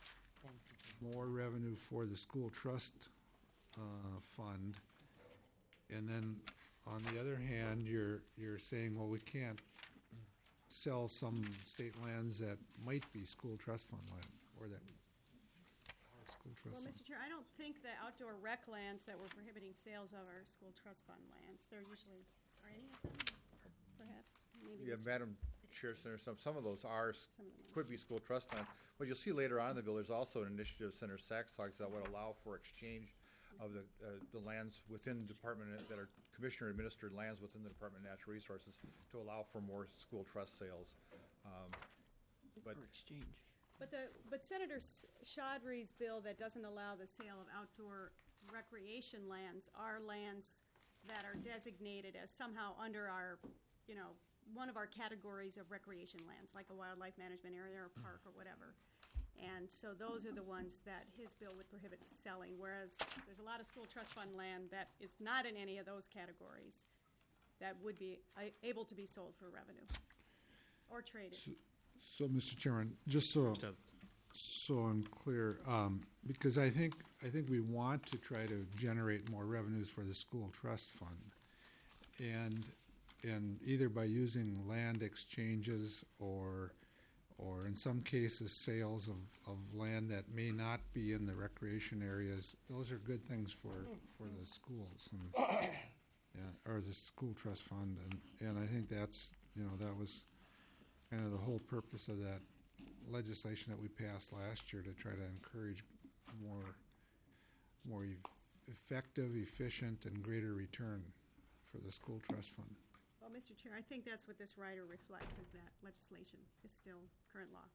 more revenue for the school trust uh, fund, and then on the other hand, you're you're saying, well, we can't sell some state lands that might be school trust fund land, or that are school trust Well, fund. Mister Chair, I don't think the outdoor rec lands that we're prohibiting sales of are school trust fund lands. They're usually, are any of them, perhaps? Maybe Yeah, Mister Madam Chair, Senator, some, some of those are, s- Some of them are. could be school trust funds. What you'll see later on in the bill, there's also an initiative, Senator Sachs talks, that would allow for exchange of the, uh, the lands within the department, that are commissioner-administered lands within the Department of Natural Resources, to allow for more school trust sales. Um, But exchange. But the, but Senator S- Chaudhry's bill that doesn't allow the sale of outdoor recreation lands are lands that are designated as somehow under our, you know, one of our categories of recreation lands, like a wildlife management area or a park or whatever. And so those are the ones that his bill would prohibit selling, whereas there's a lot of school trust fund land that is not in any of those categories that would be uh, able to be sold for revenue or traded. So, so, Mister Chairman, just so so I'm clear, um, because I think I think we want to try to generate more revenues for the school trust fund, and and either by using land exchanges or or in some cases sales of, of land that may not be in the recreation areas. Those are good things for, for the schools and yeah, or the school trust fund, and, and I think that's, you know, that was kind of the whole purpose of that legislation that we passed last year, to try to encourage more more e- effective, efficient, and greater return for the school trust fund. Well, Mister Chair, I think that's what this rider reflects, is that legislation is still current law.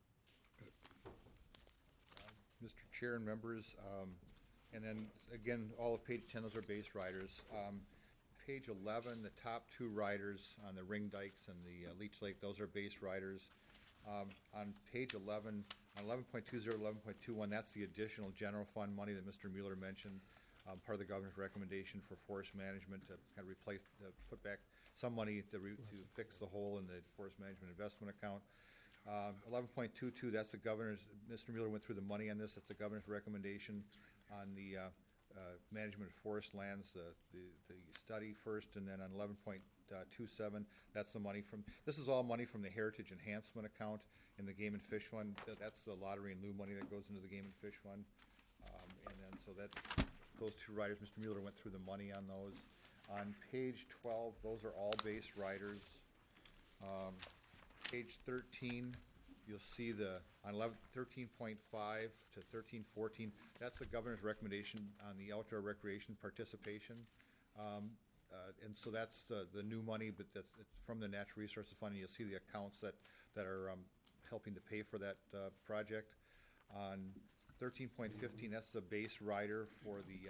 Mister Chair and members, um, and then again, all of page ten, those are base riders. Um, page eleven, the top two riders on the ring dikes and the uh, Leech Lake, those are base riders. Um, on page eleven, on eleven point two zero, eleven point two one, that's the additional general fund money that Mister Mueller mentioned, um, part of the governor's recommendation for forest management to kind of replace, uh, put back some money to, re- to fix the hole in the forest management investment account. Um, eleven point two two, that's the governor's, Mister Mueller went through the money on this, that's the governor's recommendation on the uh, uh, management of forest lands, the, the, the study first, and then on eleven point two seven, that's the money from, this is all money from the Heritage Enhancement account in the Game and Fish Fund. That- That's the lottery and lieu money that goes into the Game and Fish Fund. Um, and then, so that, those two riders, Mister Mueller went through the money on those. On page twelve, those are all base riders. Um, page thirteen, you'll see the, on eleven, thirteen point five to thirteen fourteen, that's the governor's recommendation on the outdoor recreation participation. Um, uh, and so that's the, the new money, but that's it's from the Natural Resources Fund, and you'll see the accounts that, that are um, helping to pay for that uh, project. On thirteen point fifteen, that's the base rider for the uh,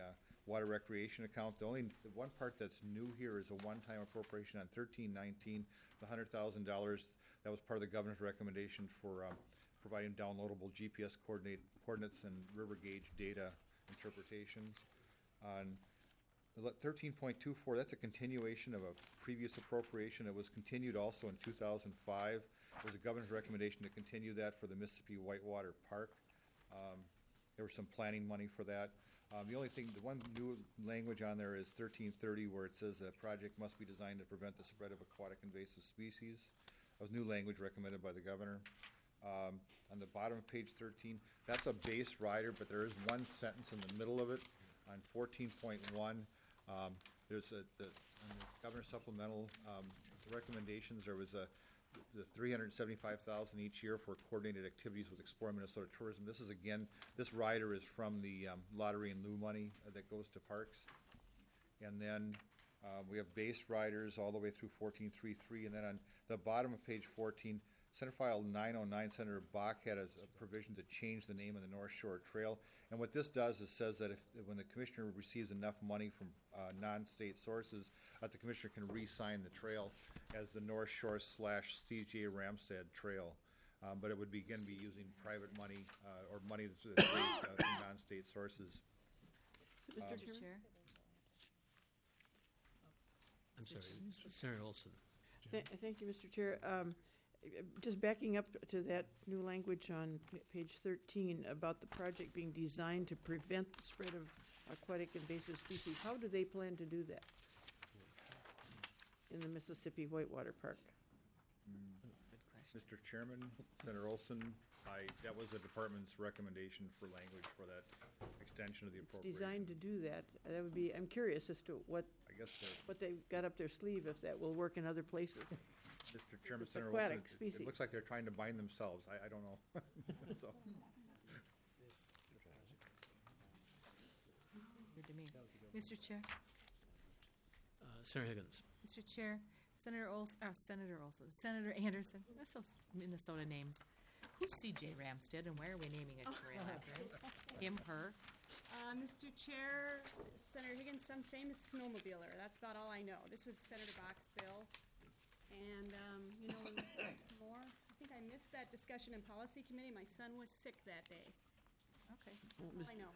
water recreation account. The only, the one part that's new here is a one-time appropriation on thirteen nineteen, the hundred thousand dollars. That was part of the governor's recommendation for um, providing downloadable G P S coordinate, coordinates and river gauge data interpretations. On thirteen point two four, that's a continuation of a previous appropriation. It was continued also in two thousand five. It was a governor's recommendation to continue that for the Mississippi Whitewater Park. Um, there was some planning money for that. Um, the only thing, the one new language on there is thirteen thirty, where it says a project must be designed to prevent the spread of aquatic invasive species. That was new language recommended by the governor. Um, on the bottom of page thirteen, that's a base rider, but there is one sentence in the middle of it on fourteen point one. Um, there's a, the, on the governor's supplemental um, recommendations, there was a the three hundred seventy-five thousand dollars each year for coordinated activities with Explore Minnesota Tourism. This is, again, this rider is from the um, lottery and lieu money uh, that goes to parks. And then uh, we have base riders all the way through fourteen thirty-three. And then on the bottom of page fourteen, Senate File nine oh nine, Senator Bach had a, a provision to change the name of the North Shore Trail. And what this does is says that if when the commissioner receives enough money from uh, non-state sources, that the commissioner can re-sign the trail as the North Shore slash C J Ramstad Trail. Um, but it would begin be using private money uh, or money that's raised uh, from non-state sources. Mister Um, Chair? I'm sorry, Senator Olson. Th- Thank you, Mister Chair. Um, Just backing up to that new language on p- page thirteen about the project being designed to prevent the spread of aquatic invasive species, how do they plan to do that in the Mississippi Whitewater Park? Mister Chairman, Senator Olson, I, that was the department's recommendation for language for that extension of the It's appropriation. designed to do that. Uh, That would be, I'm curious as to what, I guess the- what they've got up their sleeve, if that will work in other places. Mister Chairman, It's Senator aquatic Olson, it- species. it looks like they're trying to bind themselves. I, I don't know. So, Good to me. Mister Chair, Uh, Senator Higgins. Mister Chair, Senator Olson, uh, Senator Olson, Senator Anderson, that's those Minnesota names. Who's C J Ramstad and why are we naming a trail after him? Him, her? Uh, Mister Chair, Senator Higgins, some famous snowmobiler. That's about all I know. This was Senator Bach's bill. And, um, you know, more? I think I missed that discussion in Policy Committee. My son was sick that day. Okay. That's all I know.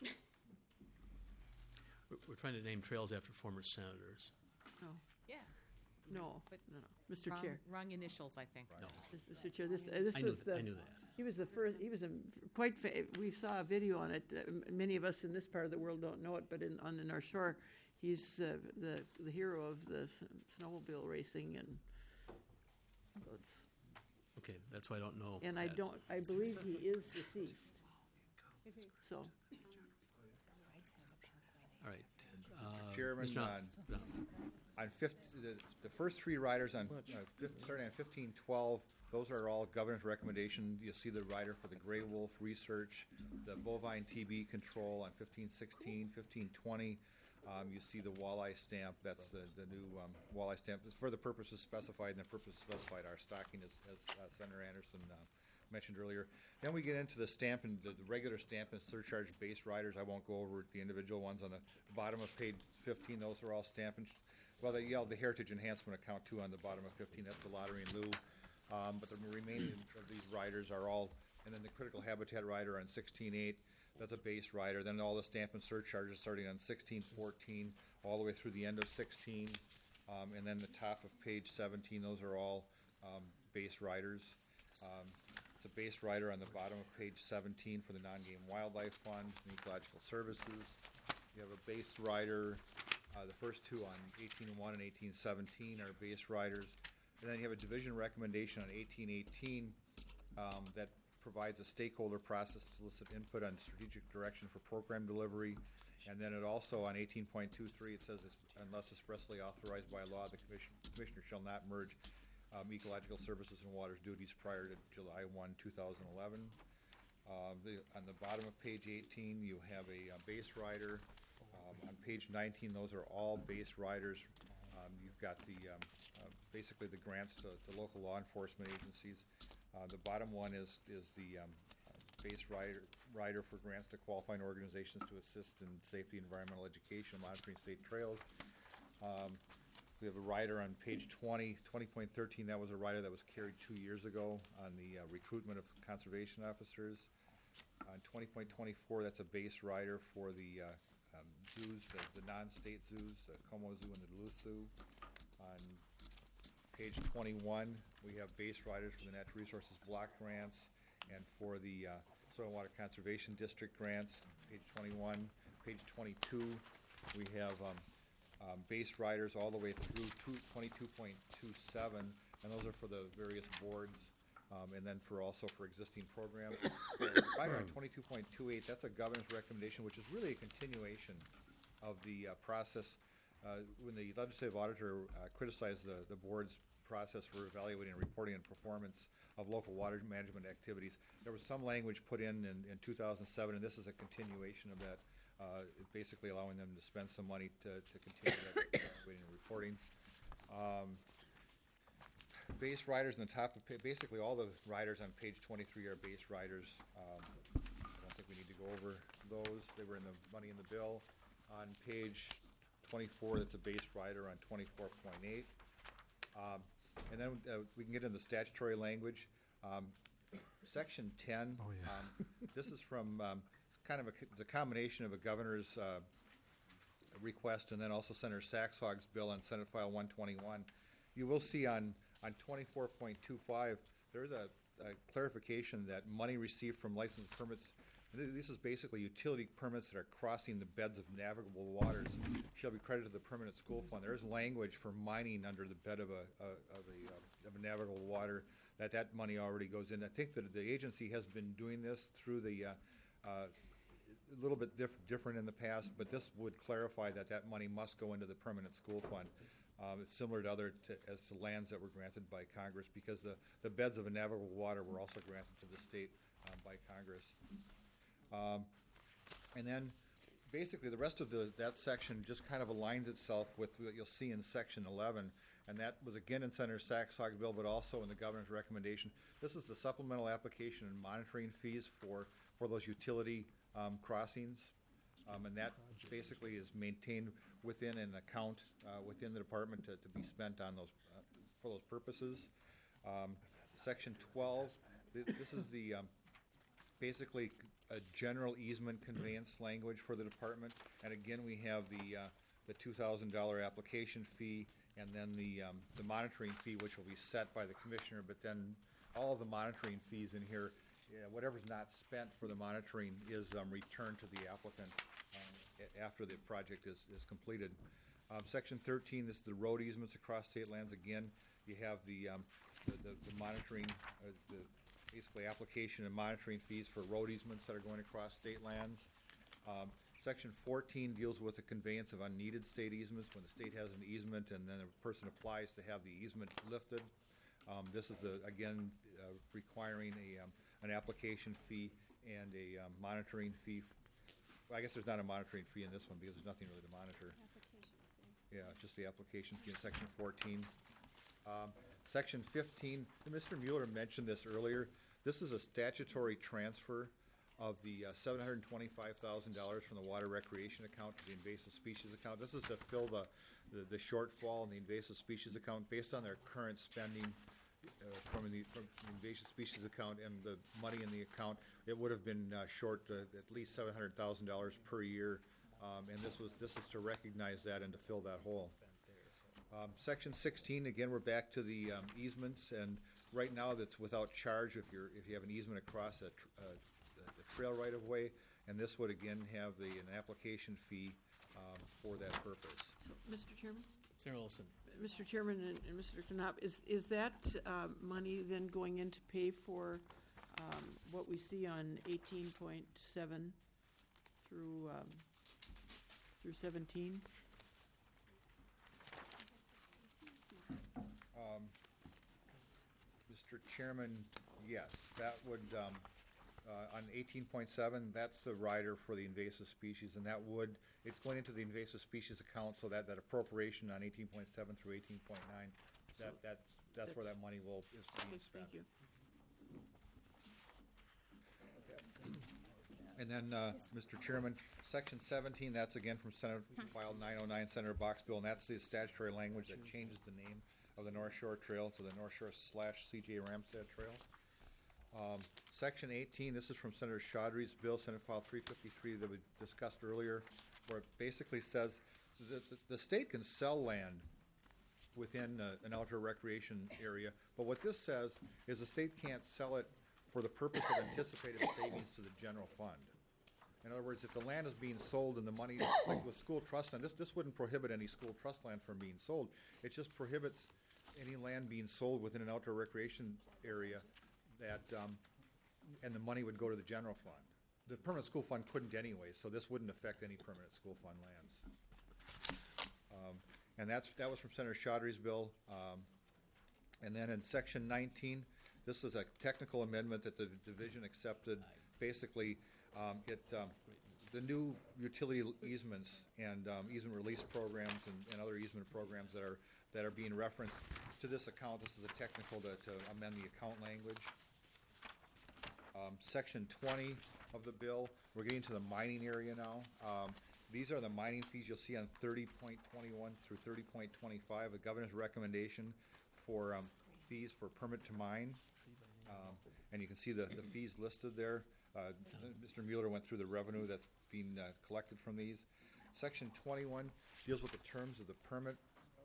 We're- We're trying to name trails after former senators. Oh, Yeah. no, But no, no. Mister wrong, Chair. Wrong initials, I think. No. Mister Chair, this, uh, this I knew was th- the. I knew that. He was the first, he was a quite, fa- we saw a video on it. Uh, m- Many of us in this part of the world don't know it, but in, on the North Shore, he's uh, the, the hero of the s- snowmobile racing and so it's, Okay, that's why I don't know. and I that. don't, I believe he is deceased. So, All right. uh, Chairman, Mister on, Knopf. on fifth, the, the first three riders on, uh, fif- starting on fifteen twelve, those are all governor's recommendation. You'll see the rider for the gray wolf research, the bovine T B control on fifteen sixteen, fifteen twenty. Um, you see the walleye stamp, that's the, the new, um, walleye stamp. It's for the purposes specified, and the purposes specified are stocking, as, as uh, Senator Anderson, uh, mentioned earlier. Then we get into the stamp and the, the regular stamp and surcharge base riders. I won't go over the individual ones on the bottom of page fifteen. Those are all stamp and, well, the, yeah, the heritage enhancement account too on the bottom of fifteen. That's the lottery and lieu. Um, but the remaining of these riders are all, and then the critical habitat rider on sixteen eight. That's a base rider. Then all the stamp and surcharges starting on sixteen fourteen all the way through the end of sixteen. Um, and then the top of page seventeen, those are all um, base riders. Um, it's a base rider on the bottom of page seventeen for the non-game wildlife fund and ecological services. You have a base rider. Uh, the first two on eighteen one and eighteen seventeen are base riders. And then you have a division recommendation on eighteen eighteen um, that provides a stakeholder process to solicit input on strategic direction for program delivery. And then it also, on eighteen point two three, it says it's, unless expressly authorized by law, the commission, commissioner shall not merge um, ecological services and waters duties prior to July first, two thousand eleven. Uh, the, on the bottom of page eighteen, you have a, uh base rider. Um, on page nineteen, those are all base riders. Um, you've got the, um, uh, basically the grants to, to local law enforcement agencies. Uh, the bottom one is, is the um, uh, base rider, rider for grants to qualifying organizations to assist in safety, environmental education, monitoring state trails. Um, We have a rider on page twenty, twenty point thirteen, that was a rider that was carried two years ago on the uh, recruitment of conservation officers. On twenty point twenty-four, that's a base rider for the uh, um, zoos, the, the non-state zoos, the Como Zoo and the Duluth Zoo. On page twenty-one, we have base riders for the Natural Resources Block grants and for the uh, Soil and Water Conservation District grants, page twenty-one. Page twenty-two, we have um, um, base riders all the way through twenty-two point two seven, and those are for the various boards, um, and then for also for existing programs. Rider on twenty-two point two eight, that's a governor's recommendation, which is really a continuation of the uh, process. Uh, when the legislative auditor uh, criticized the, the board's process for evaluating and reporting on performance of local water management activities, there was some language put in in, in two thousand seven, and this is a continuation of that, uh, basically allowing them to spend some money to, to continue that evaluating and reporting. Um, base riders on the top of, pa- basically all the riders on page twenty-three are base riders. Um, I don't think we need to go over those. They were in the money in the bill. On page twenty-four, that's a base rider on twenty-four point eight. Um, and then uh, we can get into the statutory language. Um, section ten, Oh, yeah. um, this is from, um, it's kind of a, it's a combination of a governor's uh, request and then also Senator Saxhog's bill on Senate File one twenty-one. You will see on, on twenty-four point two five, there's a, a clarification that money received from licensed permits, and th- this is basically utility permits that are crossing the beds of navigable waters, shall be credited to the permanent school fund. There is language for mining under the bed of a, a of a uh, of a navigable water, that that money already goes in. I think that the agency has been doing this through the uh, uh, a little bit diff- different in the past, but this would clarify that that money must go into the permanent school fund. Um, it's similar to other to, as to lands that were granted by Congress, because the, the beds of a navigable water were also granted to the state um, by Congress. Um, and then basically the rest of the, that section just kind of aligns itself with what you'll see in section eleven, and that was again in Senator Saxhog's bill, but also in the governor's recommendation. This is the supplemental application and monitoring fees for, for those utility um, crossings, um, and that basically is maintained within an account uh, within the department to, to be spent on those uh, for those purposes. Um, section twelve, th- this is the um, basically a general easement conveyance language for the department, and again we have the uh, the two thousand dollar application fee, and then the um, the monitoring fee, which will be set by the commissioner. But then all of the monitoring fees in here, yeah, whatever's not spent for the monitoring is um, returned to the applicant um, a- after the project is, is completed. Um, section thirteen, this is the road easements across state lands. Again, you have the um, the, the, the monitoring, uh, the basically application and monitoring fees for road easements that are going across state lands. Um, section fourteen deals with the conveyance of unneeded state easements when the state has an easement and then a person applies to have the easement lifted. Um, this is the, again uh, requiring a um, an application fee and a um, monitoring fee. Well, I guess there's not a monitoring fee in this one because there's nothing really to monitor. Yeah, just the application fee in section fourteen. Um, section fifteen, Mister Mueller mentioned this earlier. This is a statutory transfer of the uh, seven hundred twenty-five thousand dollars from the water recreation account to the invasive species account. This is to fill the, the, the shortfall in the invasive species account based on their current spending uh, from, the, from the invasive species account and the money in the account. It would have been uh, short uh, at least seven hundred thousand dollars per year, um, and this was this is to recognize that and to fill that hole. Um, section sixteen, again, we're back to the um, easements, and right now that's without charge if you're if you have an easement across a, tr- uh, a trail right of way, and this would again have the an application fee um, for that purpose. So, Mister Chairman? Senator Olson. Mister Chairman and, and Mister Knopf, is, is that uh, money then going in to pay for um, what we see on eighteen point seven through, um, through seventeen? Um, Mister Chairman, yes, that would, um, uh, on eighteen point seven, that's the rider for the invasive species, and that would, it's going into the invasive species account, so that, that appropriation on eighteen point seven through eighteen point nine, that, that's, that's where that money will, is being Okay, spent. thank you. And then, uh, Mister Chairman, Section seventeen, that's again from Senate File nine oh nine, Senator Box Bill, and that's the statutory language that changes the name of the North Shore Trail to the North Shore slash C J Ramstad Trail. Um, Section eighteen, this is from Senator Chaudhry's bill, Senate File three fifty-three that we discussed earlier, where it basically says that the, the state can sell land within uh, an outdoor recreation area, but what this says is the state can't sell it for the purpose of anticipated savings to the general fund. In other words, if the land is being sold and the money, like with school trust land, this, this wouldn't prohibit any school trust land from being sold. It just prohibits any land being sold within an outdoor recreation area that, um, and the money would go to the general fund. The permanent school fund couldn't anyway, so this wouldn't affect any permanent school fund lands. Um, and that's, that was from Senator Chaudhry's bill. Um, and then in Section nineteen, this is a technical amendment that the division accepted. Basically, um, it um, the new utility easements and um, easement release programs and, and other easement programs that are that are being referenced to this account. This is a technical to, to amend the account language. Um, Section twenty of the bill, we're getting to the mining area now. Um, these are the mining fees you'll see on thirty point twenty-one through thirty point twenty-five, the governor's recommendation for um, fees for permit to mine. Um, and you can see the, the fees listed there. Uh, Mister Mueller went through the revenue that's being uh, collected from these. Section twenty-one deals with the terms of the permit.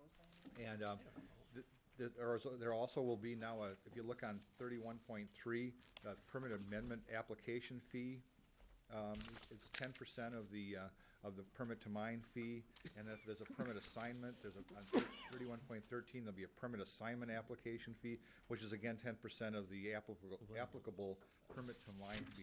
And um, th th there, is, there also will be now, a, if you look on thirty-one point three, uh, permit amendment application fee. Um, it's ten percent of the uh, of the permit to mine fee, and if there's a permit assignment, there's a on thirty-one point thirteen, there'll be a permit assignment application fee, which is again ten percent of the applicable applicable permit to mine fee.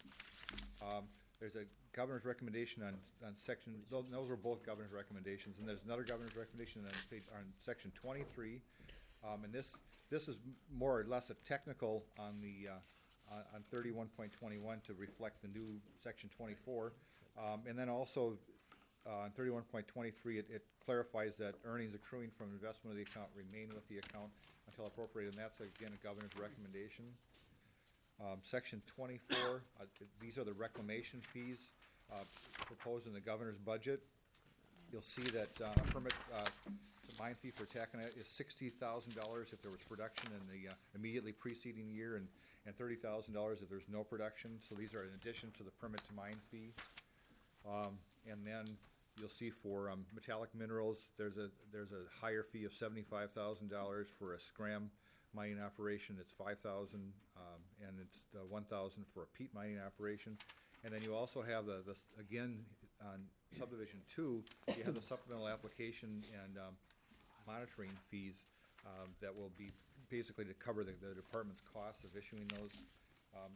Um, there's a governor's recommendation on on section. Those, those were both governor's recommendations, and there's another governor's recommendation on page on section twenty-three, um, and this this is more or less a technical on the. Uh, Uh, on thirty-one point twenty-one to reflect the new section twenty-four. Um, and then also uh, on thirty-one point twenty-three, it, it clarifies that earnings accruing from investment of the account remain with the account until appropriated, and that's again a governor's recommendation. Um, section twenty-four, uh, these are the reclamation fees uh, proposed in the governor's budget. You'll see that uh, a permit uh, the mine fee for taconite is sixty thousand dollars if there was production in the uh, immediately preceding year, and and thirty thousand dollars if there's no production. So these are in addition to the permit to mine fee. Um, and then you'll see for um, metallic minerals, there's a there's a higher fee of seventy-five thousand dollars for a scram mining operation. It's five thousand dollars, um, and it's uh, one thousand dollars for a peat mining operation. And then you also have the, the again on subdivision two, you have the supplemental application and um, monitoring fees um, that will be basically to cover the, the department's costs of issuing those um,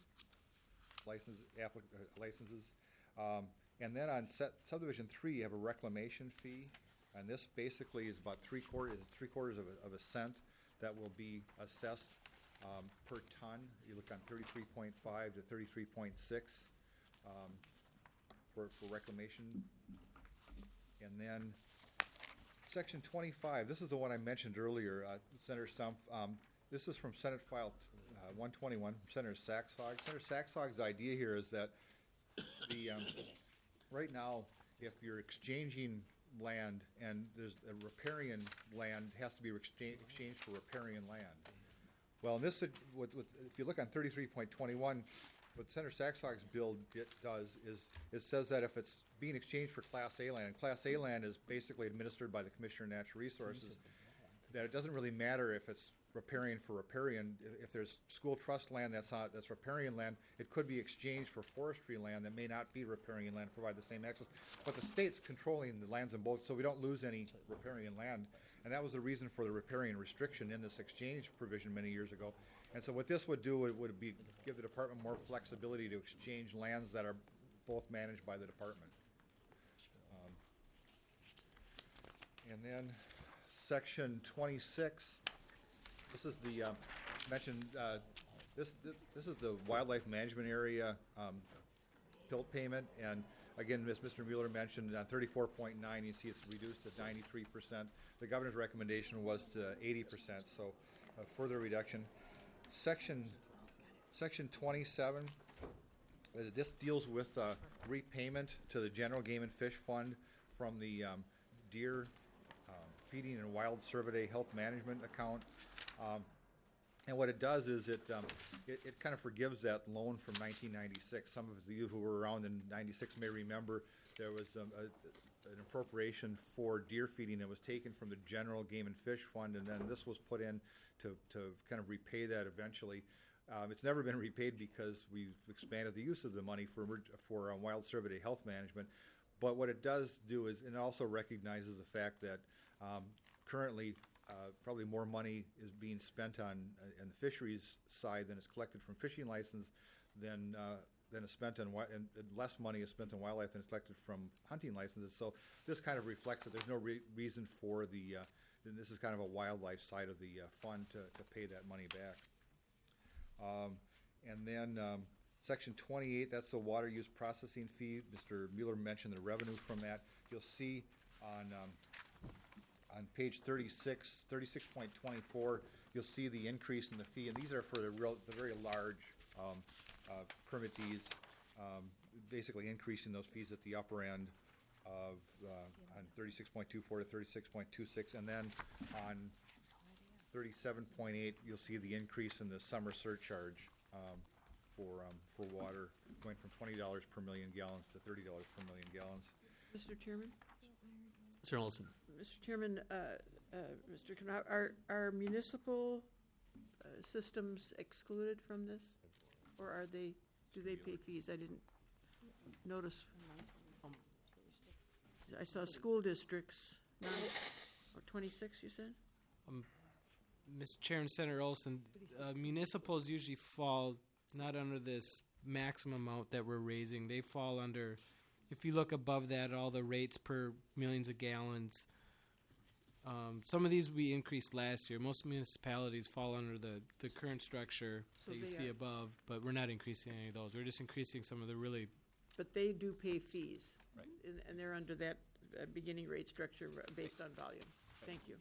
license, applic uh, licenses. Um, and then on set, subdivision three, you have a reclamation fee, and this basically is about three quarters, three quarters of a, of a cent that will be assessed um, per ton. You look on thirty-three point five to thirty-three point six um, for, for reclamation. And then Section twenty-five, this is the one I mentioned earlier, uh, Senator Stumpf. Um, this is from Senate File uh, one twenty-one, from Senator Saxhog. Senator Saxhog's idea here is that the um, right now, if you're exchanging land and there's a riparian land has to be exchange, exchanged for riparian land. Well, in this, with, with, if you look on thirty-three point twenty-one, what Senator Saxhog's bill it does is it says that if it's being exchanged for Class A land, and Class A land is basically administered by the Commissioner of Natural Resources, that it doesn't really matter if it's riparian for riparian. If there's school trust land that's not, that's riparian land, it could be exchanged for forestry land that may not be riparian land, provide the same access. But the state's controlling the lands in both, so we don't lose any riparian land. And that was the reason for the riparian restriction in this exchange provision many years ago. And so what this would do would, would be give the department more flexibility to exchange lands that are both managed by the department. Um, and then section twenty-six, this is the, uh, mentioned, uh, this, this, this is the wildlife management area um, P I L T payment. And again, as Mister Mueller mentioned, on thirty-four point nine, you see it's reduced to ninety-three percent. The governor's recommendation was to eighty percent, so a further reduction. Section Section twenty-seven, Uh, This deals with uh, repayment to the General Game and Fish Fund from the um, Deer um, Feeding and Wild Cervidae Health Management account. Um, And what it does is it, um, it, it kind of forgives that loan from nineteen ninety-six. Some of you who were around in ninety-six may remember there was um, a, an appropriation for deer feeding that was taken from the General Game and Fish Fund, and then this was put in to, to kind of repay that eventually. Um, it's never been repaid because we've expanded the use of the money for emerg- for um, wild cervidae health management. But what it does do is, and it also recognizes the fact that um, currently uh, probably more money is being spent on uh, on the fisheries side than is collected from fishing license than uh, than is spent on wi- and, and less money is spent on wildlife than is collected from hunting licenses. So this kind of reflects that there's no re- reason for the uh, and this is kind of a wildlife side of the uh, fund to, to pay that money back. Um, and then um, section twenty-eight, that's the water use processing fee. Mister Mueller mentioned the revenue from that. You'll see on um, on page thirty-six, thirty-six point twenty-four, you'll see the increase in the fee, and these are for the real, the very large um, uh, permittees, um, basically increasing those fees at the upper end of uh, on thirty-six point two four to thirty-six point two six, and then on thirty-seven point eight, you'll see the increase in the summer surcharge um, for um, for water, going from twenty dollars per million gallons to thirty dollars per million gallons. Mister Chairman? Mister Olson. Mister Chairman, uh, uh, Mister Knopf, are, are municipal uh, systems excluded from this? Or are they, do they pay fees? I didn't notice. I saw school districts, nine, or twenty-six, you said? Um, Mister Chair and Senator Olson, uh, municipals usually fall not under this maximum amount that we're raising. They fall under, if you look above that, all the rates per millions of gallons. Um, some of these we increased last year. Most municipalities fall under the, the current structure So that you they see are- above, but we're not increasing any of those. We're just increasing some of the really. But they do pay fees. Right. And, and they're under that uh, beginning rate structure uh, based on volume. Thank you.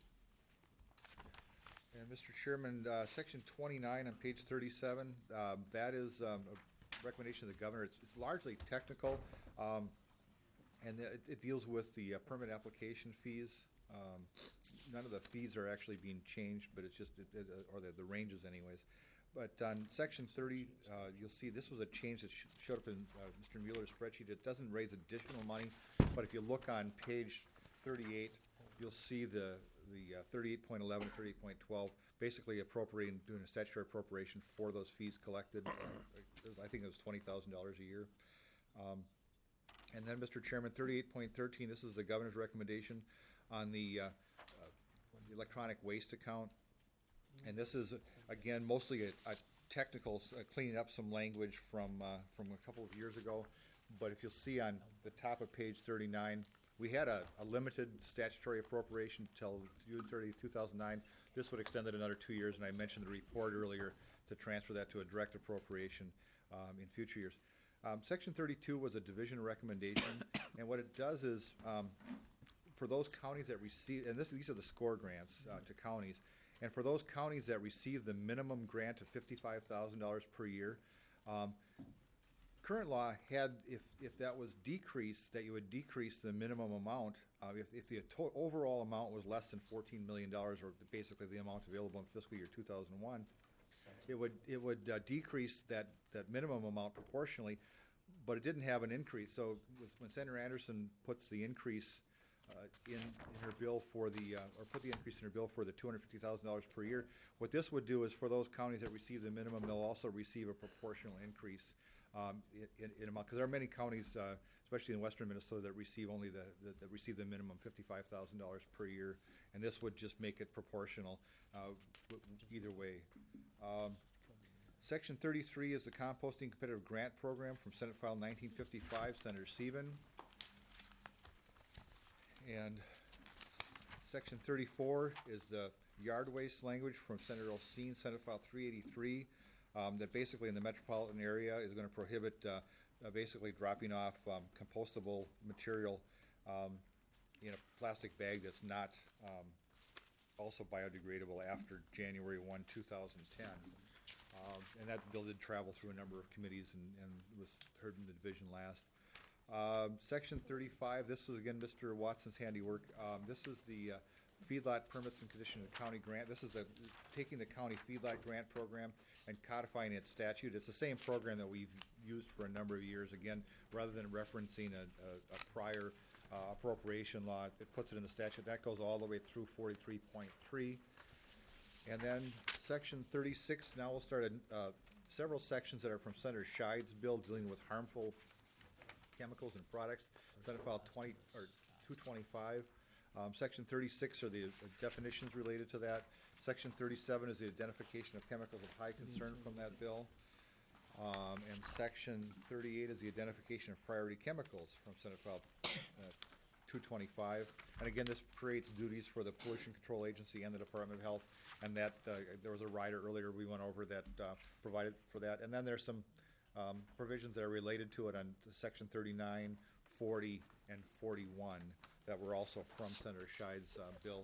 And Mister Chairman, uh, section twenty-nine on page thirty-seven, um, that is um, a recommendation of the governor. It's, it's largely technical, um, and it, it deals with the uh, permit application fees. Um, none of the fees are actually being changed, but it's just, it, it, uh, or the, the ranges anyways. But on section thirty, uh, you'll see this was a change that sh- showed up in uh, Mister Mueller's spreadsheet. It doesn't raise additional money, but if you look on page thirty-eight, you'll see the the uh, thirty-eight point eleven, thirty-eight point twelve, basically appropriating, doing a statutory appropriation for those fees collected. Uh, it was- I think it was twenty thousand dollars a year. Um, and then, Mister Chairman, thirty-eight point thirteen, this is the governor's recommendation on the, uh, uh, the electronic waste account. And this is, uh, again, mostly a, a technical, uh, cleaning up some language from, uh, from a couple of years ago. But if you'll see on the top of page thirty-nine, we had a, a limited statutory appropriation till June thirtieth, two thousand nine. This would extend it another two years, and I mentioned the report earlier to transfer that to a direct appropriation um, in future years. Um, Section thirty-two was a division recommendation, and what it does is, um, for those counties that receive, and this, these are the SCORE grants uh, to counties, and for those counties that receive the minimum grant of fifty-five thousand dollars per year, um, current law had, if, if that was decreased, that you would decrease the minimum amount. Uh, if, if the to- overall amount was less than fourteen million dollars, or basically the amount available in fiscal year two thousand one, it would, it would uh, decrease that, that minimum amount proportionally, but it didn't have an increase. So with- when Senator Anderson puts the increase uh, in, in her bill for the, uh, or put the increase in her bill for the two hundred fifty thousand dollars per year, what this would do is for those counties that receive the minimum, they'll also receive a proportional increase um, in, in, in amount. Because there are many counties, uh, especially in western Minnesota, that receive only the, the that receive the minimum fifty-five thousand dollars per year, and this would just make it proportional uh, w- either way. Um, Section thirty-three is the Composting Competitive Grant Program from Senate File nineteen fifty-five, Senator Sieben. And Section thirty-four is the yard waste language from Senator Olsine, Senate File three eighty-three, um, that basically in the metropolitan area is going to prohibit uh, uh, basically dropping off um, compostable material um, in a plastic bag that's not um, also biodegradable after January first, two thousand ten. Um, and that bill did travel through a number of committees and, and was heard in the division last. Um, Section thirty-five, this is again Mister Watson's handiwork. Um, this is the uh, feedlot permits and condition of county grant. This is a, taking the county feedlot grant program and codifying its statute. It's the same program that we've used for a number of years. Again, rather than referencing a, a, a prior uh, appropriation law, it puts it in the statute. That goes all the way through forty-three point three. And then Section thirty-six, now we'll start a, uh, several sections that are from Senator Scheid's bill dealing with harmful chemicals and products. Senate File twenty or two twenty-five. Um, Section thirty-six are the uh, definitions related to that. Section thirty-seven is the identification of chemicals of high concern from that bill. Um, and Section thirty-eight is the identification of priority chemicals from Senate File uh, two twenty-five. And again, this creates duties for the Pollution Control Agency and the Department of Health. And that uh, there was a rider earlier we went over that uh, provided for that. And then there's some um, provisions that are related to it on Section thirty-nine, forty, and forty-one that were also from Senator Scheid's uh, bill.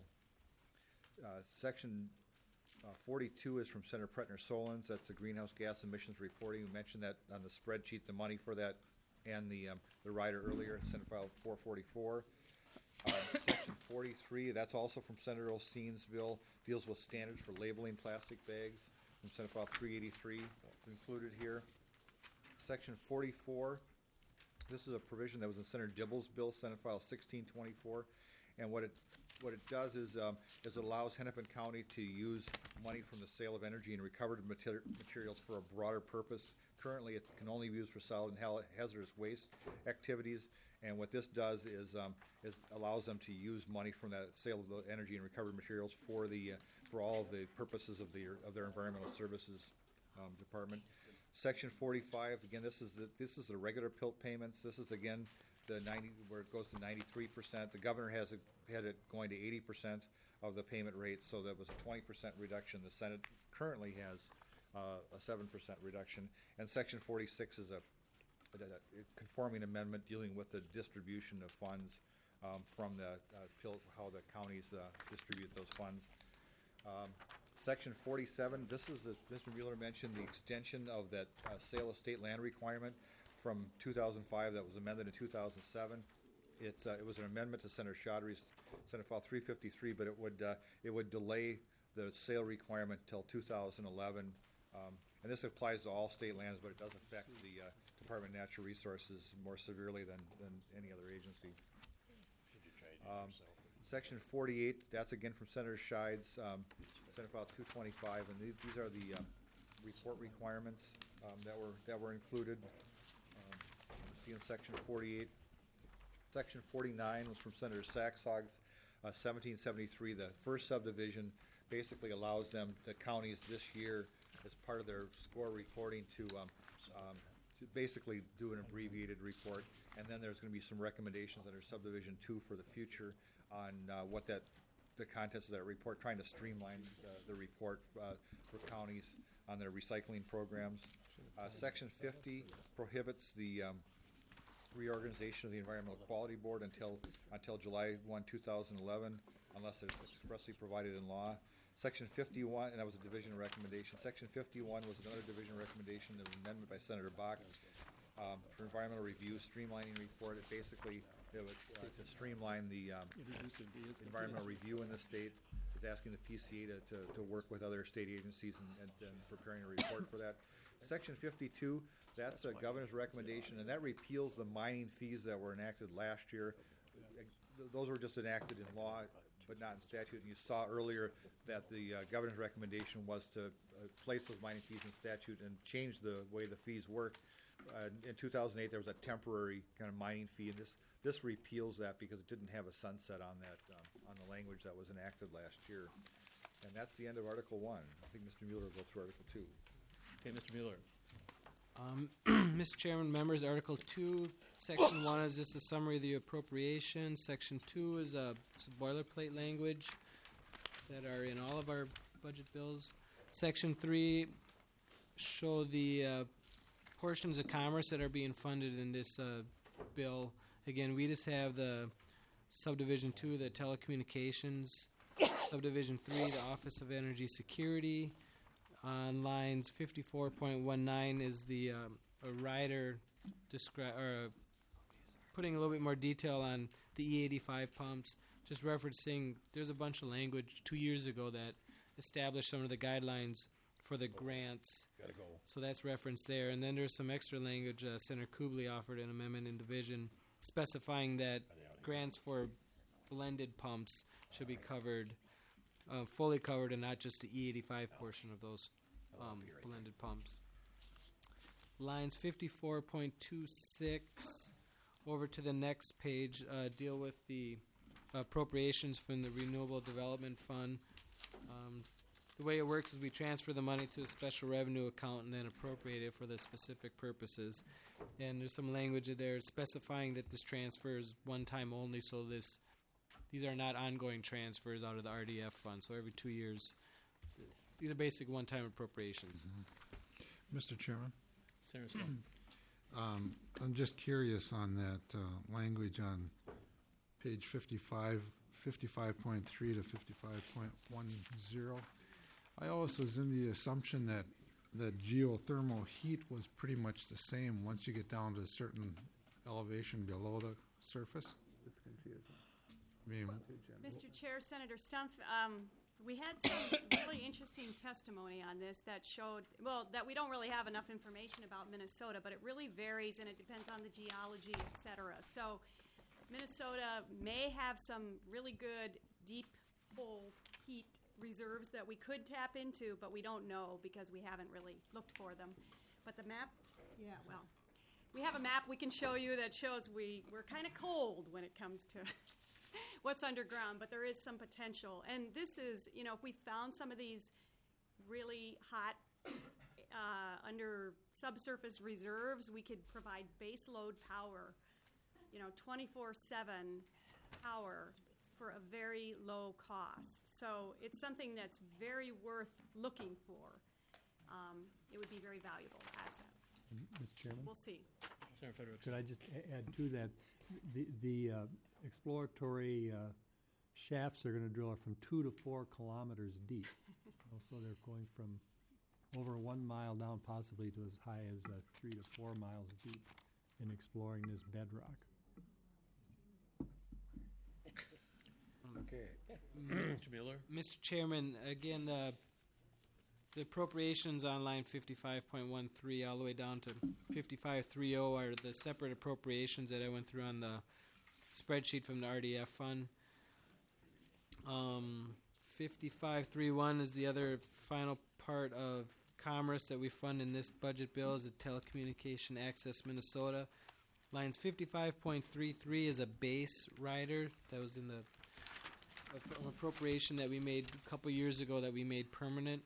Uh, Section uh, forty-two is from Senator Pretner Solons. That's the greenhouse gas emissions reporting. We mentioned that on the spreadsheet, the money for that, and the um, the rider earlier, Senate File four forty-four. Uh, Section forty-three, that's also from Senator Osteen's bill, deals with standards for labeling plastic bags from Senate File three eighty-three, included here. Section forty-four, this is a provision that was in Senator Dibble's bill, Senate File sixteen twenty-four, and what it what it does is um, is it allows Hennepin County to use money from the sale of energy and recovered mater- materials for a broader purpose. Currently, it can only be used for solid and ha- hazardous waste activities. And what this does is, um, is allows them to use money from that sale of the energy and recovered materials for the uh, for all of the purposes of the of their environmental services um, department. Section forty-five, again, this is the this is the regular P I L T payments. This is again the ninety where it goes to ninety-three percent. The governor has a, had it going to eighty percent of the payment rate, so that was a twenty percent reduction. The Senate currently has uh, a seven percent reduction, and Section forty-six is a A conforming amendment dealing with the distribution of funds um, from the uh, P I L T, how the counties uh, distribute those funds. Um, Section forty-seven, this is, as Mister Mueller mentioned, the extension of that uh, sale of state land requirement from two thousand five that was amended in two thousand seven. It's, uh, it was an amendment to Senator Chaudhry's Senate File three fifty-three, but it would uh, it would delay the sale requirement until two thousand eleven. Um, and this applies to all state lands, but it does affect the uh, Department of Natural Resources more severely than, than any other agency. Um, Section forty-eight, that's again from Senator Scheid's um, Senate File two twenty-five, and these, these are the um, report requirements um, that were that were included. Um, you see in Section forty-eight. Section forty-nine was from Senator Saxhog's uh, seventeen seventy-three. The first subdivision basically allows them, the counties this year, as part of their score reporting, to um, um, to basically do an abbreviated report, and then there's going to be some recommendations under subdivision two for the future on uh, what that, the contents of that report, trying to streamline uh, the report uh, for counties on their recycling programs. Uh, Section fifty prohibits the um, reorganization of the Environmental Quality Board until until July first, two thousand eleven, unless it's expressly provided in law. Section fifty-one, and that was a division recommendation. Section fifty-one was another division recommendation, an amendment by Senator Bach um, for environmental review, streamlining report. It basically, it was uh, to streamline the um, environmental review in the state. It's asking the P C A to, to, to work with other state agencies and, and, and preparing a report for that. Section fifty-two, that's a governor's recommendation, and that repeals the mining fees that were enacted last year. Those were just enacted in law, but not in statute. And you saw earlier that the uh, governor's recommendation was to uh, place those mining fees in statute and change the way the fees work. Uh, in two thousand eight, there was a temporary kind of mining fee, and this this repeals that because it didn't have a sunset on that um, on the language that was enacted last year. And that's the end of Article One. I think Mister Mueller will go through Article Two. Okay, Mister Mueller. Um, Mister Chairman, members, Article two, Section one is just a summary of the appropriation. Section two is a it's boilerplate language that are in all of our budget bills. Section three show the uh, portions of commerce that are being funded in this uh, bill. Again, we just have the subdivision two, the telecommunications, subdivision three, the Office of Energy Security, on lines fifty-four point one nine is the um, a rider descri- or uh, putting a little bit more detail on the E eighty-five pumps, just referencing there's a bunch of language two years ago that established some of the guidelines for the grants. Gotta go. So that's referenced there. And then there's some extra language uh, Senator Kubley offered an amendment in division specifying that grants for blended pumps should be covered, uh, fully covered, and not just the E eighty-five portion of those um, blended pumps. Lines fifty-four point two six over to the next page uh, deal with the appropriations from the Renewable Development Fund. Um, the way it works is we transfer the money to a special revenue account and then appropriate it for the specific purposes. And there's some language in there specifying that this transfer is one time only, so this these are not ongoing transfers out of the R D F fund. So every two years, these are basic one-time appropriations. Mister Chairman? Senator Stone. Um, I'm just curious on that uh, language on page fifty-five, fifty-five point three to fifty-five point one zero. I always was in the assumption that, that geothermal heat was pretty much the same once you get down to a certain elevation below the surface. It's confusing. I mean, Mister Chair, Senator Stumpf, um, we had some really interesting testimony on this that showed, well, that we don't really have enough information about Minnesota, but it really varies and it depends on the geology, et cetera. So Minnesota may have some really good deep hole heat reserves that we could tap into, but we don't know because we haven't really looked for them. But the map, yeah, well, we have a map we can show you that shows we, we're kind of cold when it comes to what's underground, but there is some potential. And this is, you know, if we found some of these really hot uh, under subsurface reserves, we could provide base load power, you know, twenty-four seven power for a very low cost. So it's something that's very worth looking for. Um, it would be a very valuable asset. Mister Chairman? We'll see. Senator Fredericks. Could I just a- add to that? The, the uh, exploratory uh, shafts they're going to drill are from two to four kilometers deep. Also, they're going from over one mile down, possibly to as high as uh, three to four miles deep in exploring this bedrock. Okay. Mister Mueller. Mister Chairman, again, the the appropriations on line fifty-five point one three all the way down to fifty-five point three zero are the separate appropriations that I went through on the spreadsheet from the R D F fund. Um, fifty-five point three one is the other final part of commerce that we fund in this budget bill is the Telecommunication Access Minnesota. Lines fifty-five point three three is a base rider that was in the an appropriation that we made a couple years ago that we made permanent.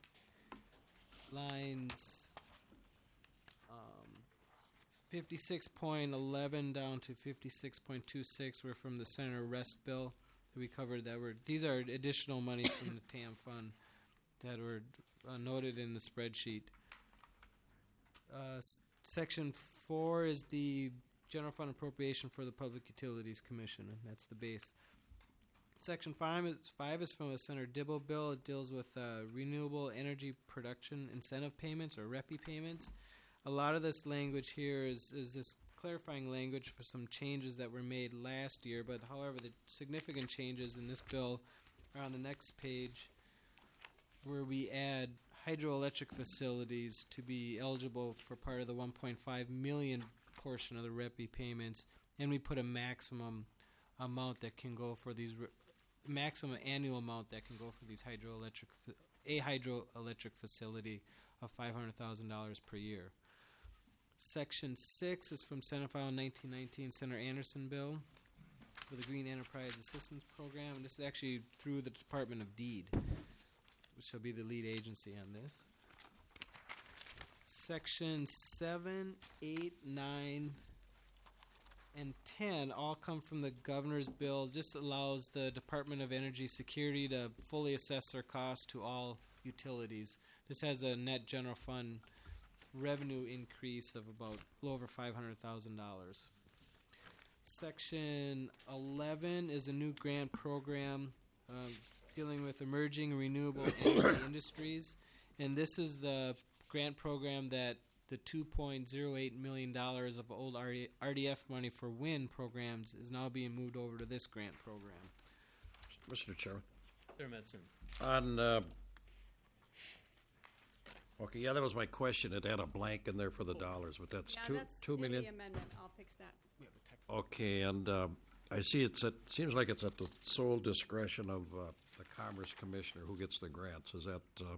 Lines um, fifty-six point eleven down to fifty-six point two six were from the Senator Rest bill that we covered. That were these are additional monies from the T A M fund that were uh, noted in the spreadsheet. Uh, s- section four is the general fund appropriation for the Public Utilities Commission, and that's the base. Section five is, five is from a Senator Dibble bill. It deals with uh, renewable energy production incentive payments or R E P I payments. A lot of this language here is, is this clarifying language for some changes that were made last year, but however, the significant changes in this bill are on the next page where we add hydroelectric facilities to be eligible for part of the one point five million portion of the R E P I payments, and we put a maximum amount that can go for these re- maximum annual amount that can go for these hydroelectric fa- a hydroelectric facility of five hundred thousand dollars per year. Section six is from Senate File nineteen nineteen Senator Anderson bill for the Green Enterprise Assistance Program, and this is actually through the Department of Deed, which shall be the lead agency on this. Section seven, eight, nine, and ten all come from the governor's bill. Just allows the Department of Energy Security to fully assess their cost to all utilities. This has a net general fund revenue increase of about a little over five hundred thousand dollars. Section eleven is a new grant program um, dealing with emerging renewable energy industries. And this is the grant program that the two point zero eight million dollars of old R D F money for wind programs is now being moved over to this grant program. Mister Chairman. Senator Metzen. On, uh, okay, yeah, that was my question. It had a blank in there for the dollars, but that's Yeah, two, that's two in million? the amendment. I'll fix that. Okay, and uh, I see it's at, seems like it's at the sole discretion of uh, the Commerce Commissioner who gets the grants. Is that, uh,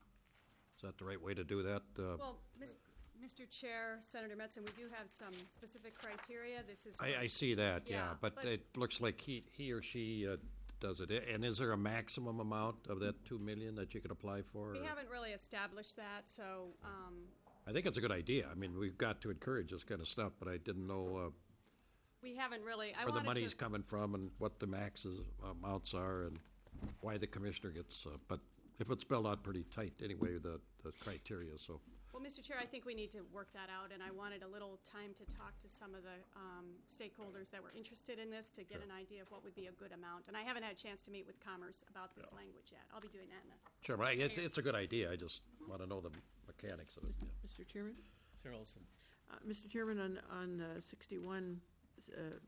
is that the right way to do that? Uh, Well, Mis- Mister Chair, Senator Metzen, we do have some specific criteria. This is. I, for- I see that, yeah, Yeah, but but- it looks like he, he or she uh, does it. And is there a maximum amount of that two million that you can apply for? We or- haven't really established that, so, um, I think it's a good idea. I mean, we've got to encourage this kind of stuff, but I didn't know uh, we haven't really, I where the wanted money's to. coming from and what the maxes amounts are and why the commissioner gets. Uh, but if it's spelled out pretty tight, anyway, the the criteria. So Well, Mister Chair, I think we need to work that out, and I wanted a little time to talk to some of the um, stakeholders that were interested in this to get an idea of what would be a good amount. And I haven't had a chance to meet with Commerce about this language yet. I'll be doing that in a. sure, but I, it, it's a good idea. I just want to know the mechanics of it. Yeah. Mister Chairman? Senator Olson. Uh, Mister Chairman, on, on uh, sixty-one, uh,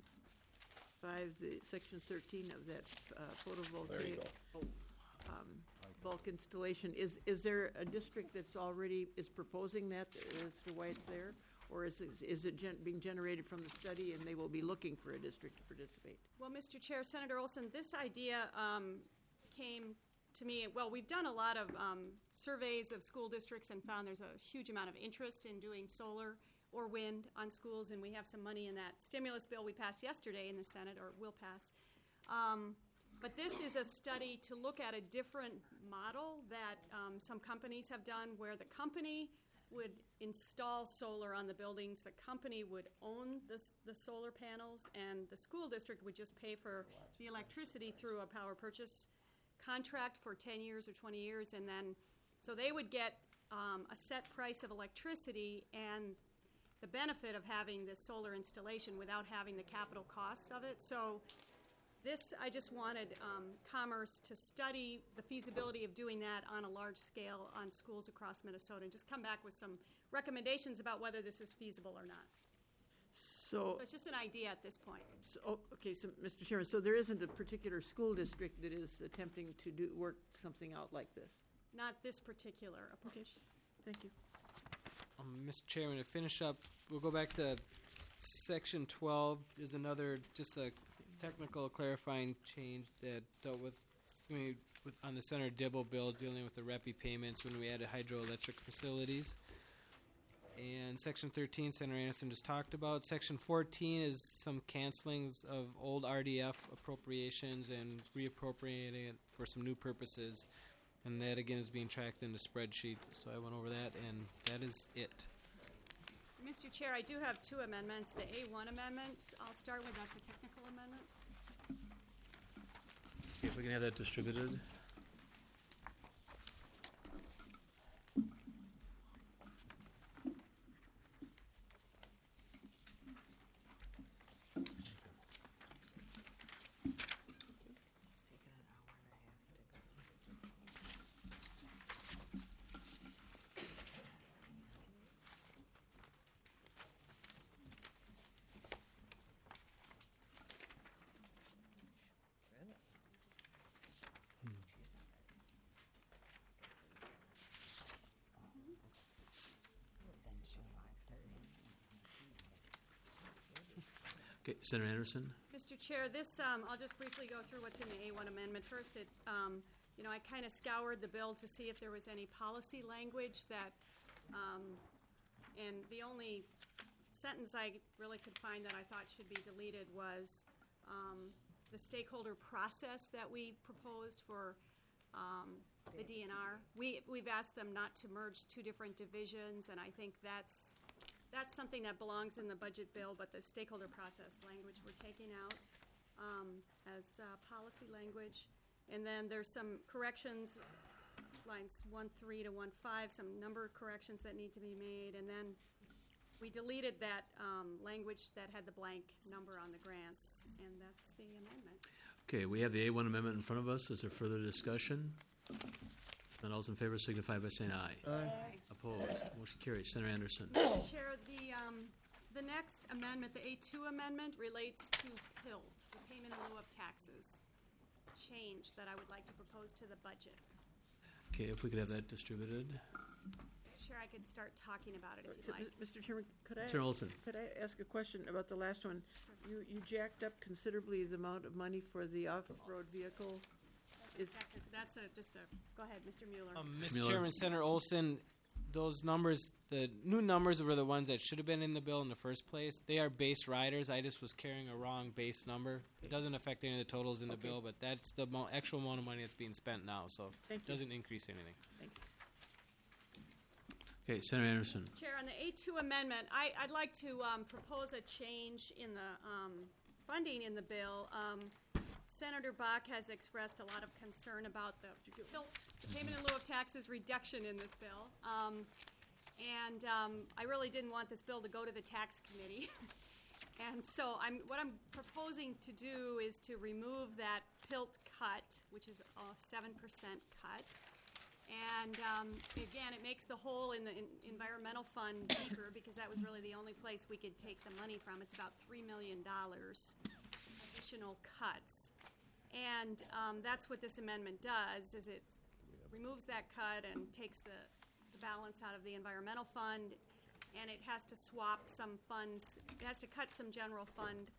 five, the section thirteen of that uh, photovoltaic um, bulk installation, is, is there a district that's already, is proposing that as to why it's there? Or is it, is it gen- being generated from the study and they will be looking for a district to participate? Well, Mister Chair, Senator Olson, this idea um, came to me, well, we've done a lot of um, surveys of school districts and found there's a huge amount of interest in doing solar or wind on schools, and we have some money in that stimulus bill we passed yesterday in the Senate, or will pass. Um, but this is a study to look at a different model that um, some companies have done, where the company would install solar on the buildings, the company would own the, the solar panels, and the school district would just pay for the electricity through a power purchase contract for ten years or twenty years, and then, so they would get um, a set price of electricity and the benefit of having this solar installation without having the capital costs of it. So this, I just wanted um, Commerce to study the feasibility of doing that on a large scale on schools across Minnesota, and just come back with some recommendations about whether this is feasible or not. So, So it's just an idea at this point. so oh, okay, so Mister Chairman, so there isn't a particular school district that is attempting to do, work something out like this? Not this particular approach. Thank you. Um, Mister Chairman, to finish up, we'll go back to section twelve. Is another just a technical clarifying change that dealt with, I mean, with on the Senator Dibble bill dealing with the R E P I payments when we added hydroelectric facilities. And section thirteen, Senator Anderson just talked about. Section fourteen is some cancelings of old R D F appropriations and reappropriating it for some new purposes. And that, again, is being tracked in the spreadsheet. So I went over that, and that is it. Mister Chair, I do have two amendments. The A one amendment, I'll start with, that's a technical amendment. If we can have that distributed. Okay, Senator Anderson. Mister Chair, this, um, I'll just briefly go through what's in the A one amendment. First, it, um, you know, I kind of scoured the bill to see if there was any policy language that, um, and the only sentence I really could find that I thought should be deleted was um, the stakeholder process that we proposed for um, the D N R. We, we've asked them not to merge two different divisions, and I think that's That's something that belongs in the budget bill, but the stakeholder process language we're taking out um, as uh, policy language. And then there's some corrections, lines one three to one five, some number corrections that need to be made. And then we deleted that um, language that had the blank number on the grants, and that's the amendment. Okay, we have the A one amendment in front of us. Is there further discussion? None, all those in favor signify by saying aye. Aye. Opposed? Motion carries. Senator Anderson. Chair, the, um, the next amendment, the A two amendment, relates to P I L T, the payment in lieu of taxes change that I would like to propose to the budget. Okay, if we could have that distributed. Sure, I could start talking about it if So, you'd like. Mister Chairman, could I? Senator Olson. Could I ask a question about the last one? You, you jacked up considerably the amount of money for the off-road vehicle. Is, Second, that's a, just a, go ahead, Mister Mueller. Um, Mister Mueller. Chairman, Senator Olson, those numbers, the new numbers were the ones that should have been in the bill in the first place. They are base riders. I just was carrying a wrong base number. It doesn't affect any of the totals in the Okay. bill, but that's the mo- actual amount of money that's being spent now, so Thank it you. doesn't increase anything. Thanks. Okay, Senator Anderson. Chair, on the A two amendment, I, I'd like to um, propose a change in the um, funding in the bill. Um, Senator Bach has expressed a lot of concern about the P I L T, the payment in lieu of taxes reduction in this bill. Um, and um, I really didn't want this bill to go to the tax committee. And so I'm, what I'm proposing to do is to remove that P I L T cut, which is a seven percent cut. And um, again, it makes the hole in the in environmental fund deeper because that was really the only place we could take the money from. It's about three million dollars additional cuts. And um, that's what this amendment does, is it removes that cut and takes the, the balance out of the environmental fund, and it has to swap some funds, it has to cut some general fund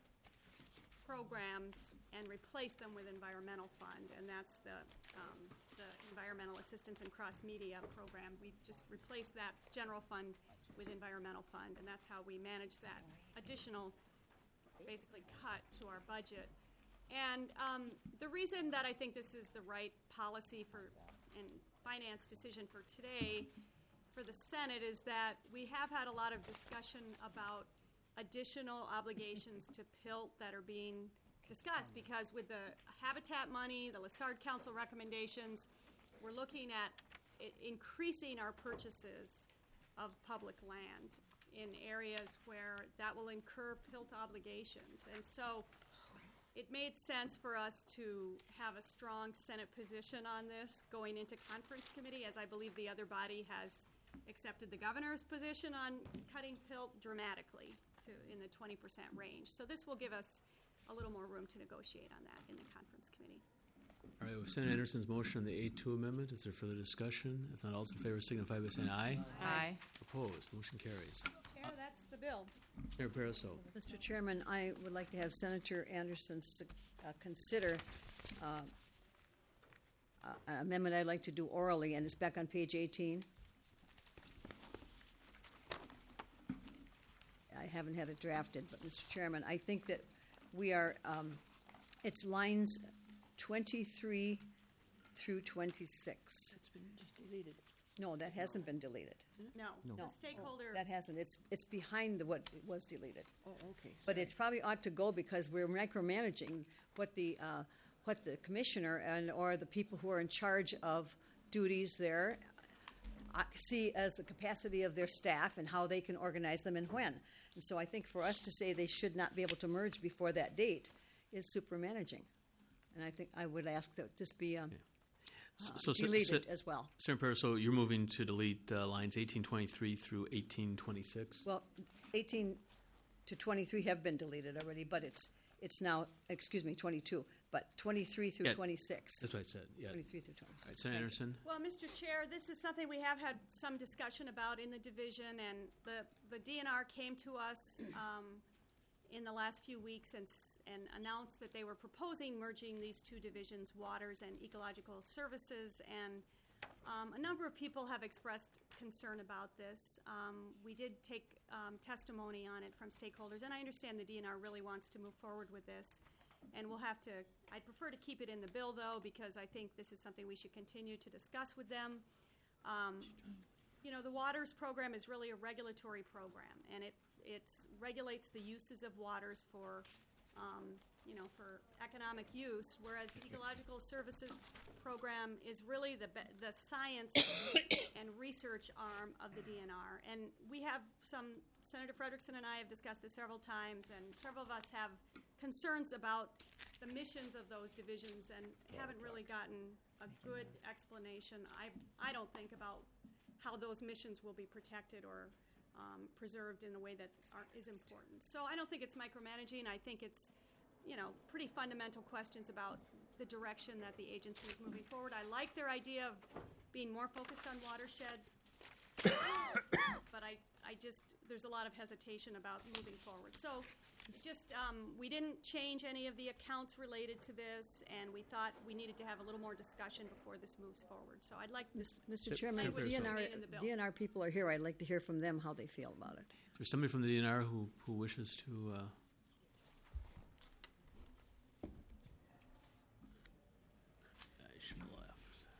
programs and replace them with environmental fund, and that's the, um, the environmental assistance and cross-media program. We've just replaced that general fund with environmental fund, and that's how we manage that additional, basically, cut to our budget. And um, the reason that I think this is the right policy for and finance decision for today for the Senate is that we have had a lot of discussion about additional obligations to P I L T that are being discussed, because with the Habitat money, the Lessard Council recommendations, we're looking at i- increasing our purchases of public land in areas where that will incur P I L T obligations. And so it made sense for us to have a strong Senate position on this going into conference committee, as I believe the other body has accepted the governor's position on cutting P I L T dramatically to in the twenty percent range. So this will give us a little more room to negotiate on that in the conference committee. All right, with Senator Anderson's motion on the A two amendment, is there further discussion? If not, all those in favor signify by saying aye. Aye. Opposed? Motion carries. Chair, that's the bill. Senator Pariseau. Mister Chairman, I would like to have Senator Anderson s- uh, consider uh, uh, an amendment I'd like to do orally, and it's back on page eighteen. I haven't had it drafted, but Mister Chairman, I think that we are, um, it's lines twenty-three through twenty-six. It's been just deleted. No, that hasn't been deleted. No, No. the stakeholder. That hasn't. It's, it's behind the, what was deleted. Oh, okay. But it probably ought to go because we're micromanaging what the, uh, what the commissioner and, or the people who are in charge of duties there uh, see as the capacity of their staff and how they can organize them and when. And so I think for us to say they should not be able to merge before that date is supermanaging. And I think I would ask that this be um, So- uh, so se- deleted se- as well. Senator Pariseau, you're moving to delete uh, lines eighteen twenty-three through eighteen twenty-six? Well, eighteen to twenty-three have been deleted already, but it's, it's now, excuse me, twenty-two, but twenty-three through Yeah, twenty-six. That's what I said, yeah. twenty-three through All twenty-six. right, Senator Anderson? Well, Mister Chair, this is something we have had some discussion about in the division, and the, the D N R came to us um, in the last few weeks and, s- and announced that they were proposing merging these two divisions, waters and ecological services, and um, a number of people have expressed concern about this. Um, we did take um, testimony on it from stakeholders, and I understand the D N R really wants to move forward with this. And we'll have to, I'd prefer to keep it in the bill, though, because I think this is something we should continue to discuss with them. Um, you know, the waters program is really a regulatory program, and it it's regulates the uses of waters for, um, you know, for economic use, whereas the ecological services program is really the be- the science and research arm of the D N R. And we have some, Senator Frederickson and I have discussed this several times, and several of us have concerns about the missions of those divisions and haven't really gotten a good explanation, I, I don't think, about how those missions will be protected or um, preserved in a way that are, is important. So I don't think it's micromanaging. I think it's, you know, pretty fundamental questions about the direction that the agency is moving forward. I like their idea of being more focused on watersheds, but I, I just, there's a lot of hesitation about moving forward. So just, um, we didn't change any of the accounts related to this, and we thought we needed to have a little more discussion before this moves forward. So I'd like Mister Chairman, if D N R, in the bill. D N R people are here, I'd like to hear from them how they feel about it. There's somebody from the D N R who, who wishes to. Uh, I should have left.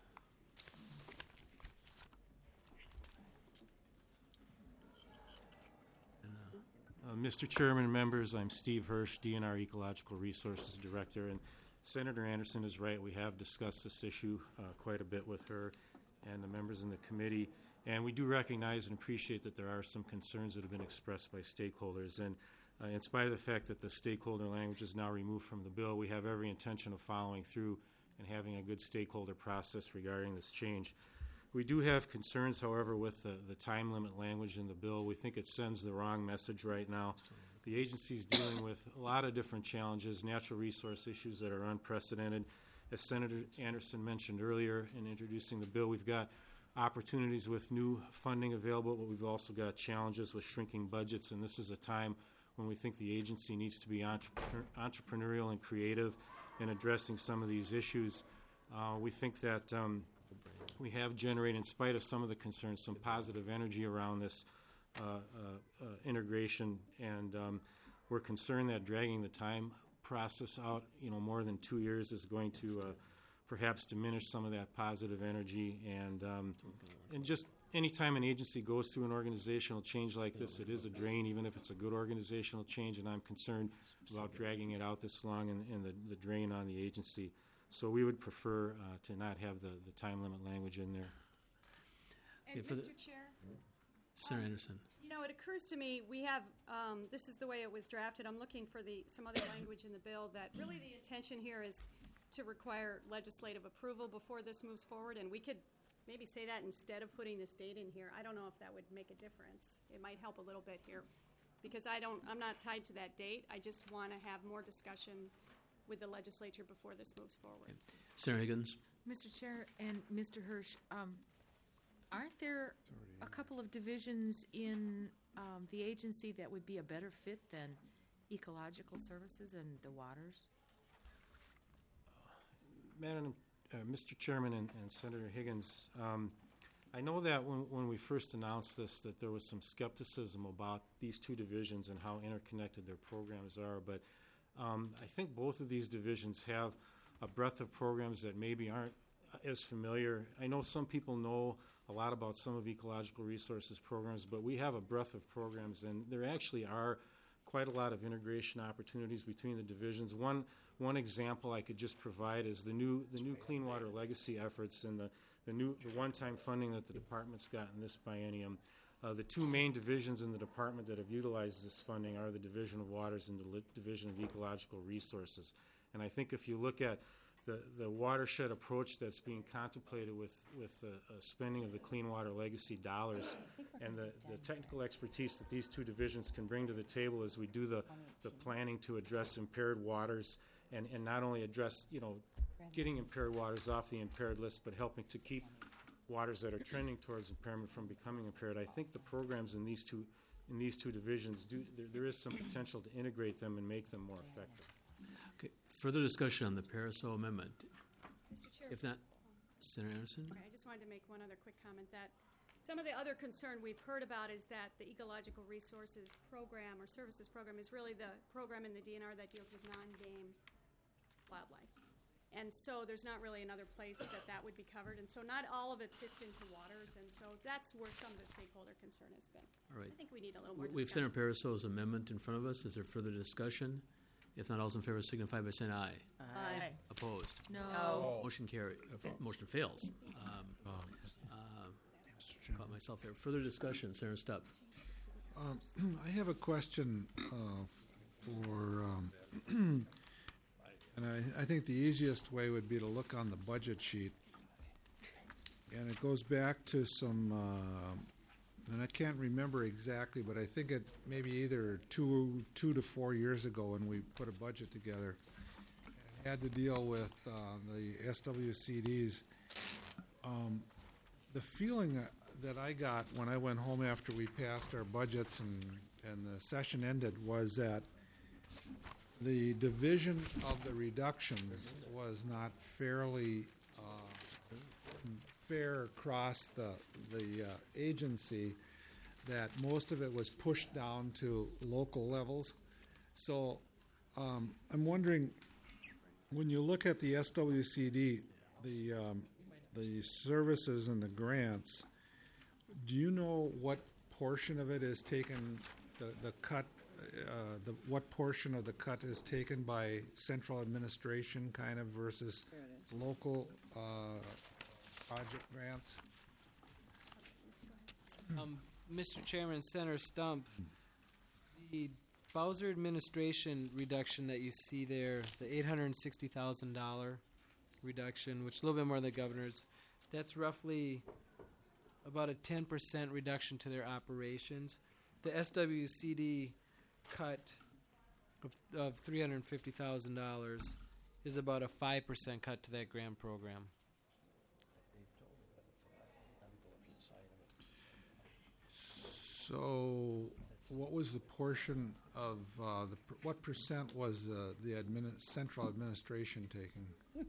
Uh, Mister Chairman and members, I'm Steve Hirsch, D N R Ecological Resources Director, and Senator Anderson is right. We have discussed this issue uh, quite a bit with her and the members in the committee, and we do recognize and appreciate that there are some concerns that have been expressed by stakeholders. And uh, in spite of the fact that the stakeholder language is now removed from the bill, we have every intention of following through and having a good stakeholder process regarding this change. We do have concerns, however, with the, the time limit language in the bill. We think it sends the wrong message right now. The agency is dealing with a lot of different challenges, natural resource issues that are unprecedented. As Senator Anderson mentioned earlier in introducing the bill, we've got opportunities with new funding available, but we've also got challenges with shrinking budgets, and this is a time when we think the agency needs to be entrepreneur, entrepreneurial and creative in addressing some of these issues. Uh, we think that um, we have generated, in spite of some of the concerns, some positive energy around this uh, uh, uh, integration, and um, we're concerned that dragging the time process out, you know, more than two years is going to uh, perhaps diminish some of that positive energy. And um, and just any time an agency goes through an organizational change like this, it is a drain, even if it's a good organizational change, and I'm concerned about dragging it out this long and, and the, the drain on the agency. So we would prefer uh, to not have the, the time limit language in there. And Okay, for Mister the- Chair? Senator Um, Anderson. You know, it occurs to me, we have, um, this is the way it was drafted. I'm looking for the, some other language in the bill that really the intention here is to require legislative approval before this moves forward, and we could maybe say that instead of putting this date in here. I don't know if that would make a difference. It might help a little bit here, because I don't, I'm not tied to that date. I just want to have more discussion with the legislature before this moves forward. Senator Higgins. Mister Chair and Mister Hirsch, um, aren't there a couple of divisions in um, the agency that would be a better fit than ecological services and the waters? Madam, uh, Mister Chairman and, and Senator Higgins, um, I know that when, when we first announced this, that there was some skepticism about these two divisions and how interconnected their programs are, but um, I think both of these divisions have a breadth of programs that maybe aren't as familiar. I know some people know a lot about some of Ecological Resources programs, but we have a breadth of programs, and there actually are quite a lot of integration opportunities between the divisions. One one example I could just provide is the new the new Clean Water Legacy efforts and the, the new the one-time funding that the department's got in this biennium. Uh, the two main divisions in the department that have utilized this funding are the Division of Waters and the Li- Division of Ecological Resources. And I think if you look at the, the watershed approach that's being contemplated with, with the uh, spending of the Clean Water Legacy dollars and the, the technical expertise that these two divisions can bring to the table as we do the, the planning to address impaired waters and, and not only address, you know, getting impaired waters off the impaired list, but helping to keep waters that are trending towards impairment from becoming impaired. I think the programs in these two in these two divisions do there, there is some potential to integrate them and make them more effective. Okay, further discussion on the Pariseau amendment. Mister Chair. If not, Senator Anderson. Okay, I just wanted to make one other quick comment that some of the other concern we've heard about is that the Ecological Resources Program or Services Program is really the program in the D N R that deals with non-game wildlife. And so there's not really another place that that would be covered. And so not all of it fits into waters. And so that's where some of the stakeholder concern has been. All right. I think we need a little more We have discussion. Senator Pariseau's amendment in front of us. Is there further discussion? If not, all those in favor signify by saying aye. Aye. Opposed? No. No. Motion carry. Uh, motion fails. Um, uh, caught myself there. Further discussion, Senator Stubb. Um, I have a question uh, for um, And I, I think the easiest way would be to look on the budget sheet. And it goes back to some, uh, and I can't remember exactly, but I think it maybe either two, two to four years ago when we put a budget together, it had to deal with uh, the S W C Ds. Um, the feeling that, that I got when I went home after we passed our budgets and, and the session ended was that the division of the reductions was not fairly uh, fair across the, the uh, agency, that most of it was pushed down to local levels. So um, I'm wondering, when you look at the S W C D, the, um, the services and the grants, do you know what portion of it is taken, the, the cut, uh, the, what portion of the cut is taken by central administration kind of versus local uh, project grants? Um, Mister Chairman, Senator Stump, the Bowser administration reduction that you see there, the eight hundred sixty thousand dollars reduction, which is a little bit more than the governor's, that's roughly about a ten percent reduction to their operations. The S W C D cut of, of three hundred fifty thousand dollars is about a five percent cut to that grant program. So, what was the portion of uh, the per- what percent was uh, the admini- central administration taking?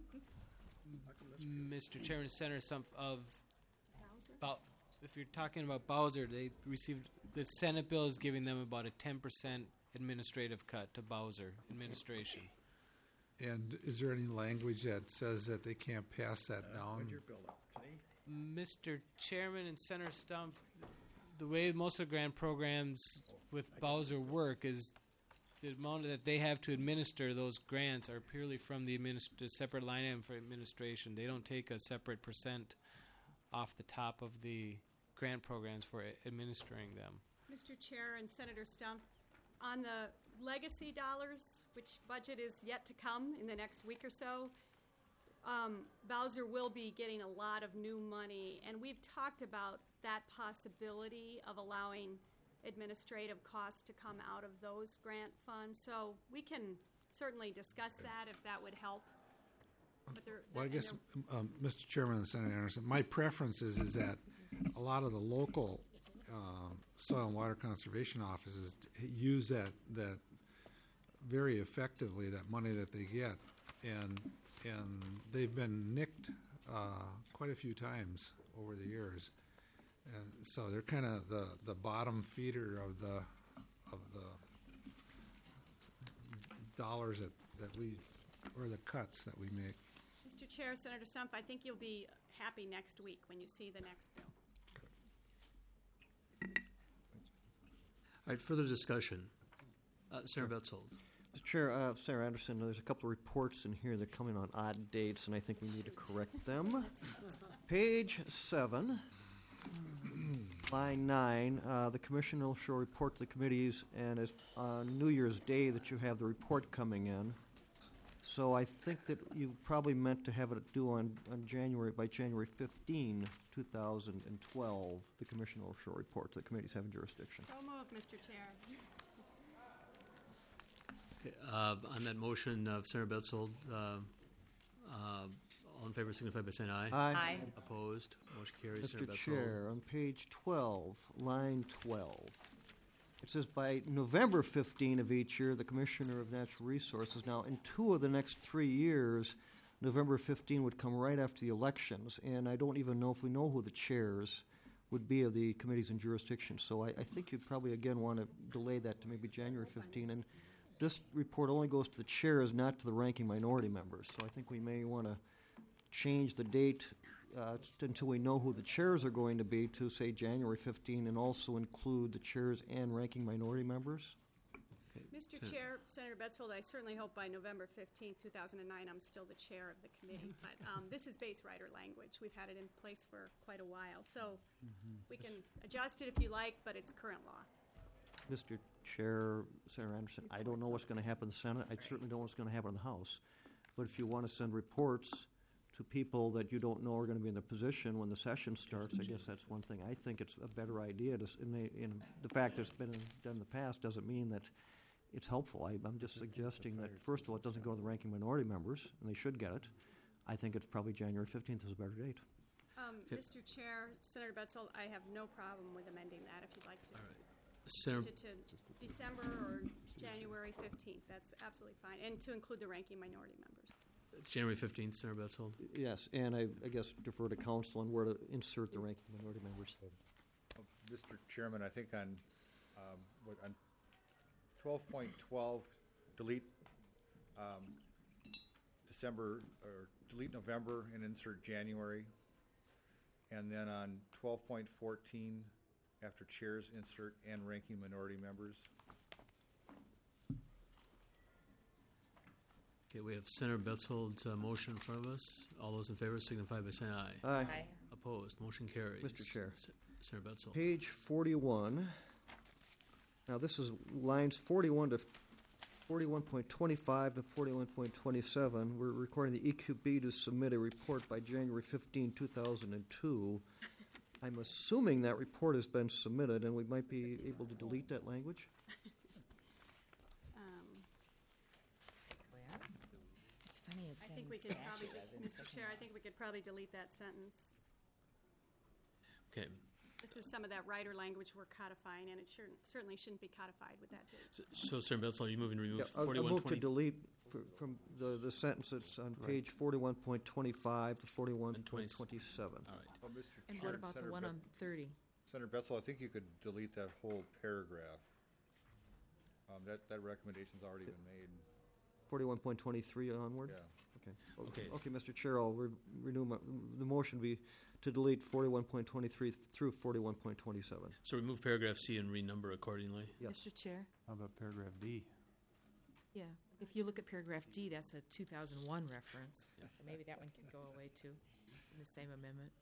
Mister Chairman, Senator Stump, of about, if you're talking about Bowser, they received, the Senate bill is giving them about a ten percent administrative cut to Bowser administration. And is there any language that says that they can't pass that down? Mister Chairman and Senator Stump, the way most of the grant programs with Bowser work is the amount that they have to administer those grants are purely from the administ- the separate line item for administration. They don't take a separate percent off the top of the grant programs for a- administering them. Mister Chair and Senator Stump, on the legacy dollars, which budget is yet to come in the next week or so, um, Bowser will be getting a lot of new money, and we've talked about that possibility of allowing administrative costs to come out of those grant funds. So we can certainly discuss that if that would help. But there, Well, I and guess, there- um, Mister Chairman and Senator Anderson, my preference is, is that a lot of the local uh, soil and water conservation offices t- use that that very effectively, that money that they get, and and they've been nicked uh, quite a few times over the years, and so they're kind of the, the bottom feeder of the of the dollars that, that we or the cuts that we make. Mister Chair, Senator Stump, I think you'll be happy next week when you see the next bill. All right, further discussion. Uh, Senator Betzold. Mister Chair, uh, Senator Anderson, there's a couple of reports in here that come in on odd dates, and I think we need to correct them. Page seven, line nine, uh, the commission will show report to the committees, and it's on New Year's Day that you have the report coming in. So I think that you probably meant to have it due on, on January, by January fifteenth, two thousand twelve. The commission will show report to the committees having jurisdiction. So moved, Mister Chair. Okay, uh, on that motion of Senator Betzold, uh, uh, all in favor signify by saying aye. Aye. Aye. Opposed? Motion carries. Mister Senator Betzold. Chair, on page twelve, line twelve, it says by November fifteenth of each year, the Commissioner of Natural Resources. Now, in two of the next three years, November fifteenth would come right after the elections, and I don't even know if we know who the chairs would be of the committees in jurisdiction. So I, I think you'd probably, again, want to delay that to maybe January fifteenth. And this report only goes to the chairs, not to the ranking minority members. So I think we may want to change the date uh, t- until we know who the chairs are going to be to, say, January fifteenth, and also include the chairs and ranking minority members. Mister Sen- Chair, Senator Betzold, I certainly hope by November fifteenth, two thousand nine, I'm still the chair of the committee. But um, this is base rider language. We've had it in place for quite a while. So we can adjust it if you like, but it's current law. Mister Chair, Senator Anderson, I don't know what's going to happen in the Senate. I certainly don't know what's going to happen in the House. But if you want to send reports to people that you don't know are going to be in the position when the session starts, I guess that's one thing. I think it's a better idea to, s- and they, and the fact that it's been done in the past doesn't mean that it's helpful. I, I'm just suggesting that, first of all, it doesn't go to the ranking minority members, and they should get it. I think it's probably January fifteenth is a better date. Um, Mister Chair, Senator Betzel, I have no problem with amending that if you'd like to. All right. Senator, To, to December or January fifteenth, that's absolutely fine, and to include the ranking minority members. January fifteenth, Senator Betzold. Yes, and I, I guess defer to council on where to insert the ranking minority members. Mister Chairman, I think on, um, what, on twelve point twelve, delete, um, December, or delete November and insert January. And then on twelve point fourteen, after chairs, insert and ranking minority members. Okay, we have Senator Betzold's uh, motion in front of us. All those in favor signify by saying aye. Aye. Aye. Opposed, motion carries. Mister Chair. S- Senator Betzold. Page forty-one. Now, this is lines forty-one to forty-one point twenty-five to forty-one point twenty-seven. We're requiring the E Q B to submit a report by January fifteenth, two thousand two. I'm assuming that report has been submitted, and we might be able to delete that language? Um, It's funny, it's I think we could probably just, Mister Chair, I think we could probably delete that sentence. Okay, This is some of that writer language we're codifying, and it shouldn't, certainly shouldn't be codified with that date. so, so Senator Betzold, are you moving to remove Yeah, I'll- I'll forty-one move to twenty? delete fr- from the, the sentence that's on page forty-one point twenty-five to forty-one point twenty-seven. All right. Well, Mister And Chair, what about the Senator one Bet- on thirty? Senator Betzel, I think you could delete that whole paragraph. Um, that, that recommendation's already been made. forty-one point twenty-three onward? Yeah. Okay. Okay. Okay, Mister Chair, I'll re- renew my, the motion be to delete forty-one point twenty-three through forty-one point twenty-seven. So remove paragraph C and renumber accordingly. Yes. Mister Chair? How about paragraph D? Yeah, if you look at paragraph D, that's a two thousand one reference. So maybe that one can go away too, in the same amendment.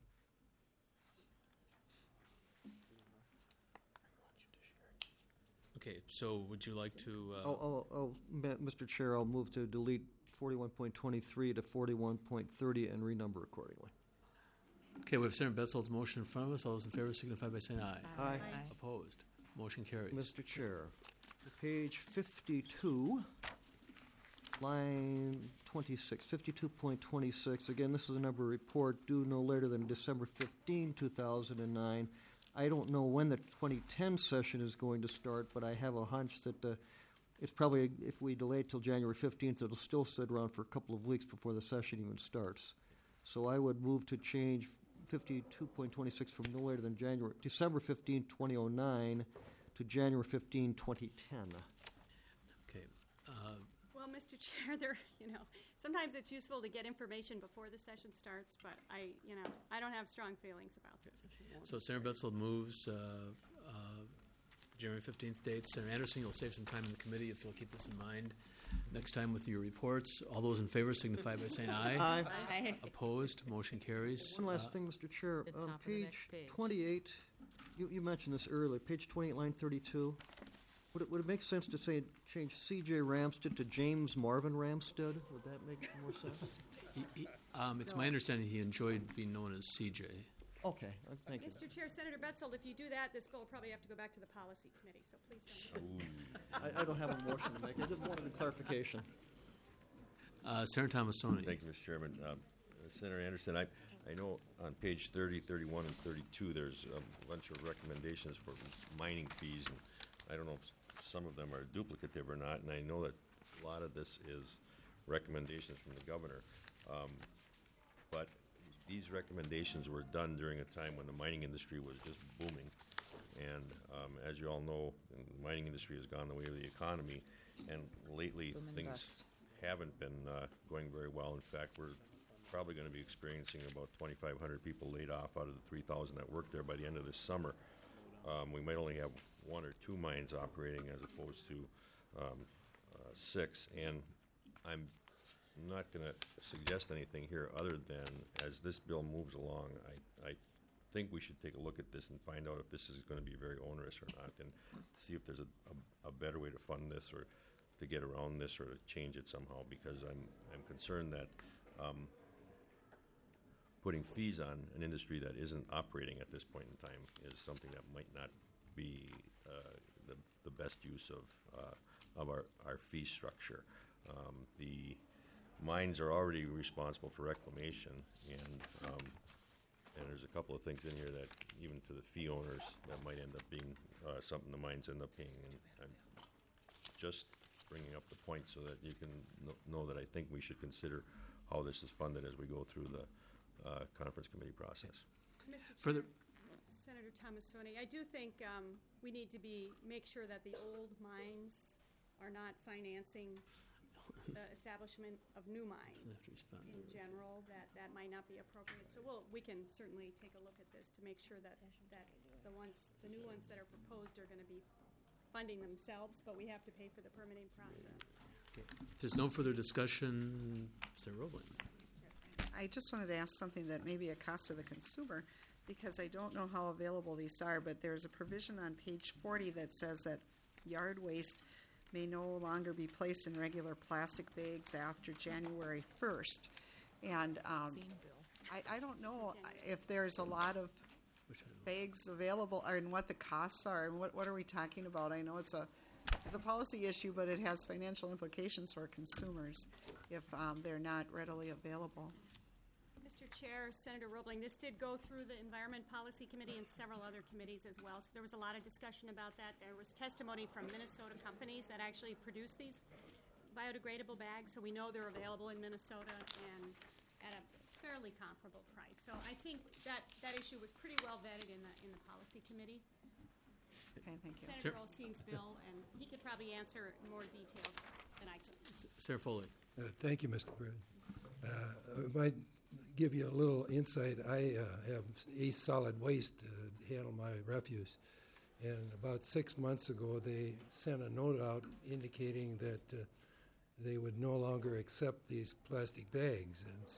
Okay, so would you like to, uh, I'll, I'll, I'll, Ma- Mister Chair, I'll move to delete forty-one point twenty-three to forty-one point thirty and renumber accordingly. okay, we have Senator Betzold's motion in front of us. All those in favor signify by saying aye. Aye. Aye. Opposed, motion carries. Mister Chair, page fifty-two, line twenty-six, fifty-two point twenty-six. Again, this is a number report due no later than December fifteenth, two thousand nine. I don't know when the twenty ten session is going to start, but I have a hunch that uh, it's probably, if we delay till January fifteenth, it'll still sit around for a couple of weeks before the session even starts. So I would move to change fifty-two point twenty-six from no later than January, December fifteenth, twenty oh nine to January fifteenth, twenty ten. Okay. Uh, Well, Mister Chair, there, you know, sometimes it's useful to get information before the session starts, but I, you know, I don't have strong feelings about this. So Senator Betzold moves uh, uh, January fifteenth date. Senator Anderson, you'll save some time in the committee if you'll keep this in mind next time with your reports. All those in favor signify by saying aye. Aye. Aye. Opposed, motion carries. One last Uh, thing, Mister Chair. The On top of the page next page. twenty-eight, you, you mentioned this earlier, page twenty-eight, line thirty-two. Would it, would it make sense to say, change C J Ramstead to James Marvin Ramstead? Would that make more sense? he- he- um, It's my understanding he enjoyed being known as C J. Okay, uh, thank you. Mister Chair, Senator Betzel, if you do that, this bill will probably have to go back to the policy committee, so please don't. I, I don't have a motion to make, I just wanted a clarification. Uh, Senator Thomasoni. Thank you, Mister Chairman. Um, Senator Anderson, I, I know on page thirty, thirty-one, and thirty-two, there's a bunch of recommendations for mining fees, and I don't know if some of them are duplicative or not, and I know that a lot of this is recommendations from the governor. Um, but these recommendations were done during a time when the mining industry was just booming. And um, as you all know, the mining industry has gone the way of the economy, and lately Boom and things bust. haven't been uh, going very well. In fact, we're probably going to be experiencing about twenty-five hundred people laid off out of the three thousand that work there by the end of this summer. Um, we might only have one or two mines operating as opposed to um, uh, six. And I'm not going to suggest anything here other than as this bill moves along, I, I think we should take a look at this and find out if this is going to be very onerous or not, and see if there's a, a, a better way to fund this, or to get around this or to change it somehow, because I'm, I'm concerned that um, putting fees on an industry that isn't operating at this point in time is something that might not be uh, the, the best use of, uh, of our, our fee structure. Um, the mines are already responsible for reclamation, and um, and there's a couple of things in here that even to the fee owners that might end up being uh, something the mines end up paying. And I'm just bringing up the point so that you can kn- know that I think we should consider how this is funded as we go through the uh, conference committee process. Mister Further, Chair, Senator Thomasoni, I do think um, we need to be make sure that the old mines are not financing the establishment of new mines in general. That that might not be appropriate. So we'll we can certainly take a look at this to make sure that that the ones the new ones that are proposed are going to be funding themselves, but we have to pay for the permitting process. okay. If there's no further discussion, Senator Roebling. I just wanted to ask something that may be a cost to the consumer, because I don't know how available these are, but there's a provision on page forty that says that yard waste may no longer be placed in regular plastic bags after January first. And um, I, I don't know if there's a lot of bags available, or and what the costs are, and what, what are we talking about? I know it's a it's a policy issue, but it has financial implications for consumers if um, they're not readily available. Mister Chair, Senator Roebling, this did go through the Environment Policy Committee and several other committees as well, so there was a lot of discussion about that. There was testimony from Minnesota companies that actually produce these biodegradable bags, so we know they're available in Minnesota and at a fairly comparable price. So I think that, that issue was pretty well vetted in the, in the Policy Committee. Okay, thank you. Senator Olstein's bill, and he could probably answer in more detail than I could. Senator Foley. Uh, thank you, Mister President. Uh, I might give you a little insight. I uh, have Ace Solid Waste to handle my refuse, and about six months ago they sent a note out indicating that uh, they would no longer accept these plastic bags, and so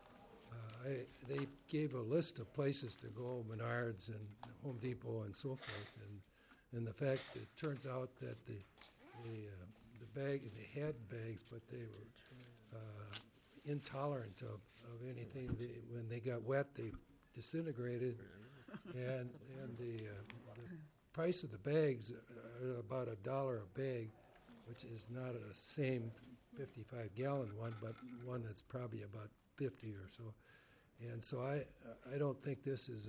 uh, I, they gave a list of places to go, Menards and Home Depot and so forth, and and the fact it turns out that the the, uh, the bag they had bags, but they were uh, intolerant of, of anything. They, when they got wet, they disintegrated, and and the, uh, the price of the bags are about a dollar a bag, which is not a same fifty-five gallon one, but one that's probably about fifty or so. And so I I don't think this is